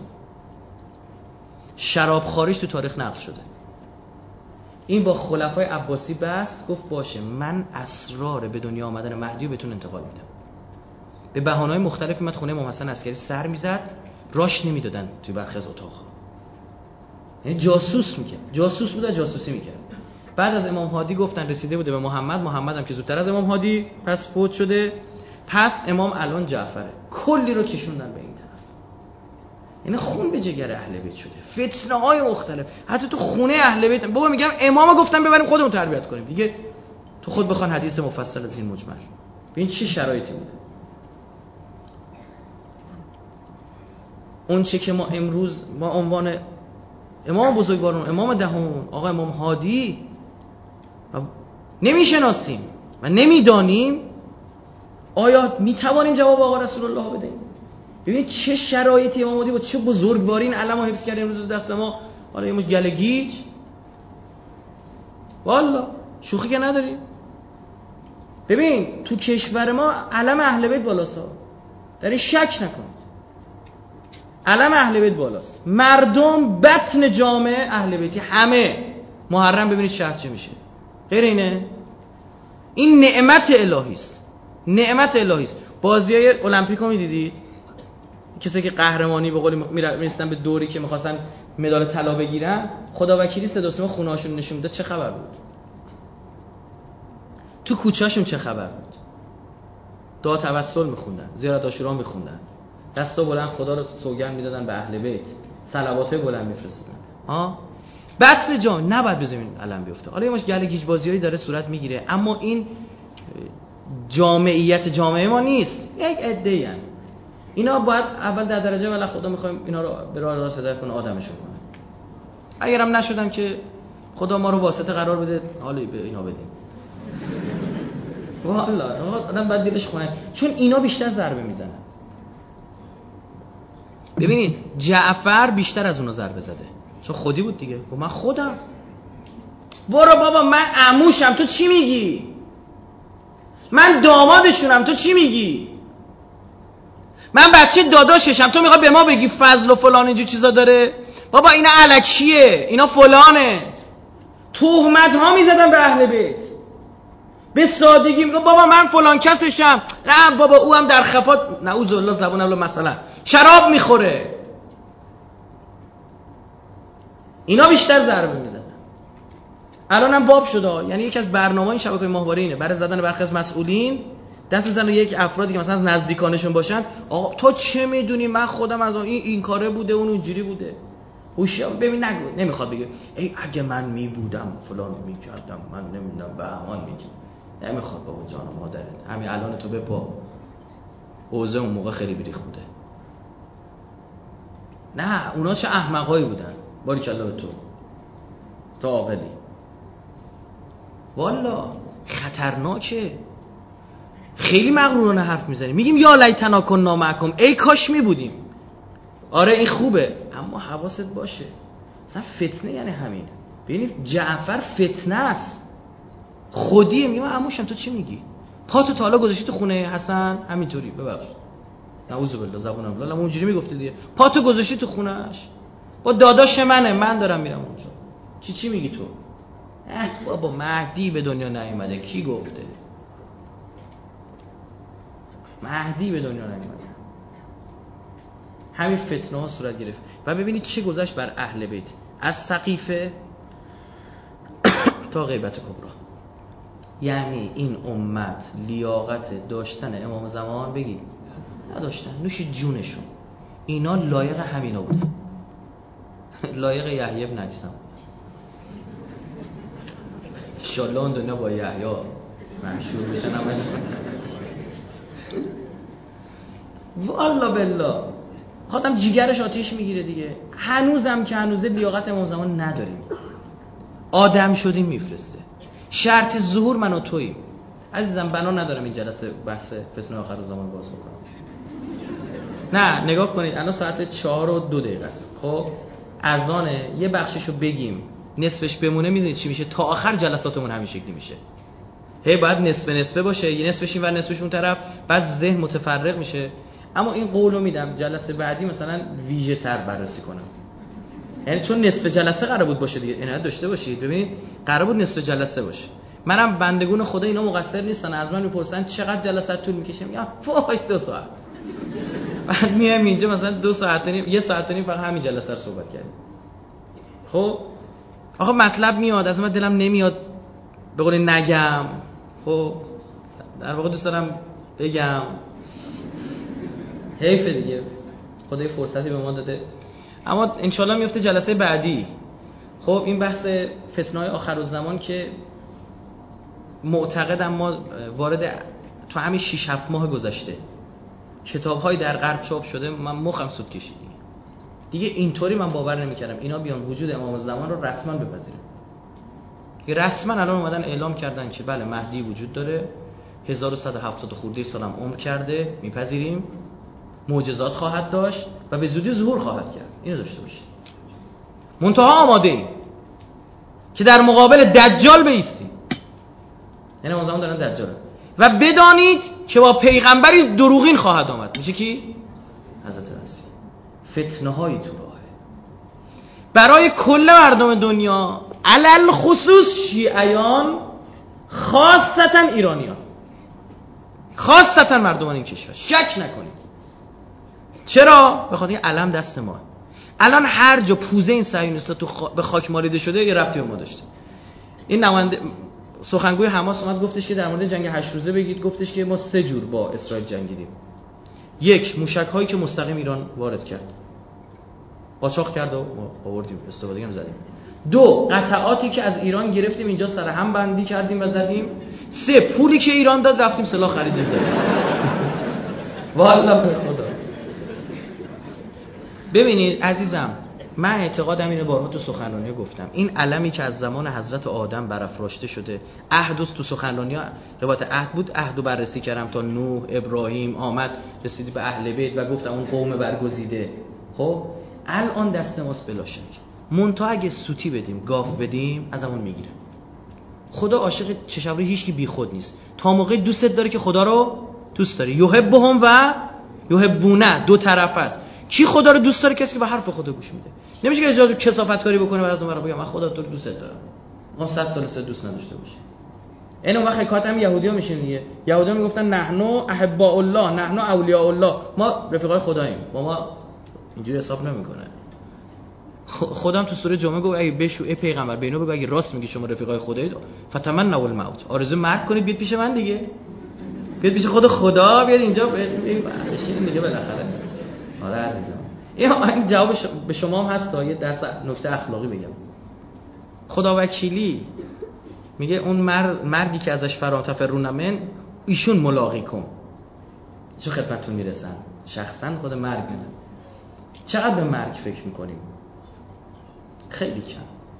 شراب خاریش تو تاریخ نقل شده. این با خلفای عباسی بست، گفت باشه من اسرار به دنیا آمدن مهدی رو بهتون انتقال میدم. به بهانه‌های مختلفی اومد خونه امام حسن عسکری سر میزد، راش نمیدادن توی برخی از اتاق‌ها. یعنی جاسوس میکرد، جاسوس بود و جاسوسی میکرد. بعد از امام هادی گفتن رسیده بوده به محمد هم که زودتر از امام هادی پس فوت شده، پس امام الان جعفره. کلی رو کشوندن به این طرف. یعنی خون به جگر اهل بیت شده، فتنه های مختلف، حتی تو خونه اهل بیت. بابا میگم امام گفتن ببریم خودمون تربیت کنیم دیگه، تو خود بخوان حدیث مفصل از این مجمل. ببین چه شرایطی بوده. اون چه که ما امروز با عنوان امام بزرگواران، امام دهم، آقا امام هادی نمیشناسیم و نمیدانیم، آیا میتوانیم جواب آقا رسول الله بدهیم؟ ببینید چه شرایطی امام هادی با چه بزرگواری این علم رو حفظ کرده امروز دست ما. حالا یه مش گلگیج، والا شوخی که نداریم. ببین تو کشور ما علم اهل بیت بالاست، در این شک نکنید. علم اهل بیت بالاست، مردم بطن جامعه اهل بیتی، همه محرم. ببینید شهر چه میشه، غیر اینه؟ این نعمت الهی است، نعمت الهی است. بازیای المپیک رو میدیدید؟ کسی که قهرمانی به قول میرسیدن به دوری که میخواستن مدال طلا بگیرن، خدا وکیلی صدا سیما خونه‌هاشون نشون میداد. چه خبر بود؟ تو کوچه‌شون چه خبر بود؟ دعا توسل میخوندن، زیارت عاشورا میخوندن، دستا بلند خدا رو سوگند میدادن به اهل بیت، صلواتای بلند میفرستادن. بحث جان نباید بزنین علم بیفته. حالا یه گلگیج بازیایی داره صورت میگیره، اما این جامعیت جامعه ما نیست. یک عده‌ای ان اینا باید اول در درجه اول خدا میخوایم اینا رو به راه راست هدایت کنه، آدمشون کنه. اگرم نشدن که خدا ما رو واسطه قرار بده، حالا به اینا بدیم. والله آدم باید دلش خونه، چون اینا بیشتر ضربه میزنن. ببینید جعفر بیشتر از اونا ضربه زده، چون خودی بود دیگه. گفت من خودم. برو بابا من عموشم، تو چی میگی؟ من دامادشونم، تو چی میگی؟ من بچه داداششم، تو میخوای به ما بگی فضل و فلان اینجور چیزا داره؟ بابا اینا الکیه، اینا فلانه. تهمت ها میزدن به اهل بیت به سادگی. میگه بابا من فلان کسشم. نه بابا او هم در خفا نعوذ بالله زبون الله مثلا شراب میخوره. اینا بیشتر ضربه میزنن. الان هم باب شده، یعنی یکی از برنامه‌های این شبکه ماهواره اینه برای زدن برخی از مسئولین دست میزنن یک افرادی که مثلا از نزدیکانشون باشن. آقا تو چه میدونی من خودم از این کاره بوده اون اونجوری بوده. هوشیار ببین نگو، نمیخواد بگه ای اگه من میبودم فلان میکردم، من نمیدونم بهمان میگه. نمیخواد بابا جان مادرت همین الان تو بپا اوضاع اون موقع خیلی بریخ بوده. نه اونا چه احمقایی بودن. باریکالله به تو عاقلی. والا خطرناکه. خیلی مغرورانه حرف میزنیم، میگیم یا لیتنا کنا معکم، ای کاش میبودیم. آره این خوبه، اما حواست باشه مثلا فتنه یعنی همین. ببینید جعفر فتنه است. خودیه. میگم عموشم تو چی میگی؟ پاتو تا حالا گذاشتی تو خونه حسن؟ همینطوری ببخشید نعوذ بالله زبونم لالا اونجوری میگفته دیگه. پاتو گذاشتی تو خونه‌اش؟ با داداش منه، من دارم میرم اونجا. چی میگی تو؟ بابا مهدی به دنیا نیومده. کی گفته؟ مهدی به دنیا نیومده. همین فتنه ها صورت گرفت. و ببینید چه گذشت بر اهل بیت از سقیفه تا غیبت کبرا. یعنی این امت لیاقت داشتن امام زمان بگید نداشتن، نوش جونشون. اینا لایق همینا بودن. لایق یحیی بن اکثم. انشالله اون دنیا با یحیی مشهور بشن همش. والله بالله خودم جیگرش آتیش میگیره دیگه. هنوزم که هنوزه لیاقت امام زمان نداریم. آدم شدیم میفرسته. شرط ظهور من و توییم. عزیزم بنا ندارم این جلسه بحث فتنه آخر زمان باز بکنم. نه نگاه کنید الان ساعت 4:02 است. خب اذانه، یه بخششو بگیم نصفش بمونه، میدونید چی میشه؟ تا آخر جلساتمون همین شکلی میشه. هی باید نصفه باشه، یه نصفش این ور نصفش اون طرف، بعد ذهن متفرق میشه. اما این قولو میدم جلسه بعدی مثلا ویژه تر بررسی کنم. یعنی چون نصف جلسه قرار بود باشه دیگه، عنایت داشته باشید. ببینید قرار بود نصف جلسه باشه. منم بندگون خدا اینا مقصر نیستن. از من میپرسن چقدر جلسه طول میکشه؟ میگم وای 2 ساعت. بعد میام اینجا مثلا 2 ساعت و نیم، 1 ساعت و نیم فقط همین جلسه رو صحبت کردیم. خب آقا مطلب میاد از من دلم نمیاد به قول نگم. خب در واقع دوست دارم بگم. حیف دیگه خدای فرصتی به ما داده. اما انشالله میفته جلسه بعدی. خب این بحث فتنه‌های آخرالزمان که معتقدم ما وارد تو همین 6-7 ماه گذشته کتاب‌های در غرب چاپ شده، من مخم سود کشید دیگه. اینطوری من باور نمی‌کردم اینا بیان وجود امام زمان رو رسما بپذیرن. که رسما الان اومدن اعلام کردن که بله مهدی وجود داره، 1170 خورده سالم عمر کرده، میپذیریم، معجزات خواهد داشت و به زودی ظهور خواهد کرد. اینو داشته باشید. منتها آماده ایم که در مقابل دجال بایستیم. یعنی امام زمان دارن دجال و بدانید که با پیغمبری دروغین خواهد آمد. میشه کی؟ حضرت مسیح. فتنه‌های تو راهه برای کل مردم دنیا، علل خصوص شیعیان، خاصتا ایرانیان، خاصتا مردمان این کشور. شک نکنید. چرا؟ بخاطر این علم دست ما. الان هر جا پوزه این صهیونیستا تو به خاک مالیده شده یه ربطی به ما داشته. این نماینده سخنگوی حماس اومد گفتش که در مورد جنگ 8 روزه بگید. گفتش که ما 3 جور با اسرائیل جنگیدیم. 1 موشک هایی که مستقیم ایران وارد کرد، قاچاق کرد و آوردیم استفاده هم زدیم. 2 قطعاتی که از ایران گرفتیم اینجا سر هم بندی کردیم و زدیم. 3 پولی که ایران داد رفتیم سلاح خریدیم زدیم. والله به خدا ببینید عزیزم، من اعتقادم اینه، بارها تو سخنرانی گفتم، این علمی که از زمان حضرت آدم برافراشته شده، عهد تو سخنرانی روایت عهد بود، عهدو بررسی کردم تا نوح، ابراهیم آمد رسید به اهل بیت و گفت اون قوم برگزیده. خب الان دست ماست بلا شک، منتها اگه سوتی بدیم، گاف بدیم، از همون میگیره. خدا عاشق چشمری هیچ کی بی خود نیست. تا موقعی دوستت داره که خدا رو دوست داری. یحبهم و یحبونه، دو طرف است. کی خدا رو دوست داره؟ کسی که به حرف خدا گوش میده. نمیشه که اجازه کثافت کاری بکنه و از اون بگه من خدا تو رو دوست دارم. میخوام 100 سال دوست نداشته باشه. اینو وقت حکایت هم یهودی‌ها میشین دیگه. یهودی‌ها میگفتن نحنو احباء الله، نحنو اولیاء الله، ما رفیقای خداییم. با ما اینجوری حساب نمیکنه. خودم تو سوره جمعه گفت اگه بشو ای پیغمبر بینو بگو اگه راست میگی شما رفیقای خدایید فتمنوا الموت، آرزو مرگ کنید بیاد پیش من دیگه، بیاد پیش خود خدا، بیاد اینجا بشین دیگه بالاخره. آره عزیزم، این جواب به شما هم هست. یه درس نکته اخلاقی بگم. خدا وکیلی میگه اون مردی که ازش فراتفرون من ایشون ملاقی کن، چه خدمتتون میرسن، شخصا خود مرگ میدن. چقدر به مرگ فکر میکنیم؟ خیلی کم،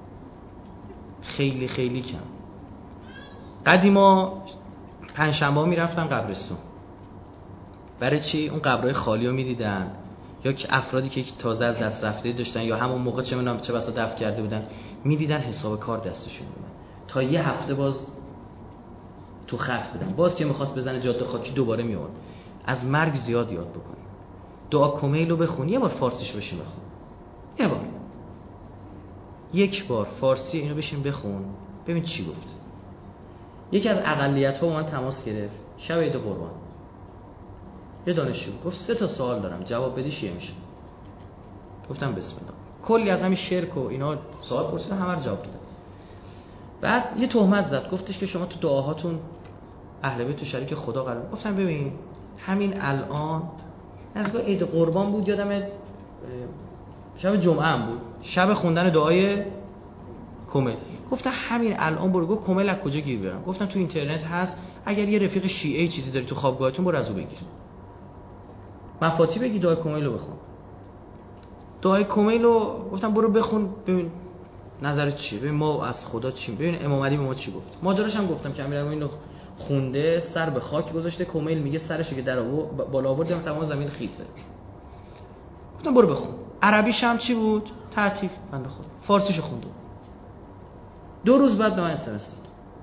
خیلی خیلی کم. قدیما پنجشنبه میرفتن قبرستون. برای چی؟ اون قبرهای خالی رو میدیدن، یا که افرادی که تازه از دست رفته داشتن یا همون موقع چه میدونم چه بسا دفن کرده بودن، میدیدن حساب کار دستشون بود. تا یه هفته باز تو خط بودن، باز که میخواست بزنه جاده خاکی دوباره میاد. از مرگ زیاد یاد بکنیم. دعا کمیل رو بخون، یه بار فارسیش بشین بخون، یه بار، یک بار فارسی اینو بشین بخون ببین چی گفت. یکی از اقلیت‌ها با من تماس گرفت شب عید قربان، یه دانشجو گفت 3 تا سوال دارم جواب بدی چیه میشه. گفتم بسم الله. کلی از همین شرک و اینا سوال پرسیدم، همه رو جواب دادم. بعد یه تهمت زد، گفتش که شما تو دعاهاتون اهل بیت تو شریک خدا قرار. گفتم ببین همین الان نزدیک عید قربان بود، یادم شب جمعه هم بود، شب خوندن دعای کمیل. گفتم همین الان برو. گفت کمیل از کجا گیر برم؟ گفتم تو اینترنت هست، اگر یه رفیق شیعه چیزی داری تو خوابگاهتون برو از او بگیر، مفاتی بگی دعای کمیل رو بخون. دعای کمیل رو گفتم برو بخون ببین نظرت چیه، ببین ما از خدا چی، ببین امام علی به ما چی گفت. مادرش هم گفتم که امیرالمومنین رو خونده، سر به خاک گذاشته، کمیل میگه سرشو که در بالا آوردم تمام زمین خیسه. گفتم برو بخون. عربیش هم چی بود؟ تعطیف بنده خدا. فارسیشو خوندم. 2 روز بعد نامه اس ام اس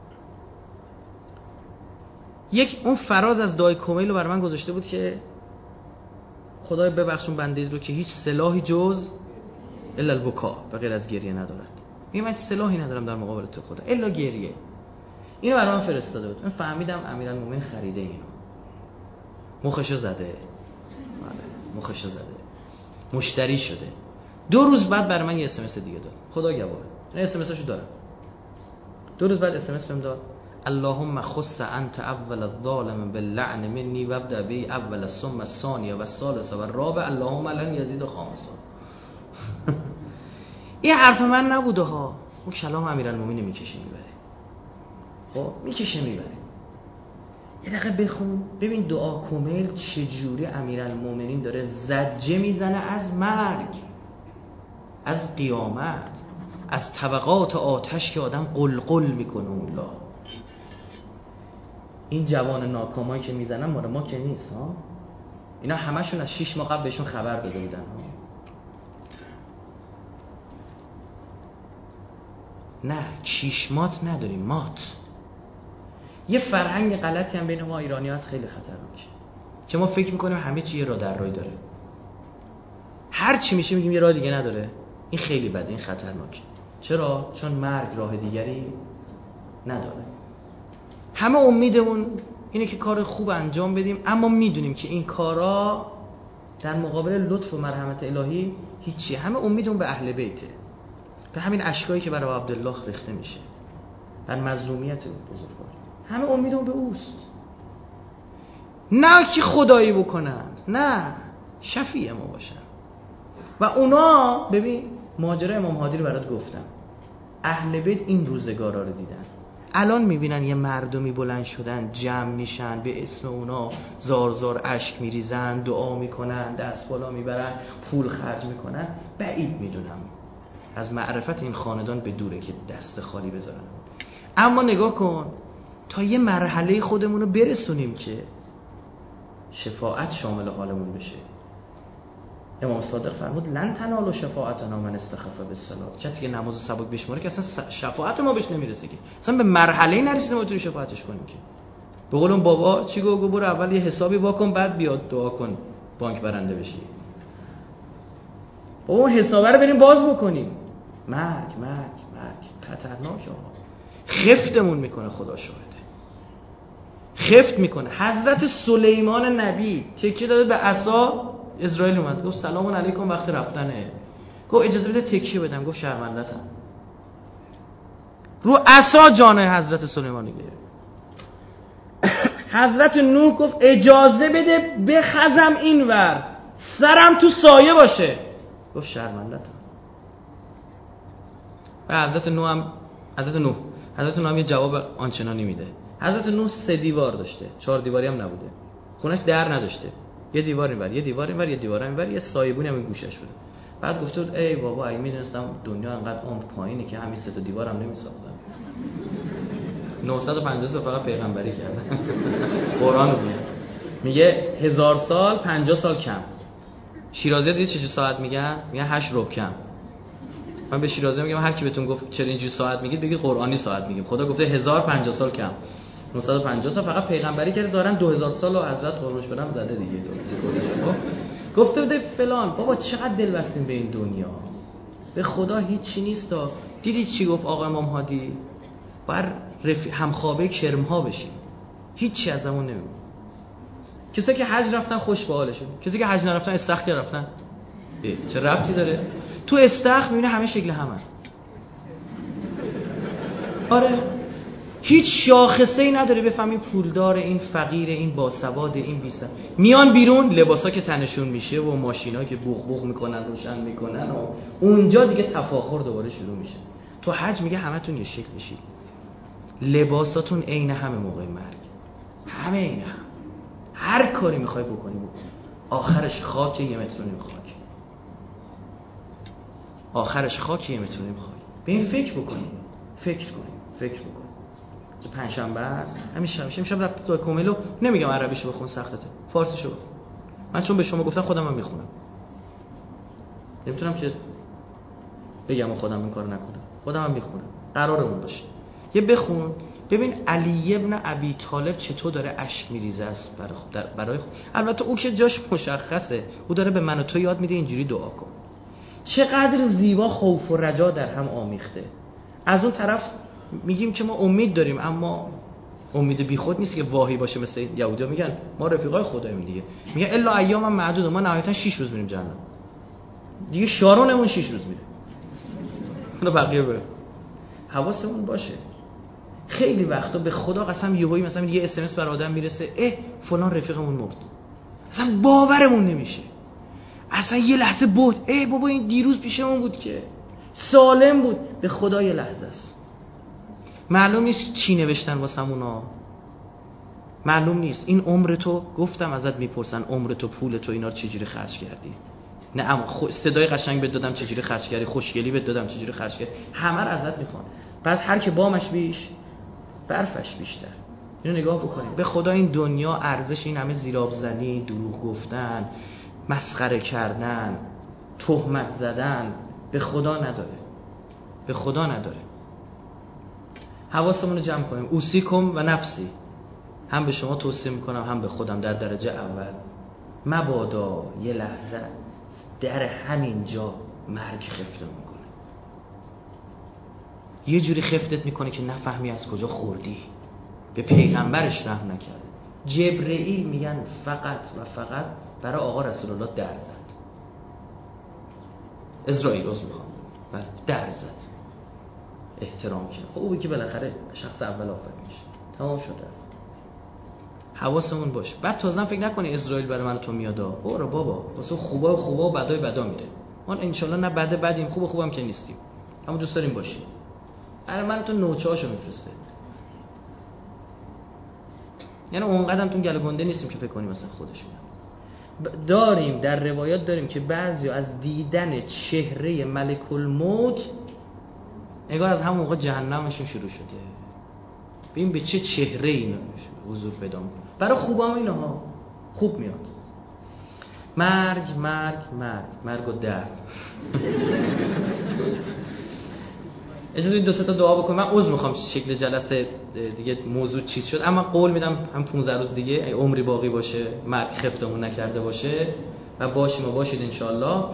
یک اون فراز از دعای کمیل رو برای من گذاشته بود که خدای ببخشون بنده رو که هیچ سلاحی جز الا البکا به غیر از گریه ندارد. میگم من سلاحی ندارم در مقابل تو خدا الا گریه. اینو برای من فرستاده بود. من فهمیدم امیرالمومنین خریده اینو، مخشو زده، مخشو زده، مشتری شده. 2 روز بعد برای من یه اس ام اس دیگه داد، خدا گواهه این اس ام اسشو دارم. 2 روز بعد اس ام اس بهم داد اللهم خص انت اول الظالم باللعن مني وابدا بي اول ثم الثانيه والثالثه والرابع اللهم لن يزيد خامسا. این حرف من نبوده ها، اون کلام امیرالمومنین میکشه میبره. خب میکشه میبره. یه دقیقه بخون ببین دعا کمیل چجوری امیرالمومنین داره زجه میزنه از مرگ، از قیامت، از طبقات آتش که آدم قلقل میکنه. اولا این جوان ناکامایی که میزنن مال ما که نیست ها، اینا همشون از 6 ماه قبل بهشون خبر داده بودن ها. نه چیشمات نداریم، مات. یه فرهنگ غلطی هم بین ما ایرانی‌ها خیلی خطرناکه که ما فکر میکنیم همه چی یه راه در راه داره، هر چی میشه میگیم یه راه دیگه نداره. این خیلی بده، این خطرناکه. چرا؟ چون مرگ راه دیگری نداره. همه امیدمون اینه که کار خوب انجام بدیم، اما میدونیم که این کارا در مقابل لطف و مرحمت الهی هیچی. همه امیدمون به اهل بیته، به همین اشکایی که برای عبدالله ریخته میشه، بر مظلومیت بزرگوار. همه امیدمون به اوست، نه که خدایی بکنند، نه شفیع ما باشن. و اونا ببین ماجرای امام هادی رو برات گفتم، اهل بیت این روزگارا رو دیدن. الان میبینن یه مردمی بلند شدن جمع میشن به اسم اونا زار زار اشک میریزن، دعا میکنن، دست بالا میبرن، پول خرج میکنن. بعید میدونم از معرفت این خاندان به دوره که دست خالی بذارن. اما نگاه کن تا یه مرحله خودمونو برسونیم که شفاعت شامل حالمون بشه. امام صادق فرمود لن تنالوا شفاعتنا من استخف بالصلاه. کسی که نماز سبک بشماره که اصلا شفاعت ما بهش نمیرسه، که اصلا به مرحله نرسیدیم ما توی شفاعتش کنیم. که به قول اون بابا چی گفت؟ برو اول یه حسابی واکن بعد بیاد دعا کن بانک برنده بشی. بابا اون حسابه رو بریم باز بکنیم. مرگ خطرناکه. خفتمون میکنه، خدا شاهده خفت میکنه. حضرت سلیمان نبی تکیه داده به عصا، اسرائیل اومد گفت سلام علیکم وقت رفتنه، گفت اجازه بده تکیه بدم، گفت شرمندتم. رو عصا جان حضرت سلیمان گرفت. حضرت نوح گفت اجازه بده بخزم اینور سرم تو سایه باشه، گفت شرمندتم. و حضرت نوح هم یه جواب آنچنانی میده. حضرت نوح 3 دیوار داشته، 4 دیواری هم نبوده، خونش در نداشته، یه دیوار اینور، یه دیوار اینور، یه دیوار اینور، یه سایبونی هم این گوشش بوده. بعد گفت ای بابا اگه میدونستم دنیا انقدر عمق پایینه که همین 3 تا دیوار هم نمیساختم. 950 سال فقط پیغمبری کردن. قرآن میگه 1000 سال 50 سال کم. شیرازی دید چه ساعت میگن؟ میگن 8 ربع کم. من به شیرازی میگم هر کی بهتون گفت چرا اینجوری ساعت میگید بگید قرآنی ساعت میگیم. خدا گفته 1050 سال کم. 950 سال فقط پیغمبری کرده، ظاهرا 2000 سال و حضرت قربونش برم زده دیگه. گفته بوده فلان. بابا چقدر دل بستیم به این دنیا، به خدا هیچی نیست. دیدید چی گفت آقا امام هادی؟ بر همخوابه کرم‌ها بشیم، هیچی ازمون نمیمونه. کسی که حج رفتن خوش به حالشون، کسی که حج نرفتن استخر رفتن. چه ربطی داره؟ تو استخر میبینه همه شکل همه. آره هیچ شاخصه‌ای نداره بفهمی پولدار، این فقیر، این باسواد، این بیسواد. میان بیرون لباسا که تنشون میشه و ماشینا که بوق بوق میکنن روشن میکنن و اونجا دیگه تفاخر دوباره شروع میشه. تو حج میگه همتون یه شکل بشید، لباساتون عین همه موقع مرگ، همه عین هم. هر کاری میخوای بکنی بکن، آخرش خاک یه متر نیم خاک، آخرش خاک یه متر نیم خاک. به این فکر بکنیم، فکر کنیم. پنجشنبه است، امشب رفت تو کوملو. نمیگم عربیشو بخون سختته، فارسیشو بخون. من چون به شما گفتم خودم هم میخونم، نمیتونم که بگم خودم این کارو نکنم، خودم هم میخونم. قرارمون باشه یه بخون ببین علی ابن ابی طالب چطور داره اشک میریزه است برای البته او که جاش مشخصه، او داره به من و تو یاد میده اینجوری دعا کن. چقدر زیبا خوف و رجا در هم آمیخته. از اون طرف میگیم که ما امید داریم، اما امید بیخود نیست که واهی باشه. مثل یهودی‌ها میگن ما رفیقای خداییم دیگه، میگن الا ایام معدود، ما نهایتا 6 روز میریم جنت دیگه، شارونمون 6 روز میره. اون بقیه بره. حواسمون باشه. خیلی وقتا به خدا قسم یهویی مثلا یه اس ام اس بر آدم میرسه فلان رفیقمون مرد، اصلا باورمون نمیشه، اصلا یه لحظه بود بابا این دیروز پیشمون بود که سالم بود. به خدا یه لحظه است. معلوم نیست چی نوشتن واسمونا، معلوم نیست. این عمر تو، گفتم ازت میپرسن عمر تو، پول تو، اینا رو چجوری خرج کردی؟ نه اما صدای قشنگ بهت دادم چجوری خرج کردی، خوشگلی بهت دادم چجوری خرج کردی، همه رو ازت میخوان. بعد هر که بامش بیش برفش بیشتر. اینو نگاه بکنید. به خدا این دنیا ارزش این همه زیراب زنی، دروغ گفتن، مسخره کردن، تهمت زدن به خدا نداره، به خدا نداره. حواسمون رو جمع کنیم. اوصیکم و نفسی، هم به شما توصیه میکنم هم به خودم در درجه اول، مبادا یه لحظه در همین جا مرگ خفته میکنه، یه جوری خفتت میکنه که نفهمی از کجا خوردی. به پیغمبرش رحم نکرده. جبرئیل میگن فقط و فقط برای آقا رسول الله در زد. اسرائیل روز میخوام در زد، احترام کرد. خب او که بالاخره شخص اول آفرین میشه، تمام شده. حواسمون باشه. بعد تازه فکر نکنی اسرائیل برای من تو میادا. برو بابا، واسه خوبا و بدای بدا میره. ما ان شاء الله نه بده بدیم، خوبم که نیستیم، اما دوست داریم باشیم. برای من تو نوچه‌اشو میفرسته. یعنی اونقدرم تو گله گنده نیستیم که فکر کنیم مثلا خودشون. داریم در روایات داریم که بعضی از دیدن چهره ملک الموت انگار از همون موقع جهنمشون شروع شده. ببین به چه چهره اینا حضور پیدا می‌کنه. برای خوبام اینها خوب میاد. مرگ مرگ مرگ مرگ و درد. اجازه بدید 2 تا دعا بکنم. من عذر میخوام شکل جلسه دیگه موضوع چیز شد، اما قول میدم هم 15 روز دیگه عمری باقی باشه مرگ خفتمون نکرده باشه و باشیم و باشید انشالله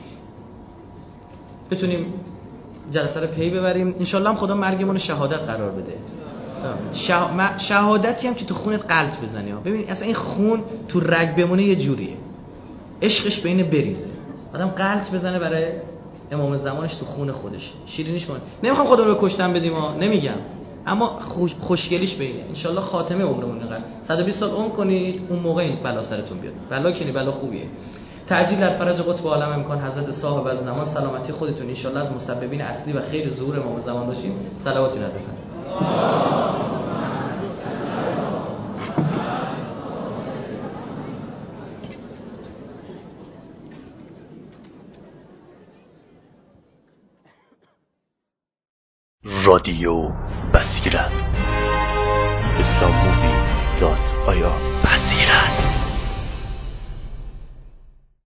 بتونیم جلسه رو پی ببریم. انشالله هم خدا مرگمون رو شهادت قرار بده. شهادتی هم که تو خونت قلط بزنی. ببین اصلا این خون تو رگ بمونه یه جوریه، عشقش بین بریزه، آدم قلط بزنه برای امام زمانش تو خون خودش، شیرینیش کنه. نمیخوام خدا رو کشتن بدیم نمیگم، اما خوشگلیش بینه. انشالله خاتمه عمرمون اینقدر 120 سال عمر کنید، اون موقع این بلا سرتون بیاد. بلا کنی بلا خوبیه. تعجیل در فرج قطب عالم امکان حضرت صاحب الزمان سلامتی خودتون انشالله از مسببین اصلی و خیر ظهور امام زمان باشیم. صلواتی رد بفرمایید. رادیو بصیرت. islammovie.ir بصیرت.